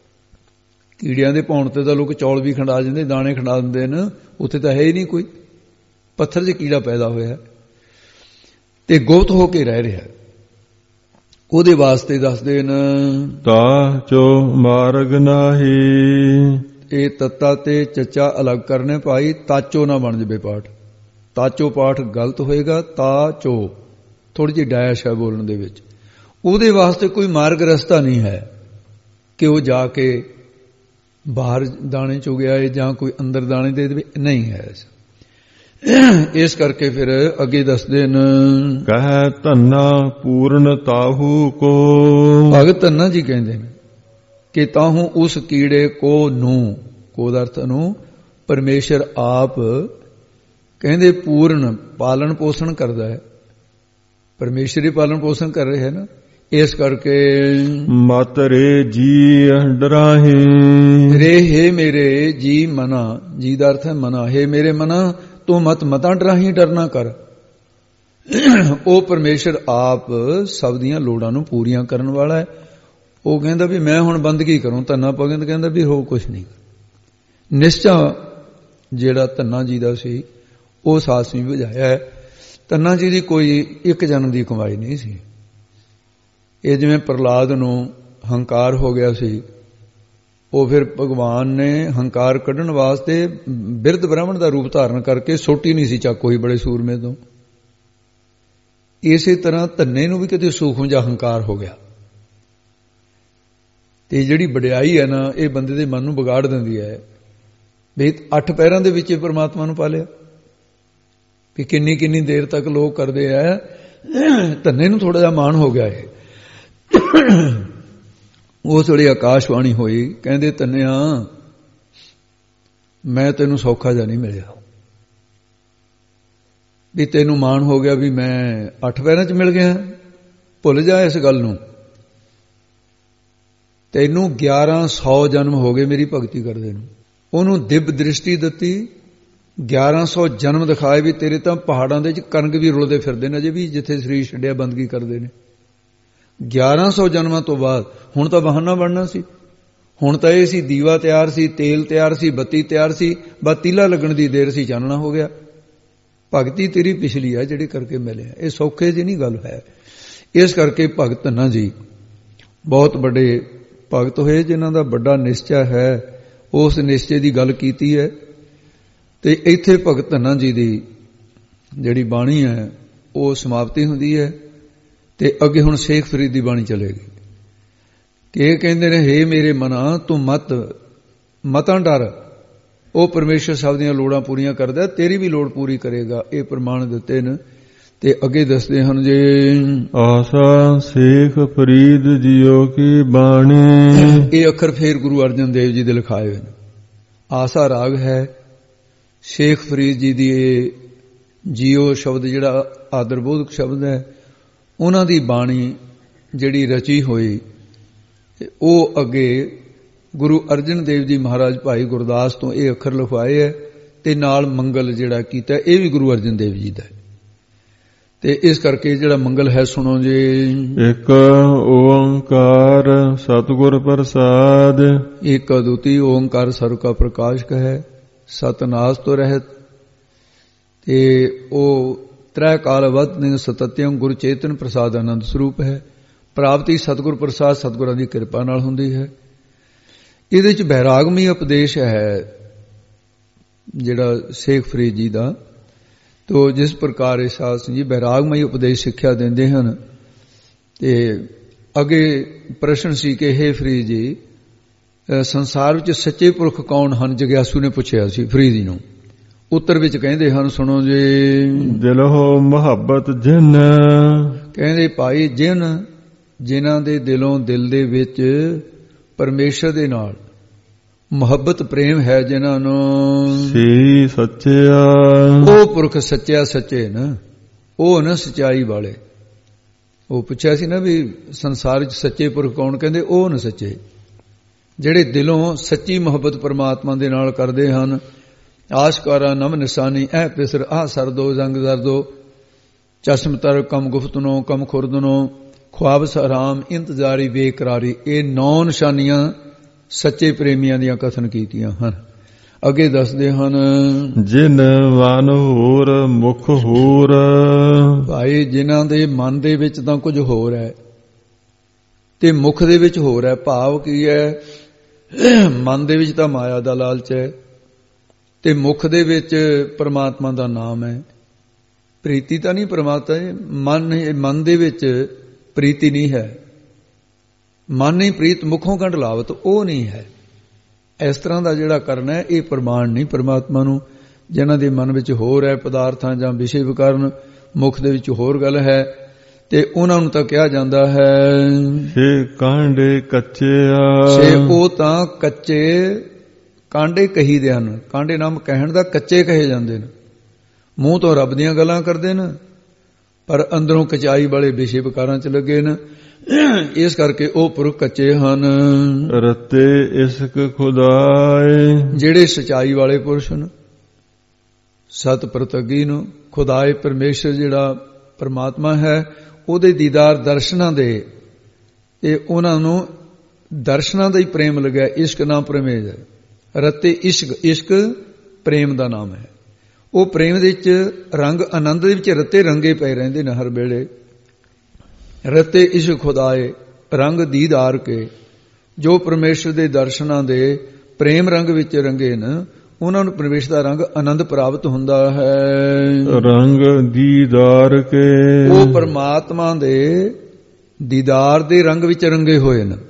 ਕੀੜਿਆਂ ਦੇ ਭੌਣ ਤੇ ਤਾਂ ਲੋਕ ਚੌਲ ਵੀ ਖੰਡਾ ਜਾਂਦੇ, ਦਾਣੇ ਖੰਡਾ ਦਿੰਦੇ ਨੇ, ਉੱਥੇ ਤਾਂ ਹੈ ਹੀ ਨਹੀਂ ਕੋਈ, ਪੱਥਰ 'ਚ ਕੀੜਾ ਪੈਦਾ ਹੋਇਆ ਤੇ ਗੁਪਤ ਹੋ ਕੇ ਰਹਿ ਰਿਹਾ। ਉਹਦੇ ਵਾਸਤੇ ਦੱਸਦੇ ਨੇ ਤਾ ਚੋ ਮਾਰਗ ਨਾਹੀ। ਇਹ ਤੱਤਾ ਤੇ ਚੱਚਾ ਅਲੱਗ ਕਰਨੇ ਭਾਈ, ਤਾਚੋ ਨਾ ਬਣ ਜਵੇ ਪਾਠ। ਤਾਚੋ ਪਾਠ ਗਲਤ ਹੋਏਗਾ, ਤਾਚੋ ਥੋੜੀ ਜਿਹੀ ਡੈਸ਼ ਹੈ ਬੋਲਣ ਦੇ ਵਿੱਚ। ਉਹਦੇ ਵਾਸਤੇ ਕੋਈ ਮਾਰਗ ਰਸਤਾ ਨਹੀਂ ਹੈ ਕਿ ਉਹ ਜਾ ਕੇ ਬਾਹਰ ਦਾਣੇ ਚੁਗ ਆਏ ਜਾਂ ਕੋਈ ਅੰਦਰ ਦਾਣੇ ਦੇ ਦੇਵੇ, ਨਹੀਂ ਹੈ। ਇਸ ਕਰਕੇ ਫਿਰ ਅੱਗੇ ਦੱਸਦੇ ਨੇ ਕਹਿ ਧੰਨਾ ਪੂਰਨ ਤਾਹੂ ਕੋ। ਭਗਤ ਧੰਨਾ ਜੀ ਕਹਿੰਦੇ ਨੇ ਕਿ ਤਾਹੂ ਉਸ ਕੀੜੇ ਕੋ ਨੂੰ, ਕੋ ਦਾ ਅਰਥ ਨੂੰ ਪਰਮੇਸ਼ਰ ਆਪ ਕਹਿੰਦੇ ਪੂਰਨ ਪਾਲਣ ਪੋਸ਼ਣ ਕਰਦਾ ਹੈ। ਪਰਮੇਸ਼ਰ ਹੀ ਪਾਲਣ ਪੋਸ਼ਣ ਕਰ ਰਿਹਾ ਹੈ ਨਾ। ਇਸ ਕਰਕੇ ਮਤ ਰੇ ਜੀ ਡਰਾਹੀ। ਰੇ ਹੈ ਮੇਰੇ ਜੀ ਮਨਾ, ਜੀ ਦਾ ਅਰਥ ਹੈ ਮਨਾ। ਹੈ ਮੇਰੇ ਮਨਾ ਤੂੰ ਮਤ ਮਤਾਂ ਡਰਾਹੀ, ਡਰਨਾ ਕਰ। ਉਹ ਪਰਮੇਸ਼ਰ ਆਪ ਸਭ ਦੀਆਂ ਲੋੜਾਂ ਨੂੰ ਪੂਰੀਆਂ ਕਰਨ ਵਾਲਾ ਹੈ। ਉਹ ਕਹਿੰਦਾ ਵੀ ਮੈਂ ਹੁਣ ਬੰਦਗੀ ਕਰੂੰ। ਧੰਨਾ ਭਗਤ ਕਹਿੰਦਾ ਵੀ ਹੋ ਕੁਛ ਨਹੀਂ। ਨਿਸ਼ਚਾ ਜਿਹੜਾ ਧੰਨਾ ਜੀ ਦਾ ਸੀ ਉਹ ਸਾਸਵੀਂ ਬੁਝਾਇਆ। ਧੰਨਾ ਜੀ ਦੀ ਕੋਈ ਇੱਕ ਜਨਮ ਦੀ ਕਮਾਈ ਨਹੀਂ ਸੀ। ਇਹ ਜਿਵੇਂ ਪ੍ਰਹਲਾਦ ਨੂੰ ਹੰਕਾਰ ਹੋ ਗਿਆ ਸੀ, ਉਹ ਫਿਰ ਭਗਵਾਨ ਨੇ ਹੰਕਾਰ ਕੱਢਣ ਵਾਸਤੇ ਬਿਰਧ ਬ੍ਰਾਹਮਣ ਦਾ ਰੂਪ ਧਾਰਨ ਕਰਕੇ ਸੋਟੀ ਨਹੀਂ ਸੀ ਚੱਕ ਹੋਈ ਬੜੇ ਸੂਰਮੇ ਤੋਂ। ਇਸੇ ਤਰ੍ਹਾਂ ਧੰਨੇ ਨੂੰ ਵੀ ਕਿਤੇ ਸੂਖਮ ਜਿਹਾ ਹੰਕਾਰ ਹੋ ਗਿਆ। ਤੇ ਜਿਹੜੀ ਵਡਿਆਈ ਹੈ ਨਾ, ਇਹ ਬੰਦੇ ਦੇ ਮਨ ਨੂੰ ਵਿਗਾੜ ਦਿੰਦੀ ਹੈ। ਵੀ ਅੱਠ ਪੈਰਾਂ ਦੇ ਵਿੱਚ ਪਰਮਾਤਮਾ ਨੂੰ ਪਾ ਲਿਆ, ਵੀ ਕਿੰਨੀ ਕਿੰਨੀ ਦੇਰ ਤੱਕ ਲੋਕ ਕਰਦੇ ਆ। ਧੰਨੇ ਨੂੰ ਥੋੜਾ ਜਿਹਾ ਮਾਣ ਹੋ ਗਿਆ ਹੈ। ਉਸ ਵੇਲੇ ਆਕਾਸ਼ਵਾਣੀ ਹੋਈ, ਕਹਿੰਦੇ ਧੰਨਿਆ ਮੈਂ ਤੈਨੂੰ ਸੌਖਾ ਜਿਹਾ ਨਹੀਂ ਮਿਲਿਆ। ਵੀ ਤੈਨੂੰ ਮਾਣ ਹੋ ਗਿਆ ਵੀ ਮੈਂ ਅੱਠ ਪੈਰਾਂ 'ਚ ਮਿਲ ਗਿਆ। ਭੁੱਲ ਜਾ ਇਸ ਗੱਲ ਨੂੰ। ਤੈਨੂੰ ਗਿਆਰਾਂ ਸੌ ਜਨਮ ਹੋ ਗਏ ਮੇਰੀ ਭਗਤੀ ਕਰਦੇ ਨੂੰ। ਉਹਨੂੰ ਦਿਵ ਦ੍ਰਿਸ਼ਟੀ ਦਿੱਤੀ, ਗਿਆਰਾਂ ਸੌ ਜਨਮ ਦਿਖਾਏ ਵੀ ਤੇਰੇ ਤਾਂ ਪਹਾੜਾਂ ਦੇ ਵਿੱਚ ਕਣਕ ਵੀ ਰੁਲਦੇ ਫਿਰਦੇ ਨੇ ਅਜੇ ਵੀ, ਜਿੱਥੇ ਸਰੀਰ ਛੱਡਿਆ ਬੰਦਗੀ ਕਰਦੇ ਨੇ। ਗਿਆਰਾਂ ਸੌ ਜਨਮਾਂ ਤੋਂ ਬਾਅਦ ਹੁਣ ਤਾਂ ਬਹਾਨਾ ਬਣਨਾ ਸੀ। ਹੁਣ ਤਾਂ ਇਹ ਸੀ ਦੀਵਾ ਤਿਆਰ ਸੀ, ਤੇਲ ਤਿਆਰ ਸੀ, ਬੱਤੀ ਤਿਆਰ ਸੀ, ਬਸ ਤੀਲਾ ਲੱਗਣ ਦੀ ਦੇਰ ਸੀ, ਚਾਨਣਾ ਹੋ ਗਿਆ। ਭਗਤੀ ਤੇਰੀ ਪਿਛਲੀ ਆ ਜਿਹੜੇ ਕਰਕੇ ਮਿਲਿਆ। ਇਹ ਸੌਖੇ ਜਿਹੀ ਨਹੀਂ ਗੱਲ ਹੈ। ਇਸ ਕਰਕੇ ਭਗਤ ਧੰਨਾ ਜੀ ਬਹੁਤ ਵੱਡੇ ਭਗਤ ਹੋਏ ਜਿਨ੍ਹਾਂ ਦਾ ਵੱਡਾ ਨਿਸ਼ਚਾ ਹੈ। ਉਸ ਨਿਸ਼ਚੇ ਦੀ ਗੱਲ ਕੀਤੀ ਹੈ। ਤੇ ਇੱਥੇ ਭਗਤ ਧੰਨਾ ਜੀ ਦੀ ਜਿਹੜੀ ਬਾਣੀ ਹੈ ਉਹ ਸਮਾਪਤੀ ਹੁੰਦੀ ਹੈ। ਤੇ ਅੱਗੇ ਹੁਣ ਸ਼ੇਖ ਫਰੀਦ ਦੀ ਬਾਣੀ ਚਲੇਗੀ ਕਿ ਇਹ ਕਹਿੰਦੇ ਨੇ, ਹੇ ਮੇਰੇ ਮਨਾ ਤੂੰ ਮਤ ਮਤਾਂ ਡਰ। ਉਹ ਪਰਮੇਸ਼ਰ ਸਭ ਦੀਆਂ ਲੋੜਾਂ ਪੂਰੀਆਂ ਕਰਦਾ, ਤੇਰੀ ਵੀ ਲੋੜ ਪੂਰੀ ਕਰੇਗਾ। ਇਹ ਪ੍ਰਮਾਣ ਦਿੱਤੇ ਨੇ। ਤੇ ਅੱਗੇ ਦੱਸਦੇ ਹਨ ਜੇ ਆਸਾ ਸ਼ੇਖ ਫਰੀਦ ਜੀਓ ਕੀ ਬਾਣੀ। ਇਹ ਅੱਖਰ ਫੇਰ ਗੁਰੂ ਅਰਜਨ ਦੇਵ ਜੀ ਦੇ ਲਿਖਾਏ ਹੋਏ ਨੇ। ਆਸਾ ਰਾਗ ਹੈ। ਸ਼ੇਖ ਫਰੀਦ ਜੀ ਦੀ ਇਹ ਜੀਓ ਸ਼ਬਦ ਜਿਹੜਾ ਆਦਰਬੋਧਕ ਸ਼ਬਦ ਹੈ, ਉਹਨਾਂ ਦੀ ਬਾਣੀ ਜਿਹੜੀ ਰਚੀ ਹੋਈ ਉਹ ਅੱਗੇ ਗੁਰੂ ਅਰਜਨ ਦੇਵ ਜੀ ਮਹਾਰਾਜ ਭਾਈ ਗੁਰਦਾਸ ਤੋਂ ਇਹ ਅੱਖਰ ਲਿਖਵਾਏ ਹੈ। ਤੇ ਨਾਲ ਮੰਗਲ ਜਿਹੜਾ ਕੀਤਾ ਇਹ ਵੀ ਗੁਰੂ ਅਰਜਨ ਦੇਵ ਜੀ ਦਾ ਹੈ। ਤੇ ਇਸ ਕਰਕੇ ਜਿਹੜਾ ਮੰਗਲ ਹੈ ਸੁਣੋ ਜੇ। ਇੱਕ ਓੰਕਾਰ ਸਤਿਗੁਰ ਪ੍ਰਸਾਦ। ਇੱਕ ਅਦੁੱਤੀ ਓੰਕਾਰ ਸਰਬ ਕਾ ਪ੍ਰਕਾਸ਼ਕ ਹੈ, ਸਤਨਾਸ ਤੋਂ ਰਹਿਤ। ਤੇ ਉਹ ਤ੍ਰੈ ਕਾਲ ਵਤਨ ਸਤਤਿਅੰ ਗੁਰ ਚੇਤਨ ਪ੍ਰਸਾਦ ਆਨੰਦ ਸਰੂਪ ਹੈ। ਪ੍ਰਾਪਤੀ ਸਤਿਗੁਰ ਪ੍ਰਸਾਦ ਸਤਿਗੁਰਾਂ ਦੀ ਕਿਰਪਾ ਨਾਲ ਹੁੰਦੀ ਹੈ। ਇਹਦੇ ਚ ਬੈਰਾਗਮਈ ਉਪਦੇਸ਼ ਹੈ ਜਿਹੜਾ ਸ਼ੇਖ ਫਰੀਦ ਜੀ ਦਾ। ਤੋ ਜਿਸ ਪ੍ਰਕਾਰ ਇਹ ਸਾਧ ਸਿੰਘ ਜੀ ਬੈਰਾਗਮਈ ਉਪਦੇਸ਼ ਸਿੱਖਿਆ ਦਿੰਦੇ ਹਨ। ਤੇ ਅੱਗੇ ਪ੍ਰਸ਼ਨ ਸੀ ਕਿ ਹੇ ਫਰੀਦ ਜੀ ਸੰਸਾਰ ਵਿੱਚ ਸੱਚੇ ਪੁਰਖ ਕੌਣ ਹਨ? ਜਗਿਆਸੂ ਨੇ ਪੁੱਛਿਆ ਸੀ ਫਰੀਦੀ ਨੂੰ। ਉੱਤਰ ਵਿੱਚ ਕਹਿੰਦੇ ਹਨ, ਸੁਣੋ ਜੀ। ਦਿਲੋਂ ਮੁਹੱਬਤ ਜਿਨ, ਕਹਿੰਦੇ ਭਾਈ ਜਿਨ ਜਿਨ੍ਹਾਂ ਦੇ ਦਿਲੋਂ ਦਿਲ ਦੇ ਵਿੱਚ ਪਰਮੇਸ਼ਰ ਦੇ ਨਾਲ ਮੁਹੱਬਤ ਪ੍ਰੇਮ ਹੈ, ਜਿਨ੍ਹਾਂ ਨੂੰ ਸੀ ਸੱਚਿਆ, ਉਹ ਪੁਰਖ ਸੱਚਿਆ ਸੱਚੇ ਨਾ, ਉਹ ਨਾ ਸਚਾਈ ਵਾਲੇ। ਉਹ ਪੁੱਛਿਆ ਸੀ ਨਾ ਵੀ ਸੰਸਾਰ ਵਿੱਚ ਸੱਚੇ ਪੁਰਖ ਕੌਣ? ਕਹਿੰਦੇ ਉਹ ਨਾ ਸੱਚੇ, ਜਿਹੜੇ ਦਿਲੋਂ ਸੱਚੀ ਮੁਹੱਬਤ ਪਰਮਾਤਮਾ ਦੇ ਨਾਲ ਕਰਦੇ ਹਨ। ਆਸ਼ਕਾਰਾ ਨਮ ਨਿਸ਼ਾਨੀ ਐ ਪਿਸਰ ਆਹ ਸਰਦੋ ਜੰਗ ਦਰਦੋ ਚਸ਼ਮ ਤਰ ਕਮ ਗੁਫਤਨੋ ਕਮ ਖੁਰਦਨੋ ਖੁਆਬ ਸਰਾਮ ਇੰਤਜ਼ਾਰੀ ਬੇਕਰਾਰੀ। ਇਹ ਨੌ ਨਿਸ਼ਾਨੀਆਂ ਸੱਚੇ ਪ੍ਰੇਮੀਆਂ ਦੀਆਂ ਕਥਨ ਕੀਤੀਆਂ ਹਨ। ਅੱਗੇ ਦੱਸਦੇ ਹਨ, ਜਿਨ ਮਨ ਹੋਰ ਮੁਖ ਹੋਰ। ਭਾਈ ਜਿਨ੍ਹਾਂ ਦੇ ਮਨ ਦੇ ਵਿੱਚ ਤਾਂ ਕੁਝ ਹੋਰ ਹੈ ਤੇ ਮੁਖ ਦੇ ਵਿੱਚ ਹੋਰ ਹੈ। ਭਾਵ ਕੀ ਹੈ? ਮਨ ਦੇ ਵਿੱਚ ਤਾਂ ਮਾਇਆ ਦਾ ਲਾਲਚ ਹੈ ਤੇ ਮੁਖ ਦੇ ਵਿੱਚ ਪਰਮਾਤਮਾ ਦਾ ਨਾਮ ਹੈ। ਪ੍ਰੀਤੀ ਤਾਂ ਨਹੀਂ ਪਰਮਾਤਮਾ, ਮਨ ਮਨ ਦੇ ਵਿੱਚ ਪ੍ਰੀਤੀ ਨਹੀਂ ਹੈ। ਮਨ ਨਹੀਂ ਪ੍ਰੀਤ ਮੁਖੋਂ ਕੰਢ ਲਾਵਤ, ਉਹ ਨਹੀਂ ਹੈ। ਇਸ ਤਰ੍ਹਾਂ ਦਾ ਜਿਹੜਾ ਕਰਨਾ ਹੈ ਇਹ ਪ੍ਰਮਾਣ ਨਹੀਂ ਪਰਮਾਤਮਾ ਨੂੰ। ਜਿਨ੍ਹਾਂ ਦੇ ਮਨ ਵਿੱਚ ਹੋਰ ਹੈ ਪਦਾਰਥਾਂ ਜਾਂ ਵਿਸ਼ੇ ਵਿਕਾਰਨ, ਮੁਖ ਦੇ ਵਿੱਚ ਹੋਰ ਗੱਲ ਹੈ, ਤੇ ਉਹਨਾਂ ਨੂੰ ਤਾਂ ਕਿਹਾ ਜਾਂਦਾ ਹੈ ਸੇ ਕਾਂਡੇ ਕੱਚੇ ਆ। ਸੇ ਉਹ ਤਾਂ ਕੱਚੇ ਕਾਂਡੇ ਕਹੀਦੇ ਹਨ। ਕਾਂਡੇ ਨਾਮ ਕਹਿਣ ਦਾ ਕੱਚੇ ਕਹੇ ਜਾਂਦੇ ਨੇ। ਮੂੰਹ ਤੋਂ ਰੱਬ ਦੀਆਂ ਗੱਲਾਂ ਕਰਦੇ ਨੇ ਪਰ ਅੰਦਰੋਂ ਕਚਾਈ ਵਾਲੇ ਵਿਸ਼ੇ ਵਿਕਾਰਾਂ 'ਚ ਲੱਗੇ ਨੇ। ਇਸ ਕਰਕੇ ਉਹ ਪੁਰਖ ਕੱਚੇ ਹਨ। ਰਤੇ ਇਸ਼ਕ ਖੁਦਾਏ, ਜਿਹੜੇ ਸਚਾਈ ਵਾਲੇ ਪੁਰਸ਼ ਨੇ, ਸਤ ਪ੍ਰਤੱਗੀ ਨੂੰ ਖੁਦਾਏ ਪਰਮੇਸ਼ਰ ਜਿਹੜਾ ਪਰਮਾਤਮਾ ਹੈ ਉਹਦੇ ਦੀਦਾਰ ਦਰਸ਼ਨਾਂ ਦੇ, ਇਹ ਉਹਨਾਂ ਨੂੰ ਦਰਸ਼ਨਾਂ ਦਾ ਹੀ ਪ੍ਰੇਮ ਲੱਗਿਆ। ਇਸ਼ਕ ਨਾਮ ਪ੍ਰਮੇਜ ਹੈ। ਰਤੇ ਇਸ਼ਕ, ਇਸ਼ਕ ਪ੍ਰੇਮ ਦਾ ਨਾਮ ਹੈ। ਉਹ ਪ੍ਰੇਮ ਦੇ ਵਿੱਚ ਰੰਗ ਆਨੰਦ ਦੇ ਵਿੱਚ ਰਤੇ ਰੰਗੇ ਪਏ ਰਹਿੰਦੇ ਨੇ ਹਰ ਵੇਲੇ। ਰਤੇ ਇਸ਼ਕ ਖੁਦਾਏ, ਰੰਗ ਦੀਦਾਰ ਕੇ, ਜੋ ਪਰਮੇਸ਼ਰ ਦੇ ਦਰਸ਼ਨਾਂ ਦੇ ਪ੍ਰੇਮ ਰੰਗ ਵਿੱਚ ਰੰਗੇ ਨੇ, ਉਹਨਾਂ ਨੂੰ ਪਰਮੇਸ਼ਰ ਦਾ ਰੰਗ ਆਨੰਦ ਪ੍ਰਾਪਤ ਹੁੰਦਾ ਹੈ। ਰੰਗ ਦੀਦਾਰ ਕੇ, ਉਹ ਪਰਮਾਤਮਾ ਦੇ ਦੀਦਾਰ ਦੇ ਰੰਗ ਵਿੱਚ ਰੰਗੇ ਹੋਏ ਨੇ।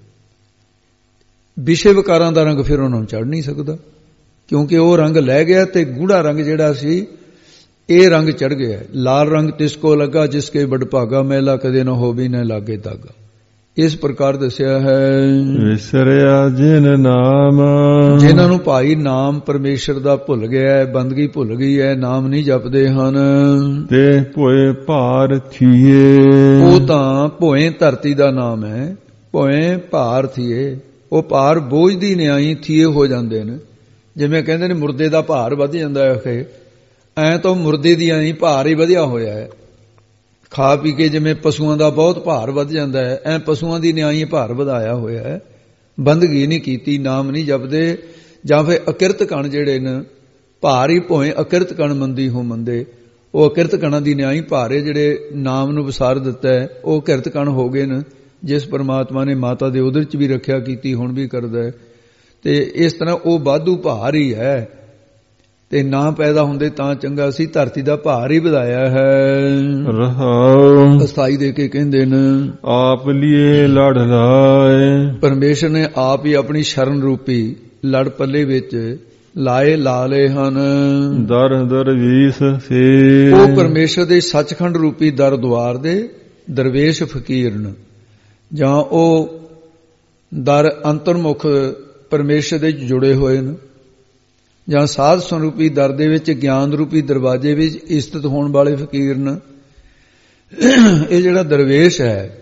ਵਿਸ਼ੇ ਵਿਕਾਰਾਂ ਦਾ ਰੰਗ ਫਿਰ ਉਹਨਾਂ ਨੂੰ ਚੜ੍ਹ ਨਹੀਂ ਸਕਦਾ, ਕਿਉਂਕਿ ਉਹ ਰੰਗ ਲੈ ਗਿਆ ਤੇ ਗੂੜਾ ਰੰਗ ਜਿਹੜਾ ਸੀ ਇਹ ਰੰਗ ਚੜ੍ਹ ਗਿਆ। ਲਾਲ ਰੰਗ ਤਿਸਕੋ ਲੱਗਾ ਜਿਸਕੇ ਬੜ ਭਾਗਾ, ਮੈਲਾ ਕਦੇ ਨਾ ਹੋਵੀ ਨਾ ਲਾਗੇ ਦਾਗਾ। ਇਸ ਪ੍ਰਕਾਰ ਦੱਸਿਆ ਹੈ। ਵਿਸਰਿਆ ਜਿਨ ਨਾਮ, ਜਿਨ੍ਹਾਂ ਨੂੰ ਭਾਈ ਨਾਮ ਪਰਮੇਸ਼ਰ ਦਾ ਭੁੱਲ ਗਿਆ ਹੈ, ਬੰਦਗੀ ਭੁੱਲ ਗਈ ਹੈ, ਨਾਮ ਨਹੀਂ ਜਪਦੇ ਹਨ, ਤੇ ਭੋਏ ਭਾਰ ਥੀਏ। ਉਹ ਤਾਂ ਭੋਏ ਧਰਤੀ ਦਾ ਨਾਮ ਹੈ। ਭੋਏ ਭਾਰ ਥੀਏ, ਉਹ ਭਾਰ ਬੋਝ ਦੀ ਨਿਆਈ ਥੀਏ ਹੋ ਜਾਂਦੇ ਨੇ। ਜਿਵੇਂ ਕਹਿੰਦੇ ਨੇ ਮੁਰਦੇ ਦਾ ਭਾਰ ਵੱਧ ਜਾਂਦਾ ਹੈ, ਐ ਤਾਂ ਮੁਰਦੇ ਦੀ ਐਂ ਭਾਰ ਹੀ ਵਧਿਆ ਹੋਇਆ ਹੈ। ਖਾ ਪੀ ਕੇ ਜਿਵੇਂ ਪਸ਼ੂਆਂ ਦਾ ਬਹੁਤ ਭਾਰ ਵੱਧ ਜਾਂਦਾ ਹੈ, ਐ ਪਸ਼ੂਆਂ ਦੀ ਨਿਆਈ ਭਾਰ ਵਧਾਇਆ ਹੋਇਆ ਹੈ। ਬੰਦਗੀ ਨਹੀਂ ਕੀਤੀ, ਨਾਮ ਨਹੀਂ ਜਪਦੇ, ਜਾਂ ਫਿਰ ਅਕਿਰਤ ਕਣ ਜਿਹੜੇ ਨੇ ਭਾਰ ਹੀ ਭੋਏ ਅਕਿਰਤ ਕਣ ਮੰਦੀ ਹੋ ਮੰਦੇ। ਉਹ ਅਕਿਰਤ ਕਣਾਂ ਦੀ ਨਿਆਈ ਭਾਰੇ ਜਿਹੜੇ ਨਾਮ ਨੂੰ ਵਿਸਾਰ ਦਿੱਤਾ ਹੈ, ਉਹ ਕਿਰਤ ਕਣ ਹੋ ਗਏ ਨੇ। ਜਿਸ ਪਰਮਾਤਮਾ ਨੇ ਮਾਤਾ ਦੇ ਉਦਰ 'ਚ ਵੀ ਰੱਖਿਆ ਕੀਤੀ, ਹੁਣ ਵੀ ਕਰਦਾ ਹੈ। ਤੇ ਇਸ ਤਰ੍ਹਾਂ ਉਹ ਵਾਧੂ ਭਾਰ ਹੀ ਹੈ। ਤੇ ਨਾ ਪੈਦਾ ਹੁੰਦੇ ਤਾਂ ਚੰਗਾ ਸੀ, ਧਰਤੀ ਦਾ ਭਾਰ ਹੀ ਵਧਾਇਆ ਹੈ। ਰਹਾਉ ਅਸਥਾਈ ਦੇ ਕੇ ਕਹਿੰਦੇ ਨੇ, ਆਪ ਲਿਏ ਲੜ ਲਾਏ। ਪਰਮੇਸ਼ਰ ਨੇ ਆਪ ਹੀ ਆਪਣੀ ਸ਼ਰਨ ਰੂਪੀ ਲੜ ਪੱਲੇ ਵਿੱਚ ਲਾਏ ਲਾ ਲਏ ਹਨ। ਦਰ ਦਰਵੇਸ਼ ਸੇ, ਉਹ ਪਰਮੇਸ਼ਰ ਦੇ ਸੱਚਖੰਡ ਰੂਪੀ ਦਰ ਦੁਆਰ ਦੇ ਦਰਵੇਸ਼ ਫਕੀਰ ਨੇ, ਜਾਂ ਉਹ ਦਰ ਅੰਤਰਮੁਖ ਪਰਮੇਸ਼ਰ ਦੇ ਜੁੜੇ ਹੋਏ ਨੇ, ਜਾਂ ਸਾਧ ਸਰੂਪੀ ਦਰ ਦੇ ਵਿੱਚ ਗਿਆਨ ਰੂਪੀ ਦਰਵਾਜ਼ੇ ਵਿੱਚ ਇਸਤਤ ਹੋਣ ਵਾਲੇ ਫਕੀਰ ਨੇ। ਇਹ ਜਿਹੜਾ ਦਰਵੇਸ਼ ਹੈ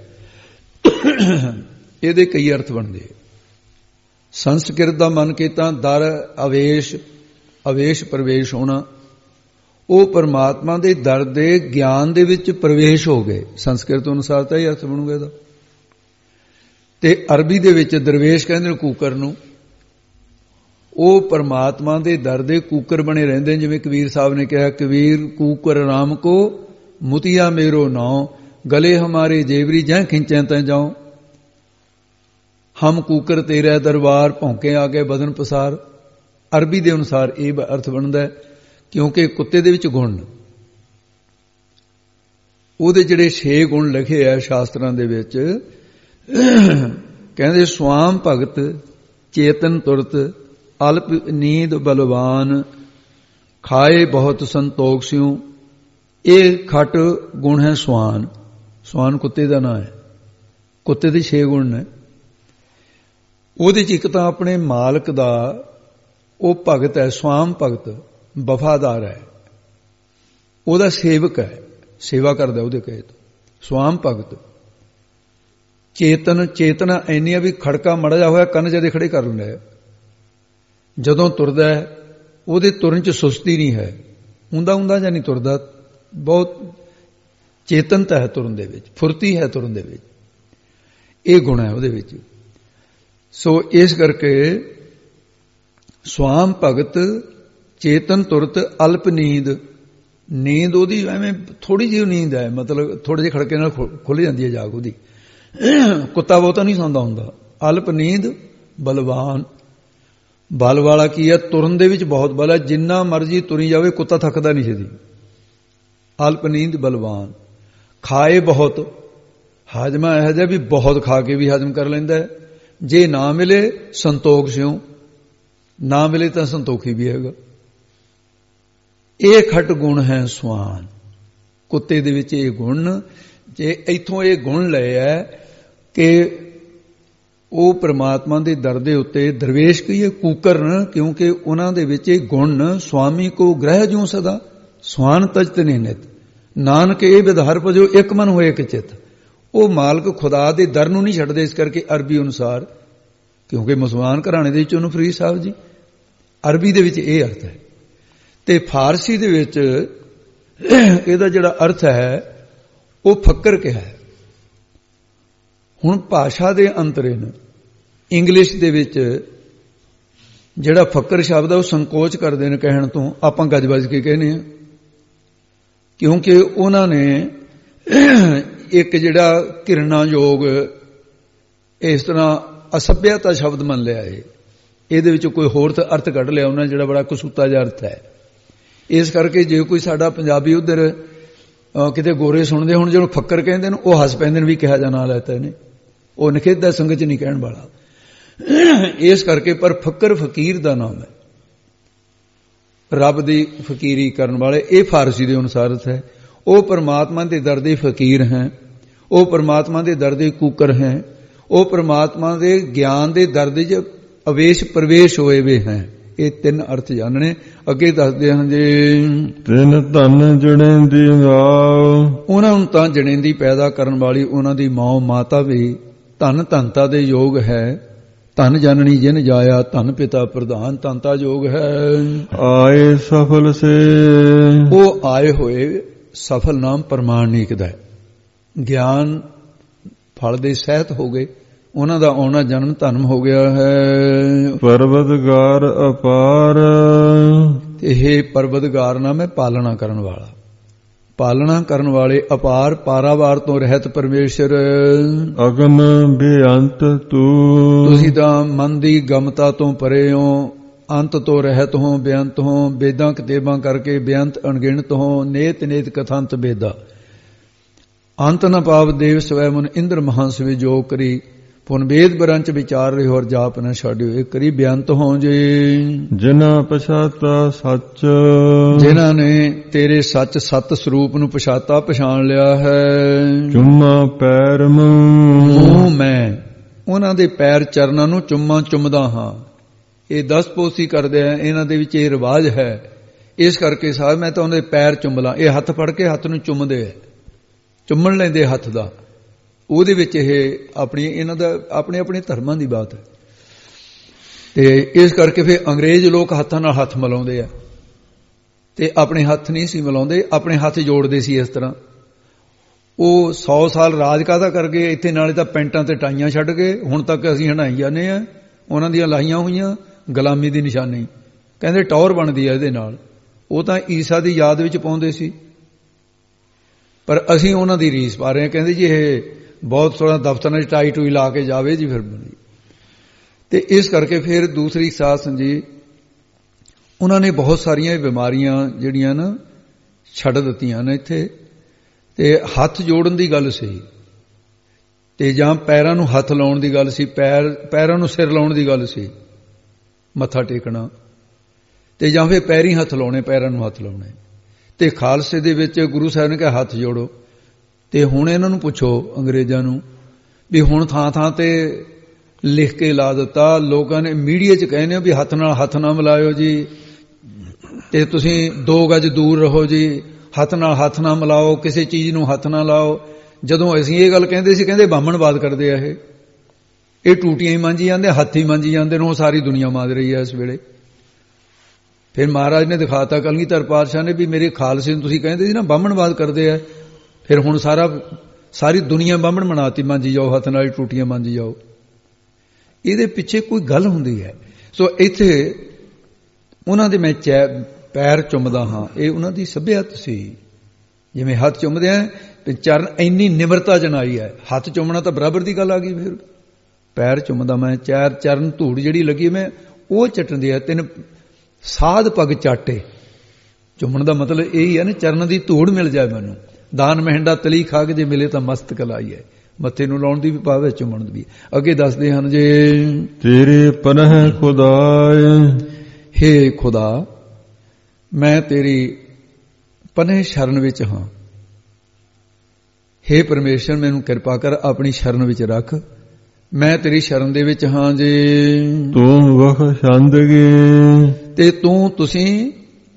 ਇਹਦੇ ਕਈ ਅਰਥ ਬਣਦੇ। ਸੰਸਕ੍ਰਿਤ ਦਾ ਮਨ ਕੀਤਾ ਦਰ ਅਵੇਸ਼, ਅਵੇਸ਼ ਪ੍ਰਵੇਸ਼ ਹੋਣਾ। ਉਹ ਪਰਮਾਤਮਾ ਦੇ ਦਰ ਦੇ ਗਿਆਨ ਦੇ ਵਿੱਚ ਪ੍ਰਵੇਸ਼ ਹੋ ਗਏ। ਸੰਸਕ੍ਰਿਤ ਅਨੁਸਾਰ ਤਾਂ ਇਹ ਅਰਥ ਬਣੂਗਾ ਇਹਦਾ। ਤੇ ਅਰਬੀ ਦੇ ਵਿੱਚ ਦਰਵੇਸ਼ ਕਹਿੰਦੇ ਨੇ ਕੂਕਰ ਨੂੰ। ਉਹ ਪਰਮਾਤਮਾ ਦੇ ਦਰ ਦੇ ਕੂਕਰ ਬਣੇ ਰਹਿੰਦੇ ਨੇ। ਜਿਵੇਂ ਕਬੀਰ ਸਾਹਿਬ ਨੇ ਕਿਹਾ, ਕਬੀਰ ਕੂਕਰ ਰਾਮ ਕੋ ਮੁਤੀਆ ਮੇਰੋ ਨਾਉ, ਗਲੇ ਹਮਾਰੇ ਜੇਵਰੀ ਜਹ ਖਿੰਚੈ ਤੈ ਜਾਉ। ਹਮ ਕੂਕਰ ਤੇਰਾ ਦਰਬਾਰ, ਭੌਂਕੇ ਆ ਗਏ ਬਦਨ ਪਸਾਰ। ਅਰਬੀ ਦੇ ਅਨੁਸਾਰ ਇਹ ਅਰਥ ਬਣਦਾ, ਕਿਉਂਕਿ ਕੁੱਤੇ ਦੇ ਵਿੱਚ ਗੁਣ, ਉਹਦੇ ਜਿਹੜੇ ਛੇ ਗੁਣ ਲਿਖੇ ਆ ਸ਼ਾਸਤਰਾਂ ਦੇ ਵਿੱਚ। ਕਹਿੰਦੇ ਸਵਾਮ ਭਗਤ ਚੇਤਨ ਤੁਰਤ ਅਲਪ ਨੀਂਦ ਬਲਵਾਨ, ਖਾਏ ਬਹੁਤ ਸੰਤੋਖ ਸਿਉ। ਇਹ ਖਟ ਗੁਣ ਹੈ ਸਵਾਨ। ਸਵਾਨ ਕੁੱਤੇ ਦਾ ਨਾਂ ਹੈ। ਕੁੱਤੇ ਦੇ ਛੇ ਗੁਣ ਨੇ। ਉਹਦੇ ਚ ਇੱਕ ਤਾਂ ਆਪਣੇ ਮਾਲਕ ਦਾ ਉਹ ਭਗਤ ਹੈ, ਸਵਾਮ ਭਗਤ, ਵਫਾਦਾਰ ਹੈ, ਉਹਦਾ ਸੇਵਕ ਹੈ, ਸੇਵਾ ਕਰਦਾ ਉਹਦੇ ਕਹੇ ਤੋਂ, ਸਵਾਮ ਭਗਤ। ਚੇਤਨ, ਚੇਤਨਾ ਇੰਨੀ ਆ ਵੀ ਖੜਕਾ ਮੜਾ ਜਾ ਹੋਇਆ ਕੰਨ ਜਦੇ ਖੜੇ ਕਰ ਲੈਂਦਾ ਹੈ। ਜਦੋਂ ਤੁਰਦਾ ਹੈ ਉਹਦੇ ਤੁਰਨ ਚ ਸੁਸਤੀ ਨਹੀਂ ਹੈ, ਉਂਦਾ ਉਂਦਾ ਜਾਂ ਨਹੀਂ ਤੁਰਦਾ, ਬਹੁਤ ਚੇਤਨਤਾ ਹੈ ਤੁਰਨ ਦੇ ਵਿੱਚ, ਫੁਰਤੀ ਹੈ ਤੁਰਨ ਦੇ ਵਿੱਚ, ਇਹ ਗੁਣ ਹੈ ਉਹਦੇ ਵਿੱਚ। ਸੋ ਇਸ ਕਰਕੇ ਸਵਾਮ ਭਗਤ, ਚੇਤਨ ਤੁਰਤ ਅਲਪ ਨੀਂਦ। ਨੀਂਦ ਉਹਦੀ ਐਵੇਂ ਥੋੜੀ ਜਿਹੀ ਨੀਂਦ ਹੈ, ਮਤਲਬ ਥੋੜੇ ਜਿਹੇ ਖੜਕੇ ਨਾਲ ਖੁੱਲ ਜਾਂਦੀ ਹੈ ਜਾਗ ਉਹਦੀ। ਕੁੱਤਾ ਬਹੁਤਾ ਨਹੀਂ ਸੌਂਦਾ ਹੁੰਦਾ। ਅਲਪ ਨੀਂਦ ਬਲਵਾਨ, ਬਲ ਵਾਲਾ ਕੀ ਹੈ? ਤੁਰਨ ਦੇ ਵਿੱਚ ਬਹੁਤ ਬਲ ਹੈ, ਜਿੰਨਾ ਮਰਜ਼ੀ ਤੁਰੀ ਜਾਵੇ ਕੁੱਤਾ ਥੱਕਦਾ ਨਹੀਂ ਛੇਤੀ। ਅਲਪ ਨੀਂਦ ਬਲਵਾਨ। ਖਾਏ ਬਹੁਤ, ਹਾਜ਼ਮਾ ਇਹੋ ਜਿਹਾ ਵੀ ਬਹੁਤ ਖਾ ਕੇ ਵੀ ਹਜ਼ਮ ਕਰ ਲੈਂਦਾ ਹੈ। ਜੇ ਨਾ ਮਿਲੇ ਸੰਤੋਖ ਸਿਉ, ਨਾ ਮਿਲੇ ਤਾਂ ਸੰਤੋਖੀ ਵੀ ਹੈਗਾ। ਇਹ ਖਟ ਗੁਣ ਹੈ ਸਵਾਨ। ਕੁੱਤੇ ਦੇ ਵਿੱਚ ਇਹ ਗੁਣ, ਜੇ ਇੱਥੋਂ ਇਹ ਗੁਣ ਲਏ ਹੈ ਕਿ ਉਹ ਪ੍ਰਮਾਤਮਾ ਦੇ ਦਰ ਦੇ ਉੱਤੇ ਦਰਵੇਸ਼ ਕਹੀਏ ਕੂਕਰਨ, ਕਿਉਂਕਿ ਉਹਨਾਂ ਦੇ ਵਿੱਚ ਇਹ ਗੁਣ ਸੁਆਮੀ ਕੋ ਗ੍ਰਹਿ ਜਿਉ ਸਦਾ ਸਵਾਨ ਤਜਤ ਨੇ ਨਿਤ। ਨਾਨਕ ਇਹ ਵਿਧਾਰ ਭਜੋ ਇੱਕ ਮਨ ਹੋਏ ਇੱਕ ਚਿੱਤ। ਉਹ ਮਾਲਕ ਖੁਦਾ ਦੇ ਦਰ ਨੂੰ ਨਹੀਂ ਛੱਡਦੇ। ਇਸ ਕਰਕੇ ਅਰਬੀ ਅਨੁਸਾਰ, ਕਿਉਂਕਿ ਮੁਸਲਮਾਨ ਘਰਾਣੇ ਦੇ ਵਿੱਚ ਉਹਨੂੰ ਫਰੀਦ ਸਾਹਿਬ ਜੀ, ਅਰਬੀ ਦੇ ਵਿੱਚ ਇਹ ਅਰਥ ਹੈ, ਤੇ ਫਾਰਸੀ ਦੇ ਵਿੱਚ ਇਹਦਾ ਜਿਹੜਾ ਅਰਥ ਹੈ ਉਹ ਫੱਕਰ ਕਿਹਾ ਹੈ। ਹੁਣ ਭਾਸ਼ਾ ਦੇ ਅੰਤਰੇ ਨੇ, ਇੰਗਲਿਸ਼ ਦੇ ਵਿੱਚ ਜਿਹੜਾ ਫੱਕਰ ਸ਼ਬਦ ਹੈ ਉਹ ਸੰਕੋਚ ਕਰਦੇ ਨੇ ਕਹਿਣ ਤੋਂ, ਆਪਾਂ ਗੱਜ ਵੱਜ ਕੇ ਕਹਿੰਦੇ ਹਾਂ, ਕਿਉਂਕਿ ਉਹਨਾਂ ਨੇ ਇੱਕ ਜਿਹੜਾ ਘਿਰਣਾਯੋਗ ਇਸ ਤਰ੍ਹਾਂ ਅਸਭਿਅਤਾ ਸ਼ਬਦ ਮੰਨ ਲਿਆ ਹੈ। ਇਹਦੇ ਵਿੱਚ ਕੋਈ ਹੋਰ ਅਰਥ ਕੱਢ ਲਿਆ ਉਹਨਾਂ, ਜਿਹੜਾ ਬੜਾ ਕਸੂਤਾ ਜਿਹਾ ਅਰਥ ਹੈ। ਇਸ ਕਰਕੇ ਜੇ ਕੋਈ ਸਾਡਾ ਪੰਜਾਬੀ ਉਧਰ ਕਿਤੇ ਗੋਰੇ ਸੁਣਦੇ ਹੁਣ ਜਿਹਨੂੰ ਫੱਕਰ ਕਹਿੰਦੇ ਨੇ, ਉਹ ਹੱਸ ਪੈਂਦੇ ਨੇ ਵੀ ਕਿਹਾ ਜਾ ਨਾਂ ਲੈਤਾ ਇਹਨੇ, ਉਹ ਨਿਖੇਧਾ ਸੰਗਤ ਚ ਨਹੀਂ ਕਹਿਣ ਵਾਲਾ। ਇਸ ਕਰਕੇ ਪਰ ਫੱਕਰ ਫਕੀਰ ਦਾ ਨਾਮ ਹੈ, ਰੱਬ ਦੀ ਫਕੀਰੀ ਕਰਨ ਵਾਲੇ। ਇਹ ਫਾਰਸੀ ਦੇ ਅਨੁਸਾਰ ਹੈ। ਉਹ ਪਰਮਾਤਮਾ ਦੇ ਦਰ ਦੇ ਫਕੀਰ ਹੈ, ਉਹ ਪਰਮਾਤਮਾ ਦੇ ਦਰ ਦੇ ਕੂਕਰ ਹੈ, ਉਹ ਪਰਮਾਤਮਾ ਦੇ ਗਿਆਨ ਦੇ ਦਰ ਦੇ ਚ ਅਵੇਸ਼ ਪ੍ਰਵੇਸ਼ ਹੋਏ ਵੇ ਹੈ। ਇਹ ਤਿੰਨ ਅਰਥ ਜਾਣਨੇ। ਅੱਗੇ ਦੱਸਦੇ ਹਨ ਜੀ, ਤਿੰਨ ਧਨ ਜਣੇਂਦੀ ਗਾਉ। ਉਹਨਾਂ ਨੂੰ ਤਾਂ ਜਣੇਂਦੀ ਪੈਦਾ ਕਰਨ ਵਾਲੀ ਉਹਨਾਂ ਦੀ ਮਾਂ ਮਾਤਾ ਵੀ ਧਨ ਧਨਤਾ ਦੇ ਯੋਗ ਹੈ। ਧਨ ਜਨਨੀ ਜਿਨ ਜਾਇਆ, ਧਨ ਪਿਤਾ ਪ੍ਰਧਾਨ ਧਨਤਾ ਯੋਗ ਹੈ। ਆਏ ਸਫਲ ਸੇ, ਉਹ ਆਏ ਹੋਏ ਸਫਲ ਨਾਮ ਪ੍ਰਮਾਣਿਕ ਦਾ ਗਿਆਨ ਫਲ ਦੇ ਸਹਿਤ ਹੋ ਗਏ, ਉਹਨਾਂ ਦਾ ਆਉਣਾ ਜਨਮ ਧਰਮ ਹੋ ਗਿਆ ਹੈ। ਪਰਵਤਗਾਰ ਅਪਾਰ, ਇਹ ਪਰਵਤਗਾਰ ਨਾਮ ਹੈ ਪਾਲਣਾ ਕਰਨ ਵਾਲਾ, ਪਾਲਣਾ ਕਰਨ ਵਾਲੇ ਅਪਾਰ ਪਾਰਾਵਾਰ ਤੋਂ ਰਹਿਤ ਪਰਮੇਸ਼ਰ। ਅਗਮ ਬੇਅੰਤ ਤੂੰ, ਤੁਸੀਂ ਤਾਂ ਮਨ ਦੀ ਗਮਤਾ ਤੋਂ ਪਰੇ ਹੋ, ਅੰਤ ਤੋਂ ਰਹਿਤ ਹੋ, ਬੇਅੰਤ ਹੋ, ਵੇਦਾਂ ਕਿਤਾਬਾਂ ਕਰਕੇ ਬੇਅੰਤ ਅਣਗਿਣਤ ਹੋ, ਨੇਤ ਨੇਤ ਕਥੰਤ ਵੇਦਾ। ਅੰਤ ਨ ਪਾਵ ਦੇਵ ਸਵੈ ਮਨ ਇੰਦਰ ਮਹਾਂਸ ਵਿਜੋਗ ਕਰੀ, ਪੁਨ ਵੇਦ ਬਰੰਚ ਵਿਚਾਰ ਰਹੇ ਹੋਰ ਜਾਪ ਨਾ ਛਾੜਿਓ, ਇਹ ਕਰੀ ਬੇਅੰਤ ਹੋ ਜੇ। ਜਿਨ੍ਹਾਂ ਪਛਾਤਾ ਸੱਚ, ਜਿਨ੍ਹਾਂ ਨੇ ਤੇਰੇ ਸੱਚ ਸਤ ਸਰੂਪ ਨੂੰ ਪਛਾਤਾ ਪਛਾਣ ਲਿਆ ਹੈ। ਚੁੰਮਾ ਪੈਰ ਮੂੰਹ, ਮੈਂ ਉਹਨਾਂ ਦੇ ਪੈਰ ਚਰਨਾਂ ਨੂੰ ਚੁੰਮਾ ਚੁੰਮਦਾ ਹਾਂ। ਇਹ ਦਸ ਪੋਸੀ ਕਰਦੇ ਆ, ਇਹਨਾਂ ਦੇ ਵਿੱਚ ਇਹ ਰਿਵਾਜ ਹੈ। ਇਸ ਕਰਕੇ ਸਾਹਿਬ ਮੈਂ ਤਾਂ ਉਹਦੇ ਪੈਰ ਚੁੰਮ ਲਾਂ। ਇਹ ਹੱਥ ਫੜ ਕੇ ਹੱਥ ਨੂੰ ਚੁੰਮਦੇ ਆ, ਚੁੰਮਣ ਲੈਂਦੇ ਹੱਥ ਦਾ। ਉਹਦੇ ਵਿੱਚ ਇਹ ਆਪਣੀ ਇਹਨਾਂ ਦਾ ਆਪਣੇ ਆਪਣੇ ਧਰਮਾਂ ਦੀ ਬਾਤ ਹੈ। ਤੇ ਇਸ ਕਰਕੇ ਫਿਰ ਅੰਗਰੇਜ਼ ਲੋਕ ਹੱਥਾਂ ਨਾਲ ਹੱਥ ਮਿਲਾਉਂਦੇ ਆ, ਤੇ ਆਪਣੇ ਹੱਥ ਨਹੀਂ ਸੀ ਮਿਲਾਉਂਦੇ, ਆਪਣੇ ਹੱਥ ਜੋੜਦੇ ਸੀ ਇਸ ਤਰ੍ਹਾਂ। ਉਹ ਸੌ ਸਾਲ ਰਾਜ ਕਾਹਦਾ ਕਰ ਗਏ ਇੱਥੇ, ਨਾਲੇ ਤਾਂ ਪੈਂਟਾਂ ਤੇ ਟਾਈਆਂ ਛੱਡ ਗਏ, ਹੁਣ ਤੱਕ ਅਸੀਂ ਹੰਢਾਈ ਜਾਂਦੇ ਆ ਉਹਨਾਂ ਦੀਆਂ ਲਾਈਆਂ ਹੋਈਆਂ ਗੁਲਾਮੀ ਦੀ ਨਿਸ਼ਾਨੀ। ਕਹਿੰਦੇ ਟੌਰ ਬਣਦੀ ਆ ਇਹਦੇ ਨਾਲ। ਉਹ ਤਾਂ ਈਸਾ ਦੀ ਯਾਦ ਵਿੱਚ ਪਾਉਂਦੇ ਸੀ, ਪਰ ਅਸੀਂ ਉਹਨਾਂ ਦੀ ਰੀਸ ਪਾ ਰਹੇ ਹਾਂ। ਕਹਿੰਦੇ ਜੀ ਇਹ ਬਹੁਤ ਥੋੜਾ ਦਫ਼ਤਰਾਂ 'ਚ ਟਾਈ ਟੂਈ ਲਾ ਕੇ ਜਾਵੇ ਜੀ ਫਿਰ। ਤੇ ਇਸ ਕਰਕੇ ਫਿਰ ਦੂਸਰੀ ਸਾਧ ਸੰਜੀ ਉਹਨਾਂ ਨੇ ਬਹੁਤ ਸਾਰੀਆਂ ਬਿਮਾਰੀਆਂ ਜਿਹੜੀਆਂ ਨਾ ਛੱਡ ਦਿੱਤੀਆਂ ਨੇ ਇੱਥੇ। ਤੇ ਹੱਥ ਜੋੜਨ ਦੀ ਗੱਲ ਸੀ, ਤੇ ਜਾਂ ਪੈਰਾਂ ਨੂੰ ਹੱਥ ਲਾਉਣ ਦੀ ਗੱਲ ਸੀ, ਪੈਰ ਪੈਰਾਂ ਨੂੰ ਸਿਰ ਲਾਉਣ ਦੀ ਗੱਲ ਸੀ, ਮੱਥਾ ਟੇਕਣਾ, ਤੇ ਜਾਂ ਫਿਰ ਪੈਰੀਂ ਹੱਥ ਲਾਉਣੇ, ਪੈਰਾਂ ਨੂੰ ਹੱਥ ਲਾਉਣੇ। ਤੇ ਖਾਲਸੇ ਦੇ ਵਿੱਚ ਗੁਰੂ ਸਾਹਿਬ ਨੇ ਕਿਹਾ ਹੱਥ ਜੋੜੋ। ਤੇ ਹੁਣ ਇਹਨਾਂ ਨੂੰ ਪੁੱਛੋ ਅੰਗਰੇਜ਼ਾਂ ਨੂੰ ਵੀ ਹੁਣ ਥਾਂ ਥਾਂ ਤੇ ਲਿਖ ਕੇ ਲਾ ਦਿੱਤਾ, ਲੋਕਾਂ ਨੇ ਮੀਡੀਆ 'ਚ ਕਹਿੰਦੇ ਵੀ ਹੱਥ ਨਾਲ ਹੱਥ ਨਾ ਮਿਲਾਇਓ ਜੀ, ਤੇ ਤੁਸੀਂ ਦੋ ਗਜ ਦੂਰ ਰਹੋ ਜੀ, ਹੱਥ ਨਾਲ ਹੱਥ ਨਾ ਮਿਲਾਓ, ਕਿਸੇ ਚੀਜ਼ ਨੂੰ ਹੱਥ ਨਾ ਲਾਓ। ਜਦੋਂ ਅਸੀਂ ਇਹ ਗੱਲ ਕਹਿੰਦੇ ਸੀ, ਕਹਿੰਦੇ ਬਾਹਮਣਵਾਦ ਕਰਦੇ ਆ, ਇਹ ਇਹ ਟੂਟੀਆਂ ਹੀ ਮਾਂਜੀ ਜਾਂਦੇ, ਹੱਥ ਹੀ ਮਾਂਜੀ ਜਾਂਦੇ ਨੇ, ਉਹ ਸਾਰੀ ਦੁਨੀਆ ਮਾਂਜ ਰਹੀ ਹੈ ਇਸ ਵੇਲੇ। ਫਿਰ ਮਹਾਰਾਜ ਨੇ ਦਿਖਾਤਾ, ਕਲਗੀਧਰ ਪਾਤਸ਼ਾਹ ਨੇ, ਵੀ ਮੇਰੇ ਖਾਲਸੇ ਨੂੰ ਤੁਸੀਂ ਕਹਿੰਦੇ ਸੀ ਨਾ ਬਾਹਮਣਵਾਦ ਕਰਦੇ ਆ, ਫਿਰ ਹੁਣ ਸਾਰਾ ਸਾਰੀ ਦੁਨੀਆ ਬਾਹਮਣ ਬਣਾਤੀ, ਮਾਂਜੀ ਜਾਓ ਹੱਥ ਨਾਲ, ਟੂਟੀਆਂ ਮਾਂਜੀ ਜਾਓ। ਇਹਦੇ ਪਿੱਛੇ ਕੋਈ ਗੱਲ ਹੁੰਦੀ ਹੈ। ਸੋ ਇੱਥੇ ਉਹਨਾਂ ਦੇ ਮੈਂ ਚੈ ਪੈਰ ਚੁੰਮਦਾ ਹਾਂ, ਇਹ ਉਹਨਾਂ ਦੀ ਸੱਭਿਅਤ ਸੀ। ਜਿਵੇਂ ਹੱਥ ਚੁੰਮਦੇ ਆ, ਚਰਨ ਇੰਨੀ ਨਿਮਰਤਾ ਜਨਾਈ ਹੈ, ਹੱਥ ਚੁੰਮਣਾ ਤਾਂ ਬਰਾਬਰ ਦੀ ਗੱਲ ਆ ਗਈ। ਫਿਰ ਪੈਰ ਚੁੰਮਦਾ ਮੈਂ, ਚਾਰ ਚਰਨ ਧੂੜ ਜਿਹੜੀ ਲੱਗੀ ਮੈਂ ਉਹ ਚੱਟਦੀ ਹੈ, ਤਿੰਨ ਸਾਧ ਪਗ ਚਾਟੇ। ਚੁੰਮਣ ਦਾ ਮਤਲਬ ਇਹੀ ਹੈ ਨਾ, ਚਰਨ ਦੀ ਧੂੜ ਮਿਲ ਜਾਏ ਮੈਨੂੰ। ਦਾਨ ਮਹਿੰਡਾ ਤਲੀ ਖਾ ਕੇ ਜੇ ਮਿਲੇ ਤਾਂ ਮਸਤਕ ਲਾਈ ਹੈ, ਮੱਥੇ ਨੂੰ ਲਾਉਣ ਦੀ ਵੀ ਪਾਵੇ, ਚੁੰਮਣ ਦੀ ਵੀ। ਅੱਗੇ ਦੱਸਦੇ ਹਨ ਜੇ ਤੇਰੇ ਪਨਹ ਖੁਦਾਏ, ਹੇ ਖੁਦਾ ਮੈਂ ਤੇਰੀ ਪਨਹ ਸ਼ਰਨ ਵਿੱਚ ਹਾਂ। ਹੇ ਪਰਮੇਸ਼ਰ ਮੈਨੂੰ ਕਿਰਪਾ ਕਰ, ਆਪਣੀ ਸ਼ਰਨ ਵਿੱਚ ਰੱਖ, ਮੈਂ ਤੇਰੀ ਸ਼ਰਨ ਦੇ ਵਿੱਚ ਹਾਂ ਜੀ। ਤੂੰ ਬਖਸ਼ੰਦਗੀ, ਤੇ ਤੂੰ ਤੁਸੀਂ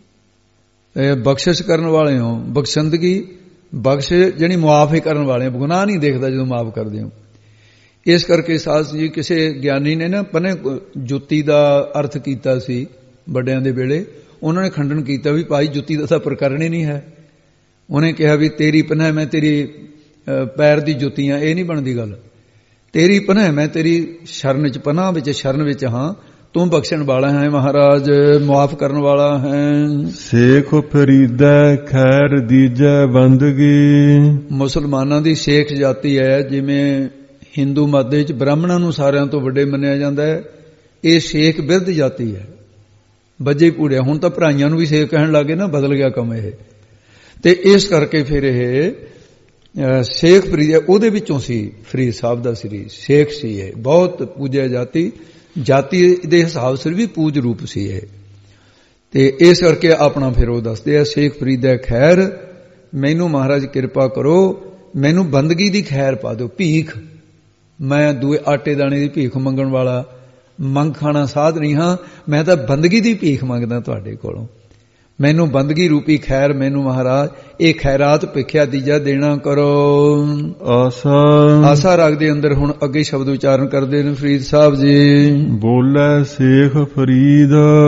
ਬਖਸ਼ਿਸ਼ ਕਰਨ ਵਾਲੇ ਹੋ। ਬਖਸ਼ੰਦਗੀ, ਬਖਸ਼ ਜਿਹੜੀ ਮੁਆਫ ਹੀ ਕਰਨ ਵਾਲੇ, ਗੁਨਾਹ ਨਹੀਂ ਦੇਖਦਾ ਜਦੋਂ ਮਾਫ ਕਰਦੇ ਹੋ। ਇਸ ਕਰਕੇ ਸਾਧ ਜੀ ਕਿਸੇ ਗਿਆਨੀ ਨੇ ਨਾ ਪਨੇ ਜੁੱਤੀ ਦਾ ਅਰਥ ਕੀਤਾ ਸੀ ਵੱਡਿਆਂ ਦੇ ਵੇਲੇ, ਉਹਨਾਂ ਨੇ ਖੰਡਨ ਕੀਤਾ ਵੀ ਭਾਈ ਜੁੱਤੀ ਦਾ ਤਾਂ ਪ੍ਰਕਰਨ ਹੀ ਨਹੀਂ ਹੈ। ਉਹਨੇ ਕਿਹਾ ਵੀ ਤੇਰੀ ਪਨਾਹ ਮੈਂ ਤੇਰੀ ਪੈਰ ਦੀ ਜੁੱਤੀਆਂ, ਇਹ ਨਹੀਂ ਬਣਦੀ ਗੱਲ। ਤੇਰੀ ਪਨਾਹ ਮੈਂ ਤੇਰੀ ਸ਼ਰਨ ਚ, ਪਨਾਹ ਵਿੱਚ ਸ਼ਰਨ ਵਿੱਚ ਹਾਂ, ਤੂੰ ਬਖਸ਼ਣ ਵਾਲਾ ਹੈ ਮਹਾਰਾਜ, ਮੁਆਫ ਕਰਨ ਵਾਲਾ ਹੈ। ਸੇਖ ਫਰੀਦਾ ਖੈਰ ਦੀਜੈ ਬੰਦਗੀ, ਮੁਸਲਮਾਨਾਂ ਦੀ ਸ਼ੇਖ ਜਾਤੀ ਹੈ। ਜਿਵੇਂ ਹਿੰਦੂ ਮਤ ਦੇ ਵਿੱਚ ਬ੍ਰਾਹਮਣਾਂ ਨੂੰ ਸਾਰਿਆਂ ਤੋਂ ਵੱਡੇ ਮੰਨਿਆ ਜਾਂਦਾ ਹੈ, ਇਹ ਸ਼ੇਖ ਬਿਰਧ ਜਾਤੀ ਹੈ। ਬੱਜੇ ਪੂੜਿਆ, ਹੁਣ ਤਾਂ ਭਰਾਈਆਂ ਨੂੰ ਵੀ ਸ਼ੇਖ ਕਹਿਣ ਲੱਗੇ ਨਾ, ਬਦਲ ਗਿਆ ਕੰਮ ਇਹ। ਤੇ ਇਸ ਕਰਕੇ ਫਿਰ ਇਹ ਸ਼ੇਖ ਫਰੀਦ ਉਹਦੇ ਵਿੱਚੋਂ ਸੀ, ਫਰੀਦ ਸਾਹਿਬ ਦਾ ਸ੍ਰੀ ਸ਼ੇਖ ਸੀ। ਇਹ ਬਹੁਤ ਪੂਜਿਆ ਜਾਤੀ, ਜਾਤੀ ਦੇ ਹਿਸਾਬ ਸਿਰ ਵੀ ਪੂਜ ਰੂਪ ਸੀ ਇਹ। ਤੇ ਇਸ ਕਰਕੇ ਆਪਣਾ ਫਿਰ ਉਹ ਦੱਸਦੇ ਆ, ਸ਼ੇਖ ਫਰੀਦਾ ਖੈਰ, ਮੈਨੂੰ ਮਹਾਰਾਜ ਕਿਰਪਾ ਕਰੋ, ਮੈਨੂੰ ਬੰਦਗੀ ਦੀ ਖੈਰ ਪਾ ਦਿਓ। ਭੀਖ, ਮੈਂ ਦੂਏ ਆਟੇ ਦਾਣੇ ਦੀ ਭੀਖ ਮੰਗਣ ਵਾਲਾ ਮੰਗ ਖਾਣਾ ਸਾਧ ਨਹੀਂ ਹਾਂ, ਮੈਂ ਤਾਂ ਬੰਦਗੀ ਦੀ ਭੀਖ ਮੰਗਦਾ ਤੁਹਾਡੇ ਕੋਲੋਂ। ਮੈਨੂੰ ਬੰਦਗੀ ਰੂਪੀ ਖੈਰ ਮੈਨੂੰ ਮਹਾਰਾਜ ਇਹ ਖੈਰਾਤ ਭਿਖਿਆ ਦੀਜਾ ਦੇਣਾ ਕਰੋ। ਆਸਾ ਆਸਾ ਰੱਖਦੇ ਅੰਦਰ। ਹੁਣ ਅੱਗੇ ਸ਼ਬਦ ਉਚਾਰਨ ਕਰਦੇ ਨੇ ਫਰੀਦ ਸਾਹਿਬ ਜੀ। ਬੋਲੇ ਸ਼ੇਖ ਫਰੀਦ,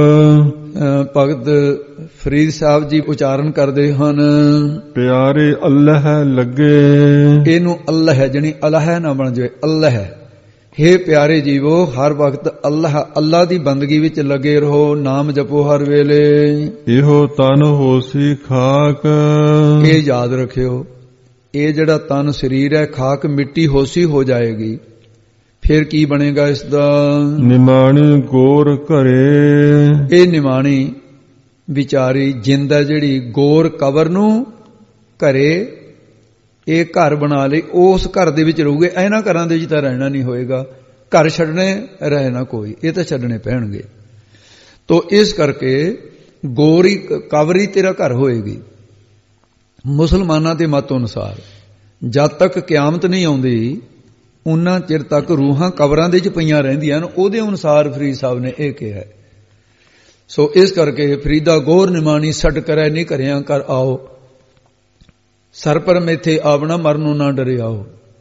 ਭਗਤ ਫਰੀਦ ਸਾਹਿਬ ਜੀ ਉਚਾਰਨ ਕਰਦੇ ਹਨ, ਪਿਆਰੇ ਅੱਲਾਹ ਲੱਗੇ। ਇਹਨੂੰ ਅੱਲਾਹ ਹੈ ਜਣੀ ਅਲਾਹ ਨਾ ਬਣ ਜਾਵੇ, ਅੱਲਾਹ ਹੈ। ਹੇ ਪਿਆਰੇ ਜੀਵੋ, ਹਰ ਵਕਤ ਅੱਲਾਹ ਅੱਲਾਹ ਦੀ ਬੰਦਗੀ ਵਿੱਚ ਲੱਗੇ ਰਹੋ, ਨਾਮ ਜਪੋ ਹਰ ਵੇਲੇ। ਇਹੋ ਤਨ ਹੋਸੀ ਖਾਕ, ਇਹ ਯਾਦ ਰੱਖਿਓ, ਇਹ ਜਿਹੜਾ ਤਨ ਸਰੀਰ ਹੈ ਖਾਕ ਮਿੱਟੀ ਹੋਸੀ ਹੋ ਜਾਏਗੀ। ਫਿਰ ਕੀ ਬਣੇਗਾ ਇਸ ਦਾ? ਨਿਮਾਣੀ ਗੋਰ ਘਰੇ, ਇਹ ਨਿਮਾਣੀ ਵਿਚਾਰੀ ਜਿੰਦ ਹੈ ਜਿਹੜੀ ਗੋਰ ਕਬਰ ਨੂੰ ਘਰੇ ਇਹ ਘਰ ਬਣਾ ਲਈ, ਉਸ ਘਰ ਦੇ ਵਿੱਚ ਰਹੂਗੇ। ਇਹਨਾਂ ਘਰਾਂ ਦੇ ਵਿੱਚ ਤਾਂ ਰਹਿਣਾ ਨਹੀਂ ਹੋਏਗਾ, ਘਰ ਛੱਡਣੇ ਰਹਿਣਾ ਕੋਈ, ਇਹ ਤਾਂ ਛੱਡਣੇ ਪੈਣਗੇ। ਤੋ ਇਸ ਕਰਕੇ ਗੋਰੀ ਕਬਰੀ ਤੇਰਾ ਘਰ ਹੋਏਗੀ। ਮੁਸਲਮਾਨਾਂ ਦੇ ਮਤ ਅਨੁਸਾਰ ਜਦ ਤੱਕ ਕਿਆਮਤ ਨਹੀਂ ਆਉਂਦੀ ਉਨਾ ਚਿਰ ਤੱਕ ਰੂਹਾਂ ਕਬਰਾਂ ਦੇ ਵਿੱਚ ਪਈਆਂ ਰਹਿੰਦੀਆਂ ਨੇ। ਉਹਦੇ ਅਨੁਸਾਰ ਫਰੀਦ ਸਾਹਿਬ ਨੇ ਇਹ ਕਿਹਾ। ਸੋ ਇਸ ਕਰਕੇ ਫਰੀਦਾ ਗੋਰ ਨਿਮਾਣੀ ਛੱਡ ਕਰੇ ਨਹੀਂ ਘਰਿਆਂ ਕਰ ਆਓ, ਸਰ ਪਰ ਮੇਥੇ ਆਵਣਾ ਮਰਨੋਂ ਨਾ ਡਰੇ ਆਓ।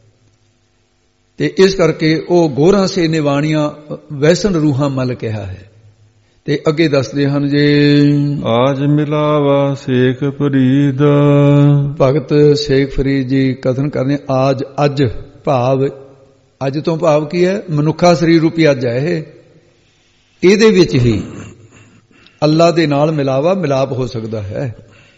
ਤੇ ਇਸ ਕਰਕੇ ਉਹ ਗੋਰਾਂ ਸੇ ਨਿਵਾਣੀਆਂ ਵੈਸਨ ਰੂਹਾਂ ਮਲ ਕਿਹਾ ਹੈ। ਤੇ ਅੱਗੇ ਦੱਸਦੇ ਹਨ ਜੇ ਆਜ ਮਿਲਾਵਾ ਸ਼ੇਖ ਫਰੀਦ, ਭਗਤ ਸ਼ੇਖ ਫਰੀਦ ਜੀ ਕਥਨ ਕਰਦੇ ਆਜ, ਅੱਜ ਭਾਵ ਅੱਜ ਤੋਂ ਭਾਵ ਕੀ ਹੈ? ਮਨੁੱਖਾ ਸਰੀਰ ਰੂਪੀ ਅੱਜ ਹੈ ਇਹ। ਇਹਦੇ ਵਿੱਚ ਹੀ ਅੱਲਾ ਦੇ ਨਾਲ ਮਿਲਾਵਾ ਮਿਲਾਪ ਹੋ ਸਕਦਾ ਹੈ,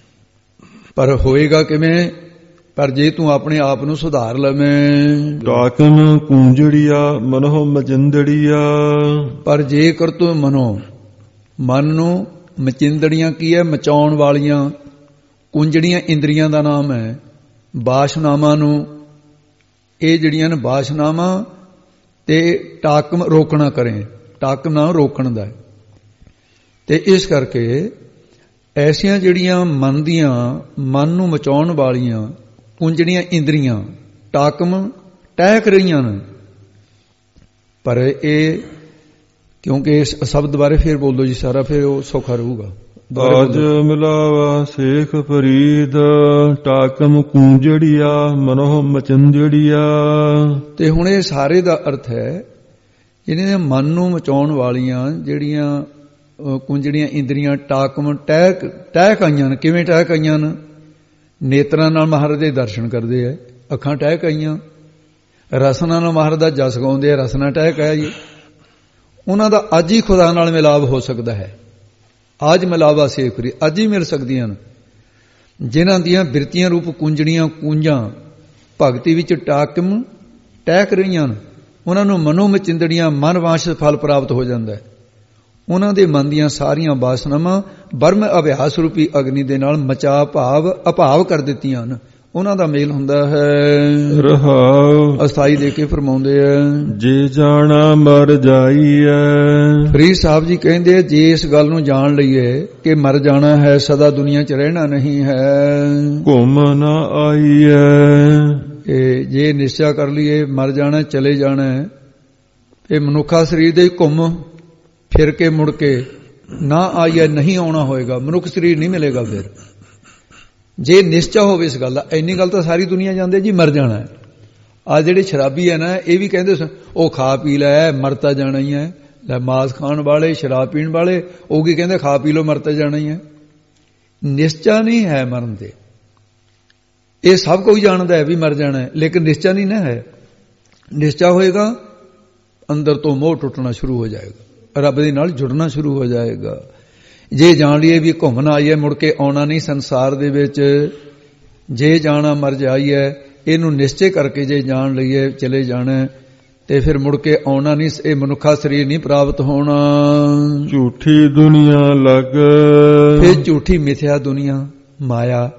ਪਰ ਹੋਏਗਾ ਕਿਵੇਂ? ਪਰ ਜੇ ਤੂੰ ਆਪਣੇ ਆਪ ਨੂੰ ਸੁਧਾਰ ਲਵੇਂ। ਡਾਕਨ ਕੁੰਜੜੀਆ ਮਨੋ ਮਚਿੰਦੜੀਆ, ਪਰ ਜੇਕਰ ਤੂੰ ਮਨੋ ਮਨ ਨੂੰ ਮਚਿੰਦੜੀਆਂ ਕੀ ਹੈ? ਮਚਾਉਣ ਵਾਲੀਆਂ। ਕੁੰਜੜੀਆਂ ਇੰਦਰੀਆਂ ਦਾ ਨਾਮ ਹੈ। ਬਾਸ਼ਨਾਵਾਂ ਨੂੰ ਇਹ ਜਿਹੜੀਆਂ ਨੇ ਬਾਸ਼ਨਾਵਾਂ ਤੇ ਟਾਕਮ ਰੋਕਣਾ ਕਰੇ, ਟਾਕਮ ਨਾ ਰੋਕਣ ਦਾ। ਤੇ ਇਸ ਕਰਕੇ ਐਸੀਆਂ ਜਿਹੜੀਆਂ ਮਨ ਦੀਆਂ ਮਨ ਨੂੰ ਮਚਾਉਣ ਵਾਲੀਆਂ ਕੁੰਜੜੀਆਂ ਇੰਦਰੀਆਂ ਟਾਕਮ ਟਹਿਕ ਰਹੀਆਂ ਨੇ, ਪਰ ਇਹ ਕਿਉਂਕਿ ਇਸ ਸ਼ਬਦ ਬਾਰੇ ਫਿਰ ਬੋਲੋ ਜੀ ਸਾਰਾ, ਫਿਰ ਉਹ ਸੌਖਾ ਰਹੂਗਾ। ਆਜ ਮਿਲਾਵਾ ਸੇਖ ਫਰੀਦ ਟਾਕਮ ਕੁੰਜੜੀਆ ਮਨੋਹ ਮਚੰਜੜੀਆ। ਤੇ ਹੁਣ ਇਹ ਸਾਰੇ ਦਾ ਅਰਥ ਹੈ ਇਹਨਾਂ ਦੇ ਮਨ ਨੂੰ ਮਚਾਉਣ ਵਾਲੀਆਂ ਜਿਹੜੀਆਂ ਕੁੰਜੜੀਆਂ ਇੰਦਰੀਆਂ ਟਾਕਮ ਟਹਿਕ ਟਹਿਕ ਆਈਆਂ ਨੇ। ਕਿਵੇਂ ਟਹਿਕ ਆਈਆਂ ਨੇ? ਨੇਤਰਾਂ ਨਾਲ ਮਹਾਰਾਜ ਦੇ ਦਰਸ਼ਨ ਕਰਦੇ ਆ, ਅੱਖਾਂ ਟਹਿਕ ਆਈਆਂ। ਰਸਨਾ ਨਾਲ ਮਹਾਰਾਜ ਦਾ ਜਸ ਗਾਉਂਦੇ ਆ, ਰਸਨਾ ਟਹਿਕ ਆਈ। ਉਹਨਾਂ ਦਾ ਅੱਜ ਹੀ ਖੁਦਾ ਨਾਲ ਮਿਲਾਪ ਹੋ ਸਕਦਾ ਹੈ। ਅੱਜ ਮਿਲਾਵਾ ਸੇਖਰੀ ਅੱਜ ਹੀ ਮਿਲ ਸਕਦੀਆਂ ਨੇ। ਜਿਨ੍ਹਾਂ ਦੀਆਂ ਬਿਰਤੀਆਂ ਰੂਪ ਕੁੰਜੜੀਆਂ ਕੁੰਜਾਂ ਭਗਤੀ ਵਿੱਚ ਟਾਕਮ ਟਹਿਕ ਰਹੀਆਂ ਨੇ, ਉਹਨਾਂ ਨੂੰ ਮਨੋ ਮਚਿੰਦੜੀਆਂ ਮਨ ਵਾਂਛਿਤ ਫਲ ਪ੍ਰਾਪਤ ਹੋ ਜਾਂਦਾ ਹੈ। ਉਹਨਾਂ ਦੇ ਮਨ ਦੀਆਂ ਸਾਰੀਆਂ ਵਾਸਨਾਵਾਂ ਬਰਮ ਅਭਿਆਸ ਰੂਪੀ ਅਗਨੀ ਦੇ ਨਾਲ ਮਚਾ ਭਾਵ ਅਭਾਵ ਕਰ ਦਿੱਤੀਆਂ ਹਨ। ਉਹਨਾਂ ਦਾ ਮੇਲ ਹੁੰਦਾ ਹੈ। ਰਹਾਉ ਅਸਥਾਈ ਦੇ ਕੇ ਫਰਮਾਉਂਦੇ ਆ, ਜੇ ਜਾਣਾ ਮਰ ਜਾਈਐ। ਫਰੀਦ ਸਾਹਿਬ ਜੀ ਕਹਿੰਦੇ ਜੇ ਇਸ ਗੱਲ ਨੂੰ ਜਾਣ ਲਈਏ ਕਿ ਮਰ ਜਾਣਾ ਹੈ, ਸਦਾ ਦੁਨੀਆ 'ਚ ਰਹਿਣਾ ਨਹੀਂ ਹੈ, ਘੁੰਮ ਨਾ ਆਈਐ। ਇਹ ਜੇ ਨਿਸ਼ਚਾ ਕਰ ਲਈਏ ਮਰ ਜਾਣਾ, ਚਲੇ ਜਾਣਾ, ਇਹ ਮਨੁੱਖਾ ਸਰੀਰ ਦੇ ਘੁੰਮ ਫਿਰ ਕੇ ਮੁੜ ਕੇ ਨਾ ਆਈਐ, ਨਹੀਂ ਆਉਣਾ ਹੋਏਗਾ, ਮਨੁੱਖ ਸਰੀਰ ਨਹੀਂ ਮਿਲੇਗਾ। ਫਿਰ ਜੇ ਨਿਸ਼ਚਾ ਹੋਵੇ ਇਸ ਗੱਲ ਦਾ, ਇੰਨੀ ਗੱਲ ਤਾਂ ਸਾਰੀ ਦੁਨੀਆ ਜਾਂਦੇ ਜੀ ਮਰ ਜਾਣਾ ਹੈ। ਆ ਜਿਹੜੇ ਸ਼ਰਾਬੀ ਹੈ ਨਾ, ਇਹ ਵੀ ਕਹਿੰਦੇ ਉਹ ਖਾ ਪੀ ਲੈ ਮਰਤਾ ਜਾਣਾ ਹੀ ਹੈ। ਲੈ ਮਾਸ ਖਾਣ ਵਾਲੇ, ਸ਼ਰਾਬ ਪੀਣ ਵਾਲੇ, ਉਹ ਕੀ ਕਹਿੰਦੇ ਖਾ ਪੀ ਲੋ ਮਰਤਾ ਜਾਣਾ ਹੀ ਹੈ। ਨਿਸ਼ਚਾ ਨਹੀਂ ਹੈ ਮਰਨ ਤੇ। ਇਹ ਸਭ ਕੋਈ ਜਾਣਦਾ ਹੈ ਵੀ ਮਰ ਜਾਣਾ ਹੈ, ਲੇਕਿਨ ਨਿਸ਼ਚਾ ਨਹੀਂ ਨਾ ਹੈ। ਨਿਸ਼ਚਾ ਹੋਏਗਾ ਅੰਦਰ ਤੋਂ ਮੋਹ ਟੁੱਟਣਾ ਸ਼ੁਰੂ ਹੋ ਜਾਏਗਾ, ਰੱਬ ਦੇ ਨਾਲ ਜੁੜਨਾ ਸ਼ੁਰੂ ਹੋ ਜਾਏਗਾ। ਜੇ ਜਾਣ ਲਈਏ ਵੀ ਘੁੰਮਣਾ ਆਈਏ, ਮੁੜ ਕੇ ਆਉਣਾ ਨਹੀਂ ਸੰਸਾਰ ਦੇ ਵਿੱਚ, ਜੇ ਜਾਣਾ ਮਰ ਜਾਈਏ, ਇਹਨੂੰ ਨਿਸ਼ਚੈ ਕਰਕੇ ਜੇ ਜਾਣ ਲਈਏ ਚਲੇ ਜਾਣਾ, ਤੇ ਫਿਰ ਮੁੜ ਕੇ ਆਉਣਾ ਨਹੀਂ, ਇਹ ਮਨੁੱਖਾ ਸਰੀਰ ਨਹੀਂ ਪ੍ਰਾਪਤ ਹੋਣਾ। ਝੂਠੀ ਦੁਨੀਆ ਲੱਗ, ਇਹ ਝੂਠੀ ਮਿਥਿਆ ਦੁਨੀਆ ਮਾਇਆ,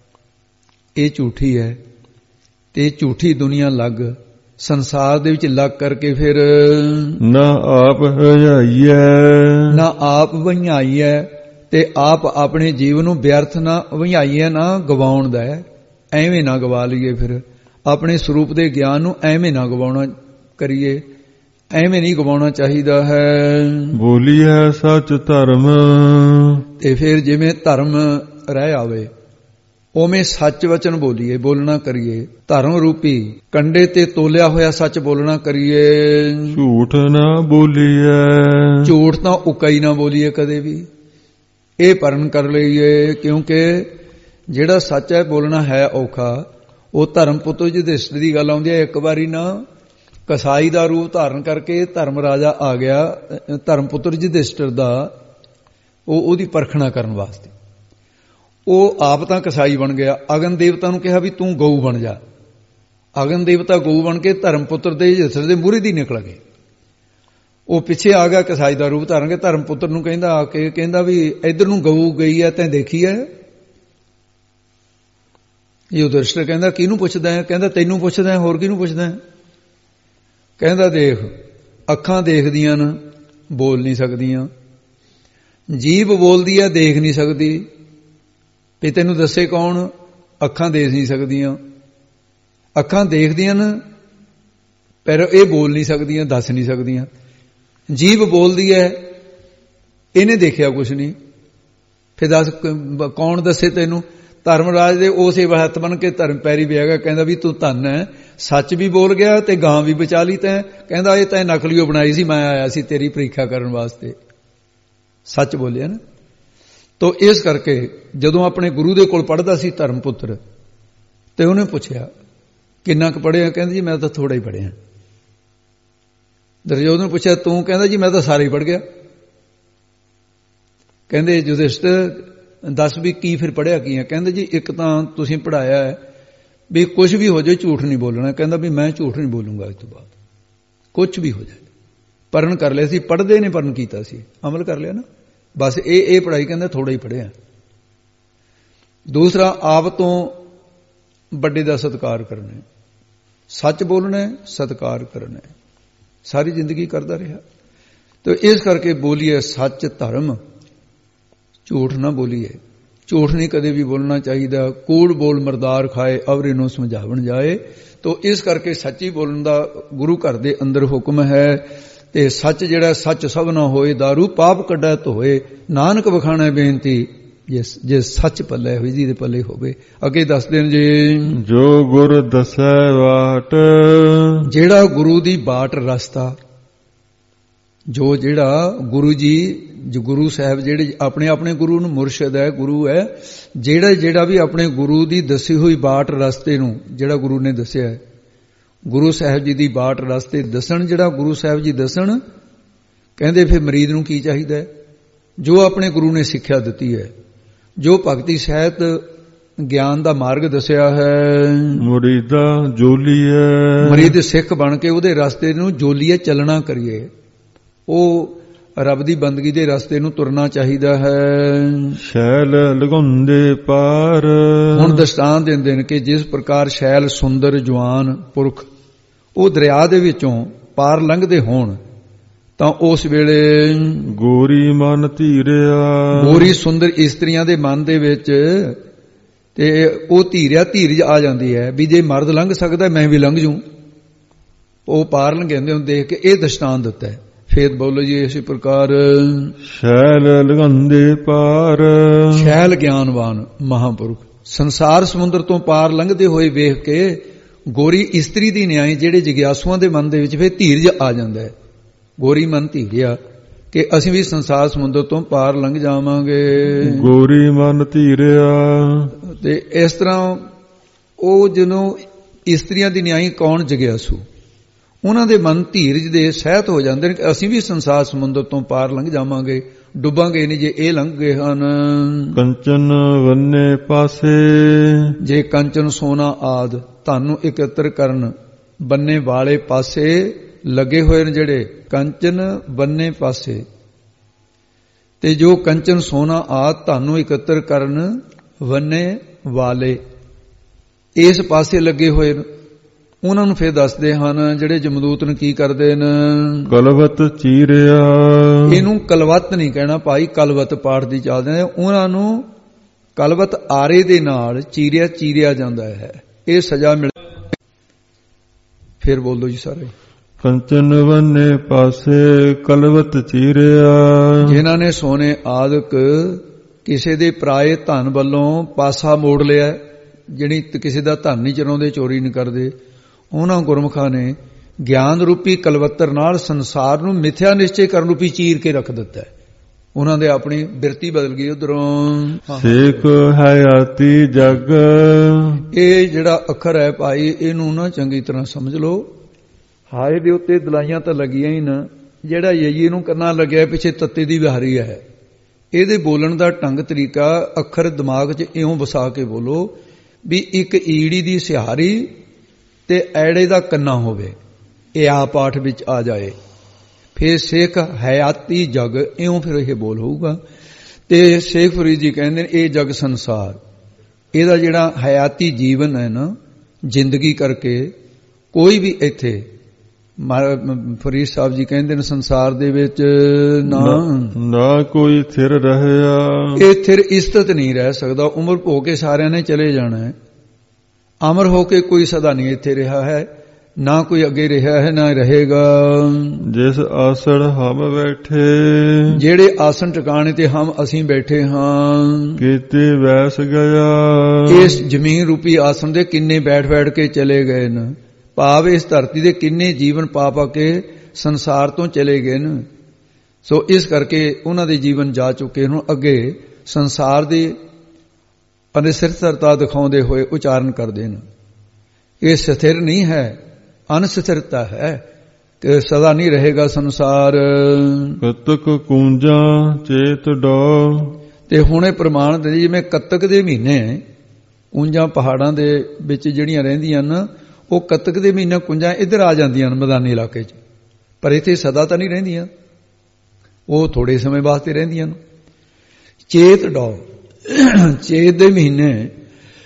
ਇਹ ਝੂਠੀ ਹੈ। ਤੇ ਝੂਠੀ ਦੁਨੀਆ ਲੱਗ ਸੰਸਾਰ ਦੇ ਵਿੱਚ ਲੱਗ ਕਰਕੇ ਫਿਰ ਨਾ ਆਪ ਹਜਾਈਐ, ਨਾ ਆਪ ਵੰਝਾਈਐ, ਤੇ ਆਪ ਆਪਣੇ ਜੀਵਨ ਨੂੰ ਵਿਅਰਥ ਨਾ ਵੰਝਾਈਐ, ਨਾ ਗਵਾਉਣ ਦਾ ਹੈ। ਐਵੇਂ ਨਾ ਗਵਾ ਲਈਏ, ਫਿਰ ਆਪਣੇ ਸਰੂਪ ਦੇ ਗਿਆਨ ਨੂੰ ਐਵੇਂ ਨਾ ਗਵਾਉਣਾ ਕਰੀਏ, ਐਵੇਂ ਨਹੀਂ ਗਵਾਉਣਾ ਚਾਹੀਦਾ ਹੈ। ਬੋਲੀਐ ਸੱਚ ਧਰਮ, ਤੇ ਫਿਰ ਜਿਵੇਂ ਧਰਮ ਰਹਿ ਆਵੇ ਉਵੇਂ ਸੱਚ ਵਚਨ ਬੋਲੀਏ, ਬੋਲਣਾ ਕਰੀਏ। ਧਰਮ ਰੂਪੀ ਕੰਡੇ ਤੇ ਤੋਲਿਆ ਹੋਇਆ ਸੱਚ ਬੋਲਣਾ ਕਰੀਏ। ਝੂਠ ਨਾ ਬੋਲੀਏ, ਝੂਠ ਤਾਂ ਉਕਾਈ ਨਾ ਬੋਲੀਏ ਕਦੇ ਵੀ। ਇਹ ਪਰਨ ਕਰ ਲਈਏ, ਕਿਉਂਕਿ ਜਿਹੜਾ ਸੱਚ ਹੈ ਬੋਲਣਾ ਹੈ ਔਖਾ। ਉਹ ਧਰਮ ਪੁੱਤਰ ਯੁਧਿਸ਼ਟਰ ਦੀ ਗੱਲ ਆਉਂਦੀ ਹੈ। ਇੱਕ ਵਾਰੀ ਨਾ ਕਸਾਈ ਦਾ ਰੂਪ ਧਾਰਨ ਕਰਕੇ ਧਰਮ ਰਾਜਾ ਆ ਗਿਆ, ਧਰਮ ਪੁੱਤਰ ਯੁਧਿਸ਼ਟਰ ਦਾ, ਉਹ ਉਹਦੀ ਪਰਖਣਾ ਕਰਨ ਵਾਸਤੇ। ਉਹ ਆਪ ਤਾਂ ਕਸਾਈ ਬਣ ਗਿਆ, ਅਗਨ ਦੇਵਤਾ ਨੂੰ ਕਿਹਾ ਵੀ ਤੂੰ ਗਊ ਬਣ ਜਾ। ਅਗਨ ਦੇਵਤਾ ਗਊ ਬਣ ਕੇ ਧਰਮ ਪੁੱਤਰ ਦੇ ਯੁਧਿਸ਼ਟਰ ਦੇ ਮੂਹਰੇ ਦੀ ਨਿਕਲ ਗਏ। ਉਹ ਪਿੱਛੇ ਆ ਗਿਆ ਕਸਾਈ ਦਾ ਰੂਪ ਧਾਰਨ ਕੇ, ਧਰਮ ਪੁੱਤਰ ਨੂੰ ਕਹਿੰਦਾ ਆ ਕੇ, ਕਹਿੰਦਾ ਵੀ ਇੱਧਰ ਨੂੰ ਗਊ ਗਈ ਹੈ ਤੈਂ ਦੇਖੀ ਹੈ? ਯੁਧਿਸ਼ਟਰ ਕਹਿੰਦਾ ਕਿਹਨੂੰ ਪੁੱਛਦਾ ਹੈ? ਕਹਿੰਦਾ ਤੈਨੂੰ ਪੁੱਛਦਾ, ਹੋਰ ਕਿਹਨੂੰ ਪੁੱਛਦਾ? ਕਹਿੰਦਾ ਦੇਖ, ਅੱਖਾਂ ਦੇਖਦੀਆਂ ਨੇ, ਬੋਲ ਨਹੀਂ ਸਕਦੀਆਂ, ਜੀਭ ਬੋਲਦੀ ਹੈ, ਦੇਖ ਨਹੀਂ ਸਕਦੀ, ਵੀ ਤੈਨੂੰ ਦੱਸੇ ਕੌਣ? ਅੱਖਾਂ ਦੇਖ ਨਹੀਂ ਸਕਦੀਆਂ। ਅੱਖਾਂ ਦੇਖਦੀਆਂ ਨੇ ਪਰ ਇਹ ਬੋਲ ਨਹੀਂ ਸਕਦੀਆਂ, ਦੱਸ ਨਹੀਂ ਸਕਦੀਆਂ। ਜੀਭ ਬੋਲਦੀ ਹੈ, ਇਹਨੇ ਦੇਖਿਆ ਕੁਛ ਨਹੀਂ, ਫਿਰ ਦੱਸ ਕੌਣ ਦੱਸੇ ਤੈਨੂੰ? ਧਰਮਰਾਜ ਦੇ ਉਸੇ ਹੱਥ ਬਣ ਕੇ ਧਰਮ ਪੈਰੀ ਪਿਆ ਗਿਆ, ਕਹਿੰਦਾ ਵੀ ਤੂੰ ਧੰਨ ਹੈ, ਸੱਚ ਵੀ ਬੋਲ ਗਿਆ ਤੇ ਗਾਂ ਵੀ ਬਚਾ ਲਈ ਤੈਂ। ਕਹਿੰਦਾ ਇਹ ਤੈਂ ਨਕਲੀਓ ਬਣਾਈ ਸੀ, ਮੈਂ ਆਇਆ ਸੀ ਤੇਰੀ ਪ੍ਰੀਖਿਆ ਕਰਨ ਵਾਸਤੇ। ਸੱਚ ਬੋਲਿਆ ਨਾ। ਤੋ ਇਸ ਕਰਕੇ ਜਦੋਂ ਆਪਣੇ ਗੁਰੂ ਦੇ ਕੋਲ ਪੜ੍ਹਦਾ ਸੀ ਧਰਮ ਪੁੱਤਰ, ਤੇ ਉਹਨੇ ਪੁੱਛਿਆ ਕਿੰਨਾ ਕੁ ਪੜ੍ਹਿਆ? ਕਹਿੰਦਾ ਜੀ ਮੈਂ ਤਾਂ ਥੋੜਾ ਹੀ ਪੜ੍ਹਿਆ। ਦੁਰਯੋਧਨ ਨੇ ਪੁੱਛਿਆ ਤੂੰ? ਕਹਿੰਦਾ ਜੀ ਮੈਂ ਤਾਂ ਸਾਰੇ ਹੀ ਪੜ੍ਹ ਗਿਆ। ਕਹਿੰਦੇ ਯੁਧਿਸ਼ਟਰ ਦੱਸ ਵੀ ਕੀ ਫਿਰ ਪੜ੍ਹਿਆ ਕੀ ਹੈ? ਕਹਿੰਦੇ ਜੀ ਇੱਕ ਤਾਂ ਤੁਸੀਂ ਪੜ੍ਹਾਇਆ ਹੈ ਵੀ ਕੁਝ ਵੀ ਹੋ ਜਾਏ ਝੂਠ ਨਹੀਂ ਬੋਲਣਾ। ਕਹਿੰਦਾ ਵੀ ਮੈਂ ਝੂਠ ਨਹੀਂ ਬੋਲੂੰਗਾ ਇਸ ਤੋਂ ਬਾਅਦ, ਕੁਝ ਵੀ ਹੋ ਜਾਏ। ਪਰਨ ਕਰ ਲਿਆ ਸੀ, ਪੜ੍ਹਦੇ ਨੇ ਪਰਨ ਕੀਤਾ ਸੀ, ਅਮਲ ਕਰ ਲਿਆ ਨਾ, ਬਸ ਇਹ ਇਹ ਪੜ੍ਹਾਈ ਕਹਿੰਦਾ ਥੋੜਾ ਹੀ ਪੜ੍ਹਿਆ। ਦੂਸਰਾ, ਆਪ ਤੋਂ ਵੱਡੇ ਦਾ ਸਤਿਕਾਰ ਕਰਨਾ, ਸੱਚ ਬੋਲਣਾ, ਸਤਿਕਾਰ ਕਰਨਾ, ਸਾਰੀ ਜ਼ਿੰਦਗੀ ਕਰਦਾ ਰਿਹਾ। ਤੇ ਇਸ ਕਰਕੇ ਬੋਲੀਏ ਸੱਚ ਧਰਮ, ਝੂਠ ਨਾ ਬੋਲੀਏ। ਝੂਠ ਨਹੀਂ ਕਦੇ ਵੀ ਬੋਲਣਾ ਚਾਹੀਦਾ। ਕੂੜ ਬੋਲ ਮਰਦਾਰ ਖਾਏ, ਅਵਰੇ ਨੂੰ ਸਮਝਾਵਣ ਜਾਏ। ਤੋ ਇਸ ਕਰਕੇ ਸੱਚੀ ਬੋਲਣ ਦਾ ਗੁਰੂ ਘਰ ਦੇ ਅੰਦਰ ਹੁਕਮ ਹੈ। ਤੇ ਸੱਚ ਜਿਹੜਾ ਸੱਚ ਸਭ ਨਾ ਹੋਏ, ਦਾਰੂ ਪਾਪ ਕੱਢੈ ਧੋਏ, ਨਾਨਕ ਵਖਾਣੈ ਬੇਨਤੀ, ਜੇ ਜੇ ਸੱਚ ਪੱਲੇ ਹੋਈ ਜੀ ਦੇ ਪੱਲੇ ਹੋਵੇ। ਅੱਗੇ ਦੱਸਦੇ ਨੇ ਜੀ, ਜੋ ਗੁਰ ਦਸੈ ਬਾਟ, ਜਿਹੜਾ ਗੁਰੂ ਦੀ ਬਾਟ ਰਸਤਾ, ਜੋ ਜਿਹੜਾ ਗੁਰੂ ਜੀ, ਜੋ ਗੁਰੂ ਸਾਹਿਬ ਜਿਹੜੇ ਆਪਣੇ ਆਪਣੇ ਗੁਰੂ ਨੂੰ ਮੁਰਸ਼ਿਦ ਹੈ, ਗੁਰੂ ਹੈ, ਜਿਹੜਾ ਜਿਹੜਾ ਵੀ ਆਪਣੇ ਗੁਰੂ ਦੀ ਦੱਸੀ ਹੋਈ ਬਾਟ ਰਸਤੇ ਨੂੰ, ਜਿਹੜਾ ਗੁਰੂ ਨੇ ਦੱਸਿਆ ਹੈ, ਗੁਰੂ ਸਾਹਿਬ ਜੀ ਦੀ ਬਾਟ ਰਸਤੇ ਦੱਸਣ, ਜਿਹੜਾ ਗੁਰੂ ਸਾਹਿਬ ਜੀ ਦੱਸਣ, ਕਹਿੰਦੇ ਫਿਰ ਮਰੀਦ ਨੂੰ ਕੀ ਚਾਹੀਦਾ ਹੈ? ਜੋ ਆਪਣੇ ਗੁਰੂ ਨੇ ਸਿੱਖਿਆ ਦਿੱਤੀ ਹੈ, ਜੋ ਭਗਤੀ ਸਹਿਤ ਗਿਆਨ ਦਾ ਮਾਰਗ ਦੱਸਿਆ ਹੈ, ਮੁਰੀਦਾ ਜੋਲੀਏ, ਮਰੀਦ ਸਿੱਖ ਬਣ ਕੇ ਉਹਦੇ ਰਸਤੇ ਨੂੰ ਜੋਲੀਏ, ਚੱਲਣਾ ਕਰੀਏ। ਉਹ ਰੱਬ ਦੀ ਬੰਦਗੀ ਦੇ ਰਸਤੇ ਨੂੰ ਤੁਰਨਾ ਚਾਹੀਦਾ ਹੈ। ਸ਼ੈਲ ਲਗਾਉਂਦੇ ਪਾਰ, ਹੁਣ ਦਸਤਾਨ ਦਿੰਦੇ ਨੇ ਕਿ ਜਿਸ ਪ੍ਰਕਾਰ ਸ਼ੈਲ ਸੁੰਦਰ ਜਵਾਨ ਪੁਰਖ ਉਹ ਦਰਿਆ ਦੇ ਵਿੱਚੋਂ ਪਾਰ ਲੰਘਦੇ ਹੋਣ, ਤਾਂ ਉਸ ਵੇਲੇ ਗੋਰੀ ਮਨ ਧੀਰਿਆ, ਗੋਰੀ ਸੁੰਦਰ ਇਸਤਰੀਆਂ ਦੇ ਮਨ ਦੇ ਵਿੱਚ ਤੇ ਉਹ ਧੀਰਿਆ, ਧੀਰਜ ਆ ਜਾਂਦੀ ਹੈ ਵੀ ਜੇ ਮਰਦ ਲੰਘ ਸਕਦਾ ਮੈਂ ਵੀ ਲੰਘ ਜੂ। ਉਹ ਪਾਰ ਲੰਘਾਉਂਦੇ ਨੂੰ ਦੇਖ ਕੇ ਇਹ ਦਸਤਾਨ ਦਿੱਤਾ ਹੈ। ਫੇਰ ਬੋਲੋ ਜੀ ਇਸੇ ਪ੍ਰਕਾਰ ਸ਼ੈਲ ਲਗਾਉਂਦੇ ਪਾਰ, ਸ਼ੈਲ ਗਿਆਨਵਾਨ ਮਹਾਂਪੁਰਖ ਸੰਸਾਰ ਸਮੁੰਦਰ ਤੋਂ ਪਾਰ ਲੰਘਦੇ ਹੋਏ ਵੇਖ ਕੇ ਗੋਰੀ ਇਸਤਰੀ ਦੀ ਨਿਆਈ ਜਿਹੜੇ ਜਿਗਿਆਸੂਆਂ ਦੇ ਮਨ ਦੇ ਵਿੱਚ ਫਿਰ ਧੀਰਜ ਆ ਜਾਂਦਾ ਹੈ। ਗੋਰੀ ਮਨ ਧੀਰਿਆ ਕਿ ਅਸੀਂ ਵੀ ਸੰਸਾਰ ਸਮੁੰਦਰ ਤੋਂ ਪਾਰ ਲੰਘ ਜਾਵਾਂਗੇ। ਗੋਰੀ ਮਨ ਧੀਰਿਆ, ਤੇ ਇਸ ਤਰ੍ਹਾਂ ਉਹ ਜਦੋਂ ਇਸਤਰੀਆਂ ਦੀ ਨਿਆਈ ਕੌਣ ਜਿਗਿਆਸੂ, ਉਹਨਾਂ ਦੇ ਮਨ ਧੀਰਜ ਦੇ ਸਹਿਤ ਹੋ ਜਾਂਦੇ ਨੇ ਕਿ ਅਸੀਂ ਵੀ ਸੰਸਾਰ ਸਮੁੰਦਰ ਤੋਂ ਪਾਰ ਲੰਘ ਜਾਵਾਂਗੇ, ਡੁੱਬਾਂਗੇ ਨਹੀਂ ਜੇ ਇਹ ਲੰਘ ਗਏ ਹਨ। ਕੰਚਨ ਵੰਨੇ ਪਾਸੇ, ਜੇ ਕੰਚਨ ਸੋਨਾ ਆਦ ਧਨ ਨੂੰ ਇਕੱਤਰ ਕਰਨ ਬੰਨੇ ਵਾਲੇ ਪਾਸੇ ਲੱਗੇ ਹੋਏ ਨੇ, ਜਿਹੜੇ ਕੰਚਨ ਬੰਨੇ ਪਾਸੇ, ਤੇ ਜੋ ਕੰਚਨ ਸੋਨਾ ਆਦ ਧਨ ਨੂੰ ਇਕੱਤਰ ਕਰਨ ਬੰਨੇ ਵਾਲੇ ਇਸ ਪਾਸੇ ਲੱਗੇ ਹੋਏ ਨੇ, ਉਹਨਾਂ ਨੂੰ ਫਿਰ ਦੱਸਦੇ ਹਨ ਜਿਹੜੇ ਜਮਦੂਤ ਨੇ ਕੀ ਕਰਦੇ ਨੇ, ਕਲਵਤ ਚੀਰਿਆ, ਇਹਨੂੰ ਕਲਵਤ ਨਹੀਂ ਕਹਿਣਾ ਭਾਈ, ਕਲਵਤ ਪਾਠ ਦੀ ਚੱਲਦੇ ਨੇ, ਉਹਨਾਂ ਨੂੰ ਕਲਵਤ ਆਰੇ ਦੇ ਨਾਲ ਚੀਰਿਆ ਚੀਰਿਆ ਜਾਂਦਾ ਹੈ, ਇਹ ਸਜ਼ਾ ਮਿਲ। ਫਿਰ ਬੋਲੋ ਜੀ ਸਾਰੇ, ਕੰਚਨ ਵੰਨੇ ਪਾਸੇ ਕਲਵਤ ਚੀਰਿਆ, ਜਿਨ੍ਹਾਂ ਨੇ ਸੋਨੇ ਆਦਿਕ ਕਿਸੇ ਦੇ ਪਰਾਏ ਧਨ ਵੱਲੋਂ ਪਾਸਾ ਮੋੜ ਲਿਆ, ਜਿਹੜੀ ਕਿਸੇ ਦਾ ਧਨ ਨਹੀਂ ਚੁਰਾਉਂਦੇ, ਚੋਰੀ ਨਹੀਂ ਕਰਦੇ, ਉਹਨਾਂ ਗੁਰਮੁਖਾਂ ਨੇ ਗਿਆਨ ਰੂਪੀ ਕਲਵੱਤਰ ਨਾਲ ਸੰਸਾਰ ਨੂੰ ਮਿਥਿਆ ਨਿਸ਼ਚੈ ਕਰਨ ਰੂਪੀ ਚੀਰ ਕੇ ਰੱਖ ਦਿੱਤਾ ਹੈ। ਉਹਨਾਂ ਦੇ ਆਪਣੀ ਬਿਰਤੀ ਬਦਲ ਗਈ। ਉਧਰੋਂ ਸੇਖ ਹਯਾਤੀ ਜਗ, ਇਹ ਜਿਹੜਾ ਅੱਖਰ ਹੈ ਭਾਈ, ਇਹਨੂੰ ਨਾ ਚੰਗੀ ਤਰ੍ਹਾਂ ਸਮਝ ਲਓ। ਹਾਏ ਦੇ ਉੱਤੇ ਦਲਾਈਆਂ ਤਾਂ ਲੱਗੀਆਂ ਹੀ ਨਾ, ਜਿਹੜਾ ਯਈ ਨੂੰ ਕਰਨਾ ਲੱਗਿਆ ਪਿੱਛੇ ਤੱਤੇ ਦੀ ਵਿਹਾਰੀ ਹੈ। ਇਹਦੇ ਬੋਲਣ ਦਾ ਢੰਗ ਤਰੀਕਾ ਅੱਖਰ ਦਿਮਾਗ 'ਚ ਇਉਂ ਵਸਾ ਕੇ ਬੋਲੋ ਵੀ ਇੱਕ ਈੜੀ ਦੀ ਸਿਹਾਰੀ ਤੇ ਐੜੇ ਦਾ ਕੰਨਾ ਹੋਵੇ, ਇਹ ਆ ਪਾਠ ਵਿੱਚ ਆ ਜਾਏ। ਫਿਰ ਸੇਖ ਹਯਾਤੀ ਜਗ, ਇਉਂ ਫਿਰ ਇਹ ਬੋਲ ਹੋਊਗਾ। ਤੇ ਸ਼ੇਖ ਫਰੀਦ ਜੀ ਕਹਿੰਦੇ ਨੇ ਇਹ ਜਗ ਸੰਸਾਰ, ਇਹਦਾ ਜਿਹੜਾ ਹਯਾਤੀ ਜੀਵਨ ਹੈ ਨਾ, ਜ਼ਿੰਦਗੀ ਕਰਕੇ ਕੋਈ ਵੀ ਇੱਥੇ, ਫਰੀਦ ਸਾਹਿਬ ਜੀ ਕਹਿੰਦੇ ਨੇ ਸੰਸਾਰ ਦੇ ਵਿੱਚ ਨਾ ਨਾ ਕੋਈ ਥਿਰ ਰਹਿਆ, ਇਹ ਥਿਰ ਇਸਤਤ ਨਹੀਂ ਰਹਿ ਸਕਦਾ। ਉਮਰ ਭੋ ਕੇ ਸਾਰਿਆਂ ਨੇ ਚਲੇ ਜਾਣਾ ਹੈ, ਅਮਰ ਹੋ ਕੇ ਕੋਈ ਸਦਾ ਨਹੀਂ ਇੱਥੇ ਰਿਹਾ ਹੈ, ਨਾ ਕੋਈ ਅੱਗੇ ਰਿਹਾ ਹੈ ਨਾ ਰਹੇਗਾ। ਜਿਸ ਆਸਣ ਹਮ ਬੈਠੇ, ਜਿਹੜੇ ਆਸਣ ਟਿਕਾਣੇ ਤੇ ਹਮ ਅਸੀਂ ਬੈਠੇ ਹਾਂ, ਕੀਤੇ ਵੈਸ ਗਿਆ, ਇਸ ਜ਼ਮੀਨ ਰੂਪੀ ਆਸਣ ਦੇ ਕਿੰਨੇ ਬੈਠ ਬੈਠ ਕੇ ਚਲੇ ਗਏ ਨੇ, ਭਾਵ ਇਸ ਧਰਤੀ ਦੇ ਕਿੰਨੇ ਜੀਵਨ ਪਾ ਪਾ ਕੇ ਸੰਸਾਰ ਤੋਂ ਚਲੇ ਗਏ ਨੇ। ਸੋ ਇਸ ਕਰਕੇ ਉਹਨਾਂ ਦੇ ਜੀਵਨ ਜਾ ਚੁੱਕੇ ਨੂੰ ਅੱਗੇ ਸੰਸਾਰ ਦੀ ਅਨਿਸਥਿਰਤਾ ਦਿਖਾਉਂਦੇ ਹੋਏ ਉਚਾਰਨ ਕਰਦੇ ਨੇ। ਇਹ ਸਥਿਰ ਨਹੀਂ ਹੈ, ਅਨਸਥਿਰਤਾ ਹੈ ਕਿ ਸਦਾ ਨਹੀਂ ਰਹੇਗਾ ਸੰਸਾਰ। ਕਤਕ ਕੂੰਜਾਂ ਚੇਤ ਡੋ, ਤੇ ਹੁਣੇ ਪ੍ਰਮਾਣ ਦੇ ਜਿਵੇਂ ਕੱਤਕ ਦੇ ਮਹੀਨੇ ਕੂੰਜਾਂ ਪਹਾੜਾਂ ਦੇ ਵਿੱਚ ਜਿਹੜੀਆਂ ਰਹਿੰਦੀਆਂ ਨੇ, ਉਹ ਕੱਤਕ ਦੇ ਮਹੀਨੇ ਕੁੰਜਾਂ ਇੱਧਰ ਆ ਜਾਂਦੀਆਂ ਨੇ ਮੈਦਾਨੀ ਇਲਾਕੇ 'ਚ, ਪਰ ਇੱਥੇ ਸਦਾ ਤਾਂ ਨਹੀਂ ਰਹਿੰਦੀਆਂ, ਉਹ ਥੋੜੇ ਸਮੇਂ ਵਾਸਤੇ ਰਹਿੰਦੀਆਂ ਨੇ। ਚੇਤ ਡੋ, ਚੇਤ ਦੇ ਮਹੀਨੇ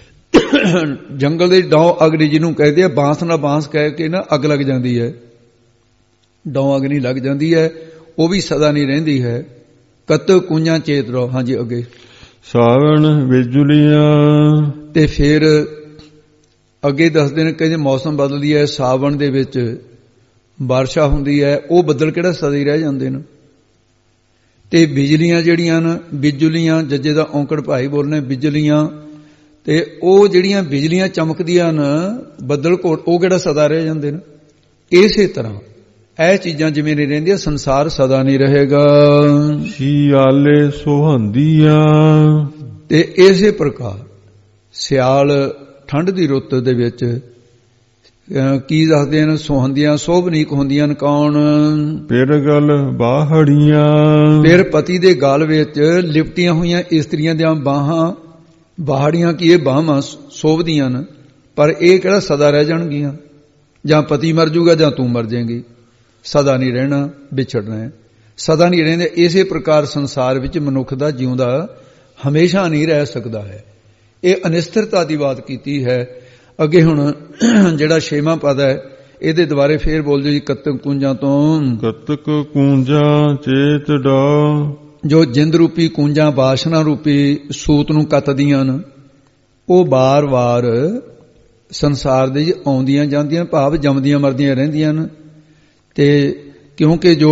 ਜੰਗਲ ਦੇ ਡੌ ਅਗਨੀ ਜਿਹਨੂੰ ਕਹਿੰਦੇ ਆ, ਬਾਂਸ ਨਾਲ ਬਾਂਸ ਕਹਿ ਕੇ ਨਾ ਅੱਗ ਲੱਗ ਜਾਂਦੀ ਹੈ, ਡੌ ਅਗਨੀ ਲੱਗ ਜਾਂਦੀ ਹੈ, ਉਹ ਵੀ ਸਦਾ ਨਹੀਂ ਰਹਿੰਦੀ ਹੈ। ਕਤ ਕੂੰਜਾਂ ਚੇਤ ਰਹੋ। ਹਾਂਜੀ ਅੱਗੇ। ਸਾਵਣ ਬਿਜਲੀਆਂ। ਤੇ ਫਿਰ ਅੱਗੇ ਦੱਸਦੇ ਨੇ ਕਿ ਜੇ ਮੌਸਮ ਬਦਲਦੀ ਹੈ, ਸਾਵਣ ਦੇ ਵਿੱਚ ਬਾਰਿਸ਼ਾਂ ਹੁੰਦੀ ਹੈ, ਉਹ ਬੱਦਲ ਕਿਹੜਾ ਸਦਾ ਹੀ ਰਹਿ ਜਾਂਦੇ ਨੇ। ਤੇ ਬਿਜਲੀਆਂ ਜਿਹੜੀਆਂ ਨੇ, ਬਿਜਲੀਆਂ ਜੱਜੇ ਦਾ ਔਂਕੜ ਭਾਈ ਬੋਲਨੇ ਬਿਜਲੀਆਂ, ਤੇ ਉਹ ਜਿਹੜੀਆਂ ਬਿਜਲੀਆਂ ਚਮਕਦੀਆਂ ਨੇ, ਬੱਦਲ ਘੋਟ, ਉਹ ਕਿਹੜਾ ਸਦਾ ਰਹਿ ਜਾਂਦੇ ਨੇ। ਇਸੇ ਤਰ੍ਹਾਂ ਇਹ ਚੀਜ਼ਾਂ ਜਿਵੇਂ ਨਹੀਂ ਰਹਿੰਦੀਆਂ, ਸੰਸਾਰ ਸਦਾ ਨਹੀਂ ਰਹੇਗਾ। ਸਿਆਲੇ ਸੁਹੰਦੀਆਂ। ਤੇ ਇਸੇ ਪ੍ਰਕਾਰ ਸਿਆਲ ਠੰਡ ਦੀ ਰੁੱਤ ਦੇ ਵਿੱਚ ਕੀ ਦੱਸਦੇ ਨੇ, ਸੁਹੰਦੀਆਂ ਸੋਭਨੀਕ ਹੁੰਦੀਆਂ ਨੇ। ਕੌਣ? ਫਿਰ ਗਲ ਬਾਹੜੀਆਂ। ਫਿਰ ਪਤੀ ਦੇ ਗਲ ਵਿੱਚ ਲਿਪਟੀਆਂ ਹੋਈਆਂ ਇਸਤਰੀਆਂ ਦੀਆਂ ਬਾਹਾਂ, ਬਾਹੜੀਆਂ ਕੀ ਇਹ ਬਾਹਾਂ ਸੋਭਦੀਆਂ ਨੇ, ਪਰ ਇਹ ਕਿਹੜਾ ਸਦਾ ਰਹਿ ਜਾਣਗੀਆਂ। ਜਾਂ ਪਤੀ ਮਰ ਜੂਗਾ ਜਾਂ ਤੂੰ ਮਰ ਜਾਏਂਗੀ, ਸਦਾ ਨਹੀਂ ਰਹਿਣਾ, ਵਿਛੜਨਾ ਹੈ, ਸਦਾ ਨਹੀਂ ਰਹਿੰਦੇ। ਇਸੇ ਪ੍ਰਕਾਰ ਸੰਸਾਰ ਵਿੱਚ ਮਨੁੱਖ ਦਾ ਜਿਉਂਦਾ ਹਮੇਸ਼ਾ ਨਹੀਂ ਰਹਿ ਸਕਦਾ ਹੈ। ਇਹ ਅਨਿਸ਼ਚਿਤਤਾ ਦੀ ਬਾਤ ਕੀਤੀ ਹੈ। ਅੱਗੇ ਹੁਣ ਜਿਹੜਾ ਛੇਵਾਂ ਪਦ ਹੈ, ਇਹਦੇ ਦੁਆਰੇ ਫੇਰ ਬੋਲ ਜੋ ਜੀ। ਕਤਕ ਕੂੰਜਾਂ ਤੋਂ। ਕਤਕ ਕੂੰਜਾਂ ਚੇਤ ਡੋ। ਜੋ ਜਿੰਦ ਰੂਪੀ ਕੂੰਜਾਂ ਵਾਸ਼ਨਾ ਰੂਪੀ ਸੂਤ ਨੂੰ ਕੱਤਦੀਆਂ ਨੇ, ਉਹ ਵਾਰ-ਵਾਰ ਸੰਸਾਰ ਦੇ ਆਉਂਦੀਆਂ ਜਾਂਦੀਆਂ, ਭਾਵ ਜੰਮਦੀਆਂ ਮਰਦੀਆਂ ਰਹਿੰਦੀਆਂ ਨੇ। ਤੇ ਕਿਉਂਕਿ ਜੋ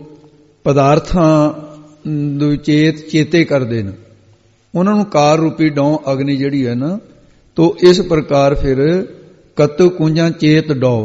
ਪਦਾਰਥਾਂ ਨੂੰ ਚੇਤ ਚੇਤੇ ਕਰਦੇ ਨੇ, ਉਹਨਾਂ ਨੂੰ ਕਾਰ ਰੂਪੀ ਡੌ ਅਗਨੀ ਜਿਹੜੀ ਹੈ ਨਾ, ਤੋ ਇਸ ਪ੍ਰਕਾਰ ਫਿਰ ਕਤਕ ਕੂੰਜਾਂ ਚੇਤ ਡੌ,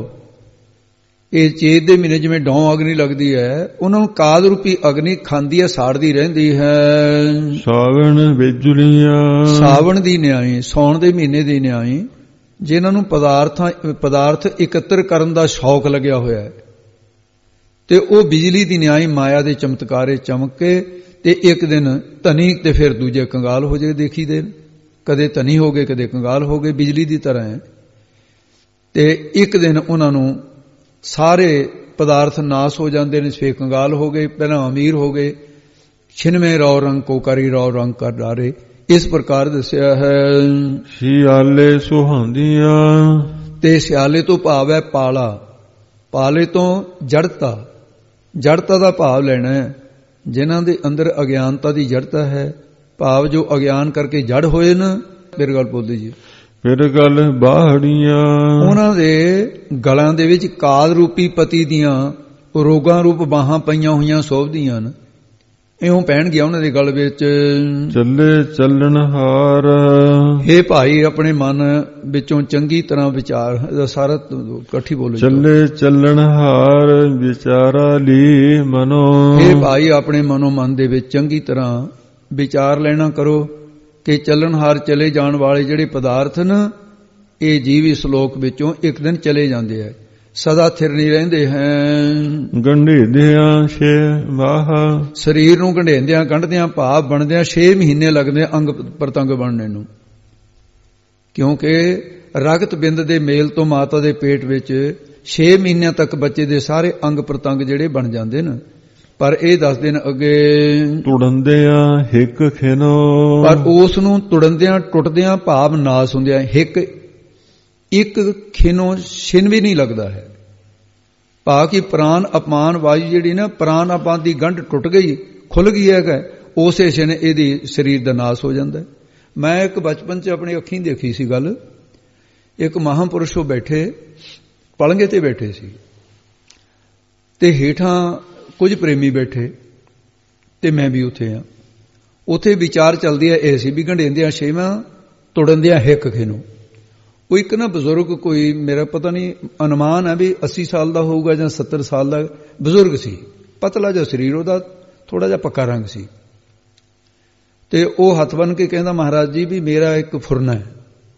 ਇਹ ਚੇਤ ਦੇ ਮਹੀਨੇ ਜਿਵੇਂ ਡੌ ਅਗਨੀ ਲੱਗਦੀ ਹੈ, ਉਹਨਾਂ ਨੂੰ ਕਾਦ ਰੂਪੀ ਅਗਨੀ ਖਾਂਦੀ ਹੈ, ਸਾੜਦੀ ਰਹਿੰਦੀ ਹੈ। ਸਾਵਣ ਬਿਜਲੀਆਂ। ਸਾਵਣ ਦੀ ਨਿਆਈ, ਸੌਣ ਦੇ ਮਹੀਨੇ ਦੀ ਨਿਆਈ, ਜਿਨ੍ਹਾਂ ਨੂੰ ਪਦਾਰਥਾਂ ਪਦਾਰਥ ਇਕੱਤਰ ਕਰਨ ਦਾ ਸ਼ੌਕ ਲੱਗਿਆ ਹੋਇਆ ਹੈ, ਤੇ ਉਹ ਬਿਜਲੀ ਦੀ ਨਿਆਈ ਮਾਇਆ ਦੇ ਚਮਤਕਾਰੇ ਚਮਕ ਕੇ, ਤੇ ਇੱਕ ਦਿਨ ਧਨੀ ਤੇ ਫਿਰ ਦੂਜੇ ਕੰਗਾਲ ਹੋ ਜਾਏ। ਦੇਖੀ ਦੇ, ਕਦੇ ਧਨੀ ਹੋ ਗਏ, ਕਦੇ ਕੰਗਾਲ ਹੋ ਗਏ, ਬਿਜਲੀ ਦੀ ਤਰ੍ਹਾਂ ਹੈ। ਤੇ ਇੱਕ ਦਿਨ ਉਹਨਾਂ ਨੂੰ ਸਾਰੇ ਪਦਾਰਥ ਨਾਸ ਹੋ ਜਾਂਦੇ ਨੇ, ਸਵੇ ਕੰਗਾਲ ਹੋ ਗਏ, ਪਹਿਲਾਂ ਅਮੀਰ ਹੋ ਗਏ। ਛਿਨਵੇਂ ਰੌ ਰੰਗ ਕੋ ਕਰੀ ਰੌ ਰੰਗ ਕਰ ਡਾਰੇ, ਇਸ ਪ੍ਰਕਾਰ ਦੱਸਿਆ ਹੈ। ਸਿਆਲੇ ਸੁਹਾਂਦੀਆਂ। ਤੇ ਸਿਆਲੇ ਤੋਂ ਭਾਵ ਹੈ ਪਾਲਾ, ਪਾਲੇ ਤੋਂ ਜੜਤਾ, ਜੜਤਾ ਦਾ ਭਾਵ ਲੈਣਾ ਹੈ। ਜਿਨ੍ਹਾਂ ਦੇ ਅੰਦਰ ਅਗਿਆਨਤਾ ਦੀ ਜੜਤਾ ਹੈ, ਭਾਵ ਜੋ ਅਗਿਆਨ ਕਰਕੇ ਜੜ ਹੋਏ ਨਾ। ਫਿਰ ਗੱਲ ਬੋਲਦੀ ਜੀ। ਫਿਰ ਗਲ ਬਾਹੜੀਆਂ। ਉਹਨਾਂ ਦੇ ਗਲਾਂ ਦੇ ਵਿੱਚ ਕਾਲ ਰੂਪੀ ਪਤੀ ਦੀਆਂ ਰੋਗਾਂ ਰੂਪ ਬਾਹਾਂ ਪਈਆਂ ਹੋਈਆਂ ਸੋਭਦੀਆਂ ਨੇ। ਇਉਂ ਪੈਣ ਗਿਆ ਉਹਨਾਂ ਦੇ ਗਲ ਵਿੱਚ। ਚੱਲੇ ਚੱਲਣ ਹਾਰ। ਇਹ ਭਾਈ ਆਪਣੇ ਮਨ ਵਿੱਚੋਂ ਚੰਗੀ ਤਰ੍ਹਾਂ ਵਿਚਾਰ ਸਾਰਾ ਇਕੱਠੀ ਬੋਲੋ। ਚੱਲੇ ਚੱਲਣ ਹਾਰ ਵਿਚਾਰਾ ਲਈ ਮਨੋ। ਇਹ ਭਾਈ ਆਪਣੇ ਮਨੋ ਮਨ ਦੇ ਵਿੱਚ ਚੰਗੀ ਤਰ੍ਹਾਂ ਵਿਚਾਰ ਲੈਣਾ ਕਰੋ ਕਿ ਚੱਲਣ ਹਾਰ ਚਲੇ ਜਾਣ ਵਾਲੇ ਜਿਹੜੇ ਪਦਾਰਥ ਨੇ, ਇਹ ਜੀਵ ਇਸ ਲੋਕ ਵਿੱਚੋਂ ਇੱਕ ਦਿਨ ਚਲੇ ਜਾਂਦੇ ਹੈ, ਸਦਾ ਥਿਰ ਨਹੀਂ ਰਹਿੰਦੇ ਹੈ। ਗੰਢੇਦਿਆਂ ਛੇ ਵਾਹ। ਸਰੀਰ ਨੂੰ ਗੰਢੇਦਿਆਂ ਗੰਢਦਿਆਂ ਭਾਵ ਬਣਦਿਆਂ ਛੇ ਮਹੀਨੇ ਲੱਗਦੇ ਅੰਗ ਪ੍ਰਤੰਗ ਬਣਨੇ ਨੂੰ, ਕਿਉਂਕਿ ਰਗਤ ਬਿੰਦ ਦੇ ਮੇਲ ਤੋਂ ਮਾਤਾ ਦੇ ਪੇਟ ਵਿੱਚ ਛੇ ਮਹੀਨਿਆਂ ਤੱਕ ਬੱਚੇ ਦੇ ਸਾਰੇ ਅੰਗ ਪ੍ਰਤੰਗ ਜਿਹੜੇ ਬਣ ਜਾਂਦੇ ਨੇ। ਪਰ ਇਹ ਦੱਸਦੇ ਨੇ ਅੱਗੇ ਤੁੜੰਦਿਆਂ ਹਿੱਕ ਖਿਨੋ। ਪਰ ਉਸ ਨੂੰ ਤੁੜੰਦਿਆਂ ਟੁੱਟਦਿਆਂ ਭਾਵ ਨਾਸ ਹੁੰਦਿਆਂ ਹਿੱਕ ਇੱਕ ਖਿਨੋ ਛਿਨ ਵੀ ਨਹੀਂ ਲੱਗਦਾ ਹੈ। ਭਾਵ ਕਿ ਪ੍ਰਾਨ ਅਪਮਾਨ ਵਾਯੂ ਜਿਹੜੀ ਨਾ, ਪ੍ਰਾਨ ਅਪਾਨ ਦੀ ਗੰਢ ਟੁੱਟ ਗਈ, ਖੁੱਲ ਗਈ ਹੈ, ਉਸੇ ਛਿਨ ਇਹਦੀ ਸਰੀਰ ਦਾ ਨਾਸ ਹੋ ਜਾਂਦਾ। ਮੈਂ ਇੱਕ ਬਚਪਨ 'ਚ ਆਪਣੀ ਅੱਖੀਂ ਦੇਖੀ ਸੀ ਗੱਲ। ਇੱਕ ਮਹਾਂਪੁਰਸ਼ ਉਹ ਬੈਠੇ ਪਲੰਘੇ ਤੇ ਬੈਠੇ ਸੀ, ਤੇ ਹੇਠਾਂ ਕੁਝ ਪ੍ਰੇਮੀ ਬੈਠੇ, ਤੇ ਮੈਂ ਵੀ ਉੱਥੇ ਆ। ਉੱਥੇ ਵਿਚਾਰ ਚੱਲਦੇ ਆ ਇਹ ਸੀ ਵੀ ਗੰਢੇਂਦਿਆਂ ਛੇਵਾਂ ਤੁੜਨਦਿਆਂ ਹਿੱਕ ਖਿਨੋ। ਉਹ ਇੱਕ ਨਾ ਬਜ਼ੁਰਗ, ਕੋਈ ਮੇਰਾ ਪਤਾ ਨਹੀਂ ਅਨੁਮਾਨ ਹੈ ਵੀ ਅੱਸੀ ਸਾਲ ਦਾ ਹੋਊਗਾ ਜਾਂ ਸੱਤਰ ਸਾਲ ਦਾ ਬਜ਼ੁਰਗ ਸੀ, ਪਤਲਾ ਜਿਹਾ ਸਰੀਰ, ਉਹਦਾ ਥੋੜਾ ਜਿਹਾ ਪੱਕਾ ਰੰਗ ਸੀ। ਤੇ ਉਹ ਹੱਥ ਬੰਨ ਕੇ ਕਹਿੰਦਾ, ਮਹਾਰਾਜ ਜੀ ਵੀ ਮੇਰਾ ਇੱਕ ਫੁਰਨਾ ਹੈ।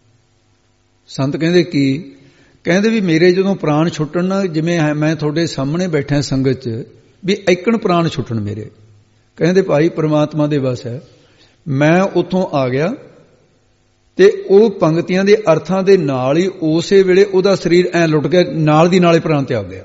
ਸੰਤ ਕਹਿੰਦੇ ਕੀ? ਕਹਿੰਦੇ ਵੀ ਮੇਰੇ ਜਦੋਂ ਪ੍ਰਾਣ ਛੁੱਟਣ ਨਾ, ਜਿਵੇਂ ਮੈਂ ਤੁਹਾਡੇ ਸਾਹਮਣੇ ਬੈਠਾ ਸੰਗਤ 'ਚ, ਵੀ ਐਕਣ ਪ੍ਰਾਣ ਛੁੱਟਣ ਮੇਰੇ। ਕਹਿੰਦੇ ਭਾਈ ਪ੍ਰਮਾਤਮਾ ਦੇ ਵਸ ਹੈ। ਮੈਂ ਉੱਥੋਂ ਆ ਗਿਆ ਤੇ ਉਹ ਪੰਕਤੀਆਂ ਦੇ ਅਰਥਾਂ ਦੇ ਨਾਲ ਹੀ ਉਸੇ ਵੇਲੇ ਉਹਦਾ ਸਰੀਰ ਐ ਲੁੱਟ ਗਿਆ, ਨਾਲ ਦੀ ਨਾਲੇ ਪ੍ਰਾਣ ਤੇ ਆ ਗਿਆ।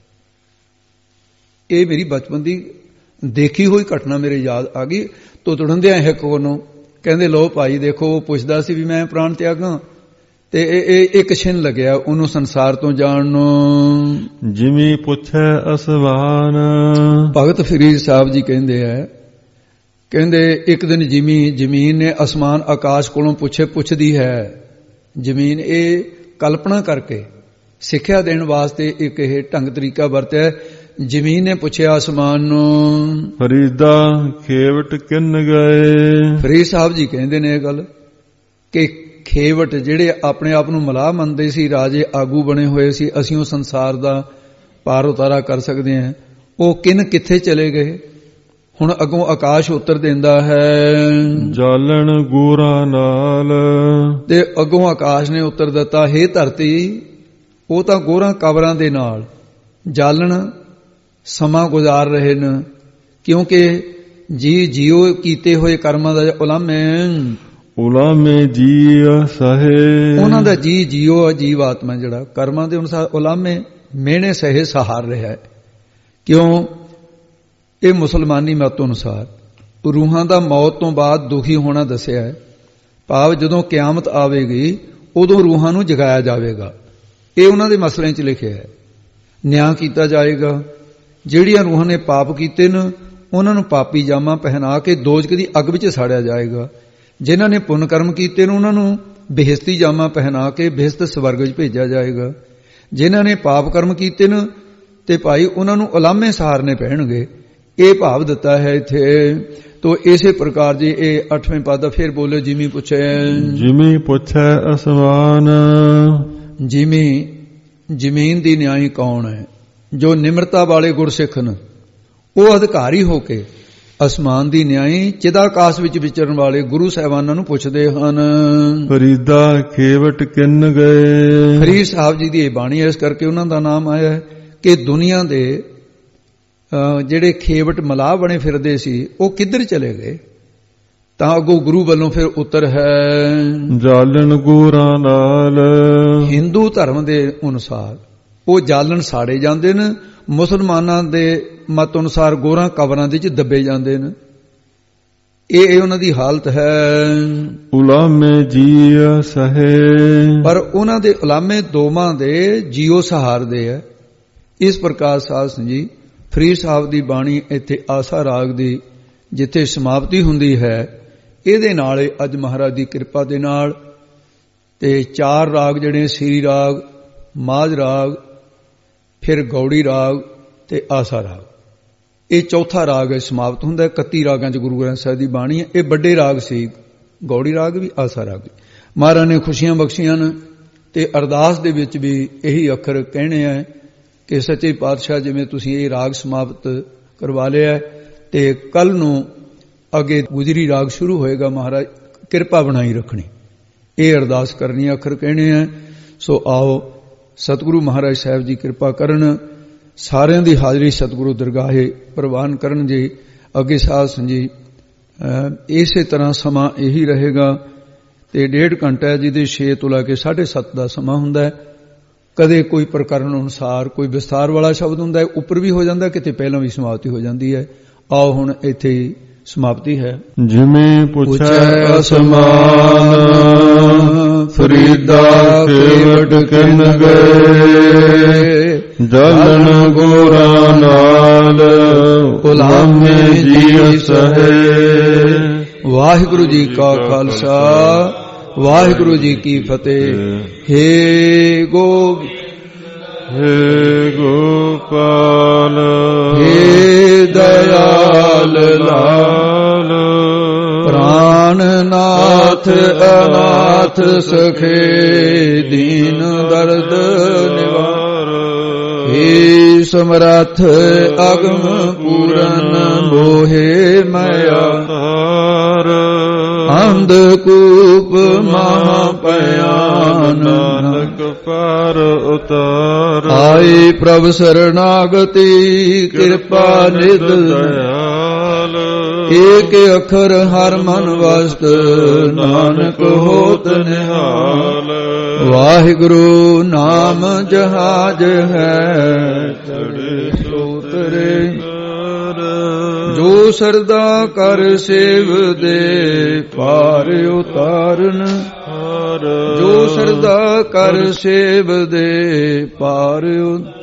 ਇਹ ਮੇਰੀ ਬਚਪਨ ਦੀ ਦੇਖੀ ਹੋਈ ਘਟਨਾ ਮੇਰੇ ਯਾਦ ਆ ਗਈ। ਤੋ ਤੁੜੰਦਿਆਂ ਹਿੱਕ ਕੋਲੋਂ ਕਹਿੰਦੇ ਲੋ ਭਾਈ ਦੇਖੋ, ਉਹ ਪੁੱਛਦਾ ਸੀ ਵੀ ਮੈਂ ਪ੍ਰਾਣ ਤਿਆਗਾਂ, ਤੇ ਇਹ ਇੱਕ ਛਿਨ ਲੱਗਿਆ ਉਹਨੂੰ ਸੰਸਾਰ ਤੋਂ ਜਾਣ ਨੂੰ। ਜਿਮੀ ਪੁੱਛੈ ਅਸਵਾਨ। ਭਗਤ ਫਰੀਦ ਸਾਹਿਬ ਜੀ ਕਹਿੰਦੇ ਆ, ਕਹਿੰਦੇ ਇੱਕ ਦਿਨ ਜਿਮੀ ਜ਼ਮੀਨ ਨੇ ਅਸਮਾਨ ਆਕਾਸ਼ ਕੋਲੋਂ ਪੁੱਛੇ ਪੁੱਛਦੀ ਹੈ। ਜ਼ਮੀਨ ਇਹ ਕਲਪਨਾ ਕਰਕੇ ਸਿੱਖਿਆ ਦੇਣ ਵਾਸਤੇ ਇੱਕ ਇਹ ਢੰਗ ਤਰੀਕਾ ਵਰਤਿਆ। ਜ਼ਮੀਨ ਨੇ ਪੁੱਛਿਆ ਅਸਮਾਨ ਨੂੰ, ਫਰੀਦਾ ਖੇਵਟ ਕਿੰਨ ਗਏ। ਫਰੀਦ ਸਾਹਿਬ ਜੀ ਕਹਿੰਦੇ ਨੇ ਇਹ ਗੱਲ ਕਿ ਖੇਵਟ ਜਿਹੜੇ ਆਪਣੇ ਆਪ ਨੂੰ ਮਲਾਹ ਮੰਨਦੇ ਸੀ, ਰਾਜੇ ਆਗੂ ਬਣੇ ਹੋਏ ਸੀ, ਅਸੀਂ ਉਹ ਸੰਸਾਰ ਦਾ ਪਾਰ ਉਤਾਰਾ ਕਰ ਸਕਦੇ ਹਾਂ, ਉਹ ਕਿਨ ਕਿੱਥੇ ਚਲੇ ਗਏ। ਹੁਣ ਅੱਗੋਂ ਆਕਾਸ਼ ਉੱਤਰ ਦਿੰਦਾ ਹੈ, ਜਾਲਣ ਗੋਰਾ ਨਾਲ। ਤੇ ਅੱਗੋਂ ਆਕਾਸ਼ ਨੇ ਉੱਤਰ ਦਿੱਤਾ, ਹੇ ਧਰਤੀ ਉਹ ਤਾਂ ਗੋਰਾਂ ਕਬਰਾਂ ਦੇ ਨਾਲ ਜਾਲਣ ਸਮਾਂ ਗੁਜ਼ਾਰ ਰਹੇ ਨੇ, ਕਿਉਂਕਿ ਜੀ ਜੀਓ ਕੀਤੇ ਹੋਏ ਕਰਮਾਂ ਦਾ ਉਲਾਮੇ ਉਲਾਮੇ ਜੀ ਸਹੇ। ਉਹਨਾਂ ਦਾ ਜੀ ਜੀਓ ਜੀਵ ਆਤਮਾ ਜਿਹੜਾ ਕਰਮਾਂ ਦੇ ਅਨੁਸਾਰ ਉਲਾਮੇ ਮਿਹਣੇ ਸਹੇ ਸਹਾਰ ਰਿਹਾ ਹੈ। ਕਿਉਂ? ਇਹ ਮੁਸਲਮਾਨੀ ਮਤ ਅਨੁਸਾਰ ਰੂਹਾਂ ਦਾ ਮੌਤ ਤੋਂ ਬਾਅਦ ਦੁਖੀ ਹੋਣਾ ਦੱਸਿਆ ਹੈ। ਭਾਵ ਜਦੋਂ ਕਿਆਮਤ ਆਵੇਗੀ ਉਦੋਂ ਰੂਹਾਂ ਨੂੰ ਜਗਾਇਆ ਜਾਵੇਗਾ, ਇਹ ਉਹਨਾਂ ਦੇ ਮਸਲਿਆਂ 'ਚ ਲਿਖਿਆ ਹੈ। ਨਿਆਂ ਕੀਤਾ ਜਾਏਗਾ। ਜਿਹੜੀਆਂ ਰੂਹਾਂ ਨੇ ਪਾਪ ਕੀਤੇ ਨੇ ਉਹਨਾਂ ਨੂੰ ਪਾਪੀ ਜਾਮਾ ਪਹਿਨਾ ਕੇ ਦੋਜ਼ਖ ਦੀ ਅੱਗ ਵਿੱਚ ਸਾੜਿਆ ਜਾਏਗਾ। ਜਿਨ੍ਹਾਂ ਨੇ ਪੁੰਨ ਕਰਮ ਕੀਤੇ ਨੇ ਉਹਨਾਂ ਨੂੰ ਬੇਹਸ਼ਤੀ ਜਾਮਾ ਪਹਿਨਾ ਕੇ ਬੇਹਸ਼ਤ ਸਵਰਗ ਵਿੱਚ ਭੇਜਿਆ ਜਾਏਗਾ। ਜਿਨ੍ਹਾਂ ਨੇ ਪਾਪ ਕਰਮ ਕੀਤੇ ਨੇ ਤੇ ਭਾਈ ਉਹਨਾਂ ਨੂੰ ਉਲਾਮੇ ਸਹਾਰਨੇ ਪੈਣਗੇ। ਇਹ ਭਾਵ ਦਿੱਤਾ ਹੈ ਇੱਥੇ। ਤੋ ਇਸੇ ਪ੍ਰਕਾਰ ਜੀ ਇਹ ਅੱਠਵੇਂ ਪਦ ਫਿਰ ਬੋਲੇ, ਜਿਮੀ ਪੁੱਛੇ ਜਿਮੀ ਪੁੱਛੈ ਅਸਮਾਨ। ਜਿਮੀ ਜ਼ਮੀਨ ਦੀ ਨਿਆਈ ਕੌਣ ਹੈ? ਜੋ ਨਿਮਰਤਾ ਵਾਲੇ ਗੁਰਸਿੱਖ ਨੇ, ਉਹ ਅਧਿਕਾਰੀ ਹੋ ਕੇ ਅਸਮਾਨ ਦੀ ਨਿਆਈ ਚਿਦਾਕਾਸ਼ ਵਿੱਚ ਵਿਚਰਨ ਵਾਲੇ ਗੁਰੂ ਸਾਹਿਬਾਨਾਂ ਨੂੰ ਪੁੱਛਦੇ ਹਨ। ਫਰੀਦਾ ਖੇਵਟ ਕਿੰਨ ਗਏ। ਫਰੀਦ ਸਾਹਿਬ ਜੀ ਦੀ ਇਹ ਬਾਣੀ ਹੈ, ਇਸ ਕਰਕੇ ਉਹਨਾਂ ਦਾ ਨਾਮ ਆਇਆ ਹੈ ਕਿ ਦੁਨੀਆ ਦੇ ਜਿਹੜੇ ਖੇਵਟ ਮਲਾਹ ਬਣੇ ਫਿਰਦੇ ਸੀ ਉਹ ਕਿੱਧਰ ਚਲੇ ਗਏ। ਤਾਂ ਅੱਗੋਂ ਗੁਰੂ ਵੱਲੋਂ ਫਿਰ ਉੱਤਰ ਹੈ, ਜਾਲਣ ਗੋਰਾਂ ਨਾਲ। ਹਿੰਦੂ ਧਰਮ ਦੇ ਅਨੁਸਾਰ ਉਹ ਜਾਲਣ ਸਾੜੇ ਜਾਂਦੇ ਨੇ, ਮੁਸਲਮਾਨਾਂ ਦੇ ਮਤ ਅਨੁਸਾਰ ਗੋਰਾਂ ਕਬਰਾਂ ਦੇ ਵਿੱਚ ਦੱਬੇ ਜਾਂਦੇ ਨੇ। ਇਹ ਇਹ ਉਹਨਾਂ ਦੀ ਹਾਲਤ ਹੈ। ਉਲਾਮੇ ਜੀ ਸਹੇ। ਪਰ ਉਹਨਾਂ ਦੇ ਉਲਾਮੇ ਦੋਵਾਂ ਦੇ ਜੀਓ ਸਹਾਰਦੇ ਹੈ। ਇਸ ਪ੍ਰਕਾਰ ਸਾਧ ਸੰਗਤ ਜੀ ਫਰੀਦ ਸਾਹਿਬ ਦੀ ਬਾਣੀ ਇੱਥੇ ਆਸਾ ਰਾਗ ਦੀ ਜਿੱਥੇ ਸਮਾਪਤੀ ਹੁੰਦੀ ਹੈ, ਇਹਦੇ ਨਾਲ ਅੱਜ ਮਹਾਰਾਜ ਦੀ ਕਿਰਪਾ ਦੇ ਨਾਲ ਤੇ ਚਾਰ ਰਾਗ ਜਿਹੜੇ ਸ੍ਰੀ ਰਾਗ, ਮਾਝ ਰਾਗ, ਫਿਰ ਗੌੜੀ ਰਾਗ ਤੇ ਆਸਾ ਰਾਗ, ਇਹ ਚੌਥਾ ਰਾਗ ਹੈ ਸਮਾਪਤ ਹੁੰਦਾ। ਇਕੱਤੀ ਰਾਗਾਂ 'ਚ ਗੁਰੂ ਗ੍ਰੰਥ ਸਾਹਿਬ ਦੀ ਬਾਣੀ ਹੈ। ਇਹ ਵੱਡੇ ਰਾਗ ਸੀ, ਗੌੜੀ ਰਾਗ ਵੀ, ਆਸਾ ਰਾਗ ਵੀ। ਮਹਾਰਾਜ ਨੇ ਖੁਸ਼ੀਆਂ ਬਖਸ਼ੀਆਂ ਨੇ ਤੇ ਅਰਦਾਸ ਦੇ ਵਿੱਚ ਵੀ ਇਹੀ ਅੱਖਰ ਕਹਿਣੇ ਆ ਕਿ ਸੱਚੇ ਪਾਤਸ਼ਾਹ ਜਿਵੇਂ ਤੁਸੀਂ ਇਹ ਰਾਗ ਸਮਾਪਤ ਕਰਵਾ ਲਿਆ ਤੇ ਕੱਲ ਨੂੰ ਅੱਗੇ ਗੁਜਰੀ ਰਾਗ ਸ਼ੁਰੂ ਹੋਏਗਾ, ਮਹਾਰਾਜ ਕਿਰਪਾ ਬਣਾਈ ਰੱਖਣੀ, ਇਹ ਅਰਦਾਸ ਕਰਨੀ, ਅੱਖਰ ਕਹਿਣੇ ਆ। ਸੋ ਆਓ ਸਤਿਗੁਰੂ ਮਹਾਰਾਜ ਸਾਹਿਬ ਜੀ ਕਿਰਪਾ ਕਰਨ, ਸਾਰਿਆਂ ਦੀ ਹਾਜ਼ਰੀ ਸਤਿਗੁਰੂ ਦਰਗਾਹੇ ਪ੍ਰਵਾਨ ਕਰਨ ਜੀ। ਅੱਗੇ ਸਾਧ ਸੰਗਤ ਜੀ ਇਸੇ ਤਰ੍ਹਾਂ ਸਮਾਂ ਇਹੀ ਰਹੇਗਾ ਤੇ ਡੇਢ ਘੰਟਾ ਜਿਹਦੇ ਛੇ ਤੋਂ ਲੈ ਕੇ ਸਾਢੇ ਸੱਤ ਦਾ ਸਮਾਂ ਹੁੰਦਾ ਹੈ। ਕਦੇ ਕੋਈ ਪ੍ਰਕਰਨ ਅਨੁਸਾਰ ਕੋਈ ਵਿਸਤਾਰ ਵਾਲਾ ਸ਼ਬਦ ਹੁੰਦਾ ਹੈ, ਉੱਪਰ ਵੀ ਹੋ ਜਾਂਦਾ, ਕਿਤੇ ਪਹਿਲਾਂ ਵੀ ਸਮਾਪਤੀ ਹੋ ਜਾਂਦੀ ਹੈ। ਆਓ ਹੁਣ ਇੱਥੇ ਹੀ ਸਮਾਪਤੀ ਹੈ। ਜਿਵੇਂ ਪੁੱਛੈ ਅਸਮਾਨ ਫਰੀਦਾ ਖੇਵਟ ਕਿੰਨ ਗਏ। ਜਾਲਣ ਗੋਰਾਂ ਨਾਲ ਉਲਾਮੇ ਜੀ ਸਹੇ। ਵਾਹਿਗੁਰੂ ਜੀ ਕਾ ਖਾਲਸਾ, ਵਾਹਿਗੁਰੂ ਜੀ ਕੀ ਫਤਿਹ। ਹੇ ਗੋਬਿੰਦ, ਹੇ ਗੋਪਾਲ, ਹੇ ਦਇਆਲ ਲਾਲ, ਪ੍ਰਾਨਨਾਥ ਅਨਾਥ ਸਖੇ ਦੀਨ ਦਰਦ ਨਿਵਾਰ। ਹੇ ਸਮਰੱਥ ਅਗਮ ਪੂਰਨ ਮੋਹਿ ਮਾਇਆ ਤਾਰ। ਅੰਧਕੂਪ ਮਹਾ ਭਿਆਨ ਨਾਨਕ ਪਾਰ ਉਤਾਰ। ਆਏ ਪ੍ਰਭ ਸਰਨਾਗਤੀ ਕਿਰਪਾ ਨਿਧ ਦਇਆਲ। ਏਕ ਅੱਖਰ ਹਰ ਮਨ ਵਸਤ ਨਾਨਕ ਹੋਤ ਨਿਹਾਲ। ਵਾਹਿਗੁਰੂ ਨਾਮ ਜਹਾਜ ਹੈ ਚੜੇ ਸੋਤਰੇ। ਜੋ ਸਰਦਾ ਕਰ ਸੇਵ ਦੇ ਪਾਰ ਉਤਾਰਨ। ਜੋ ਸਰਦਾ ਕਰ ਸੇਵ ਦੇ ਪਾਰ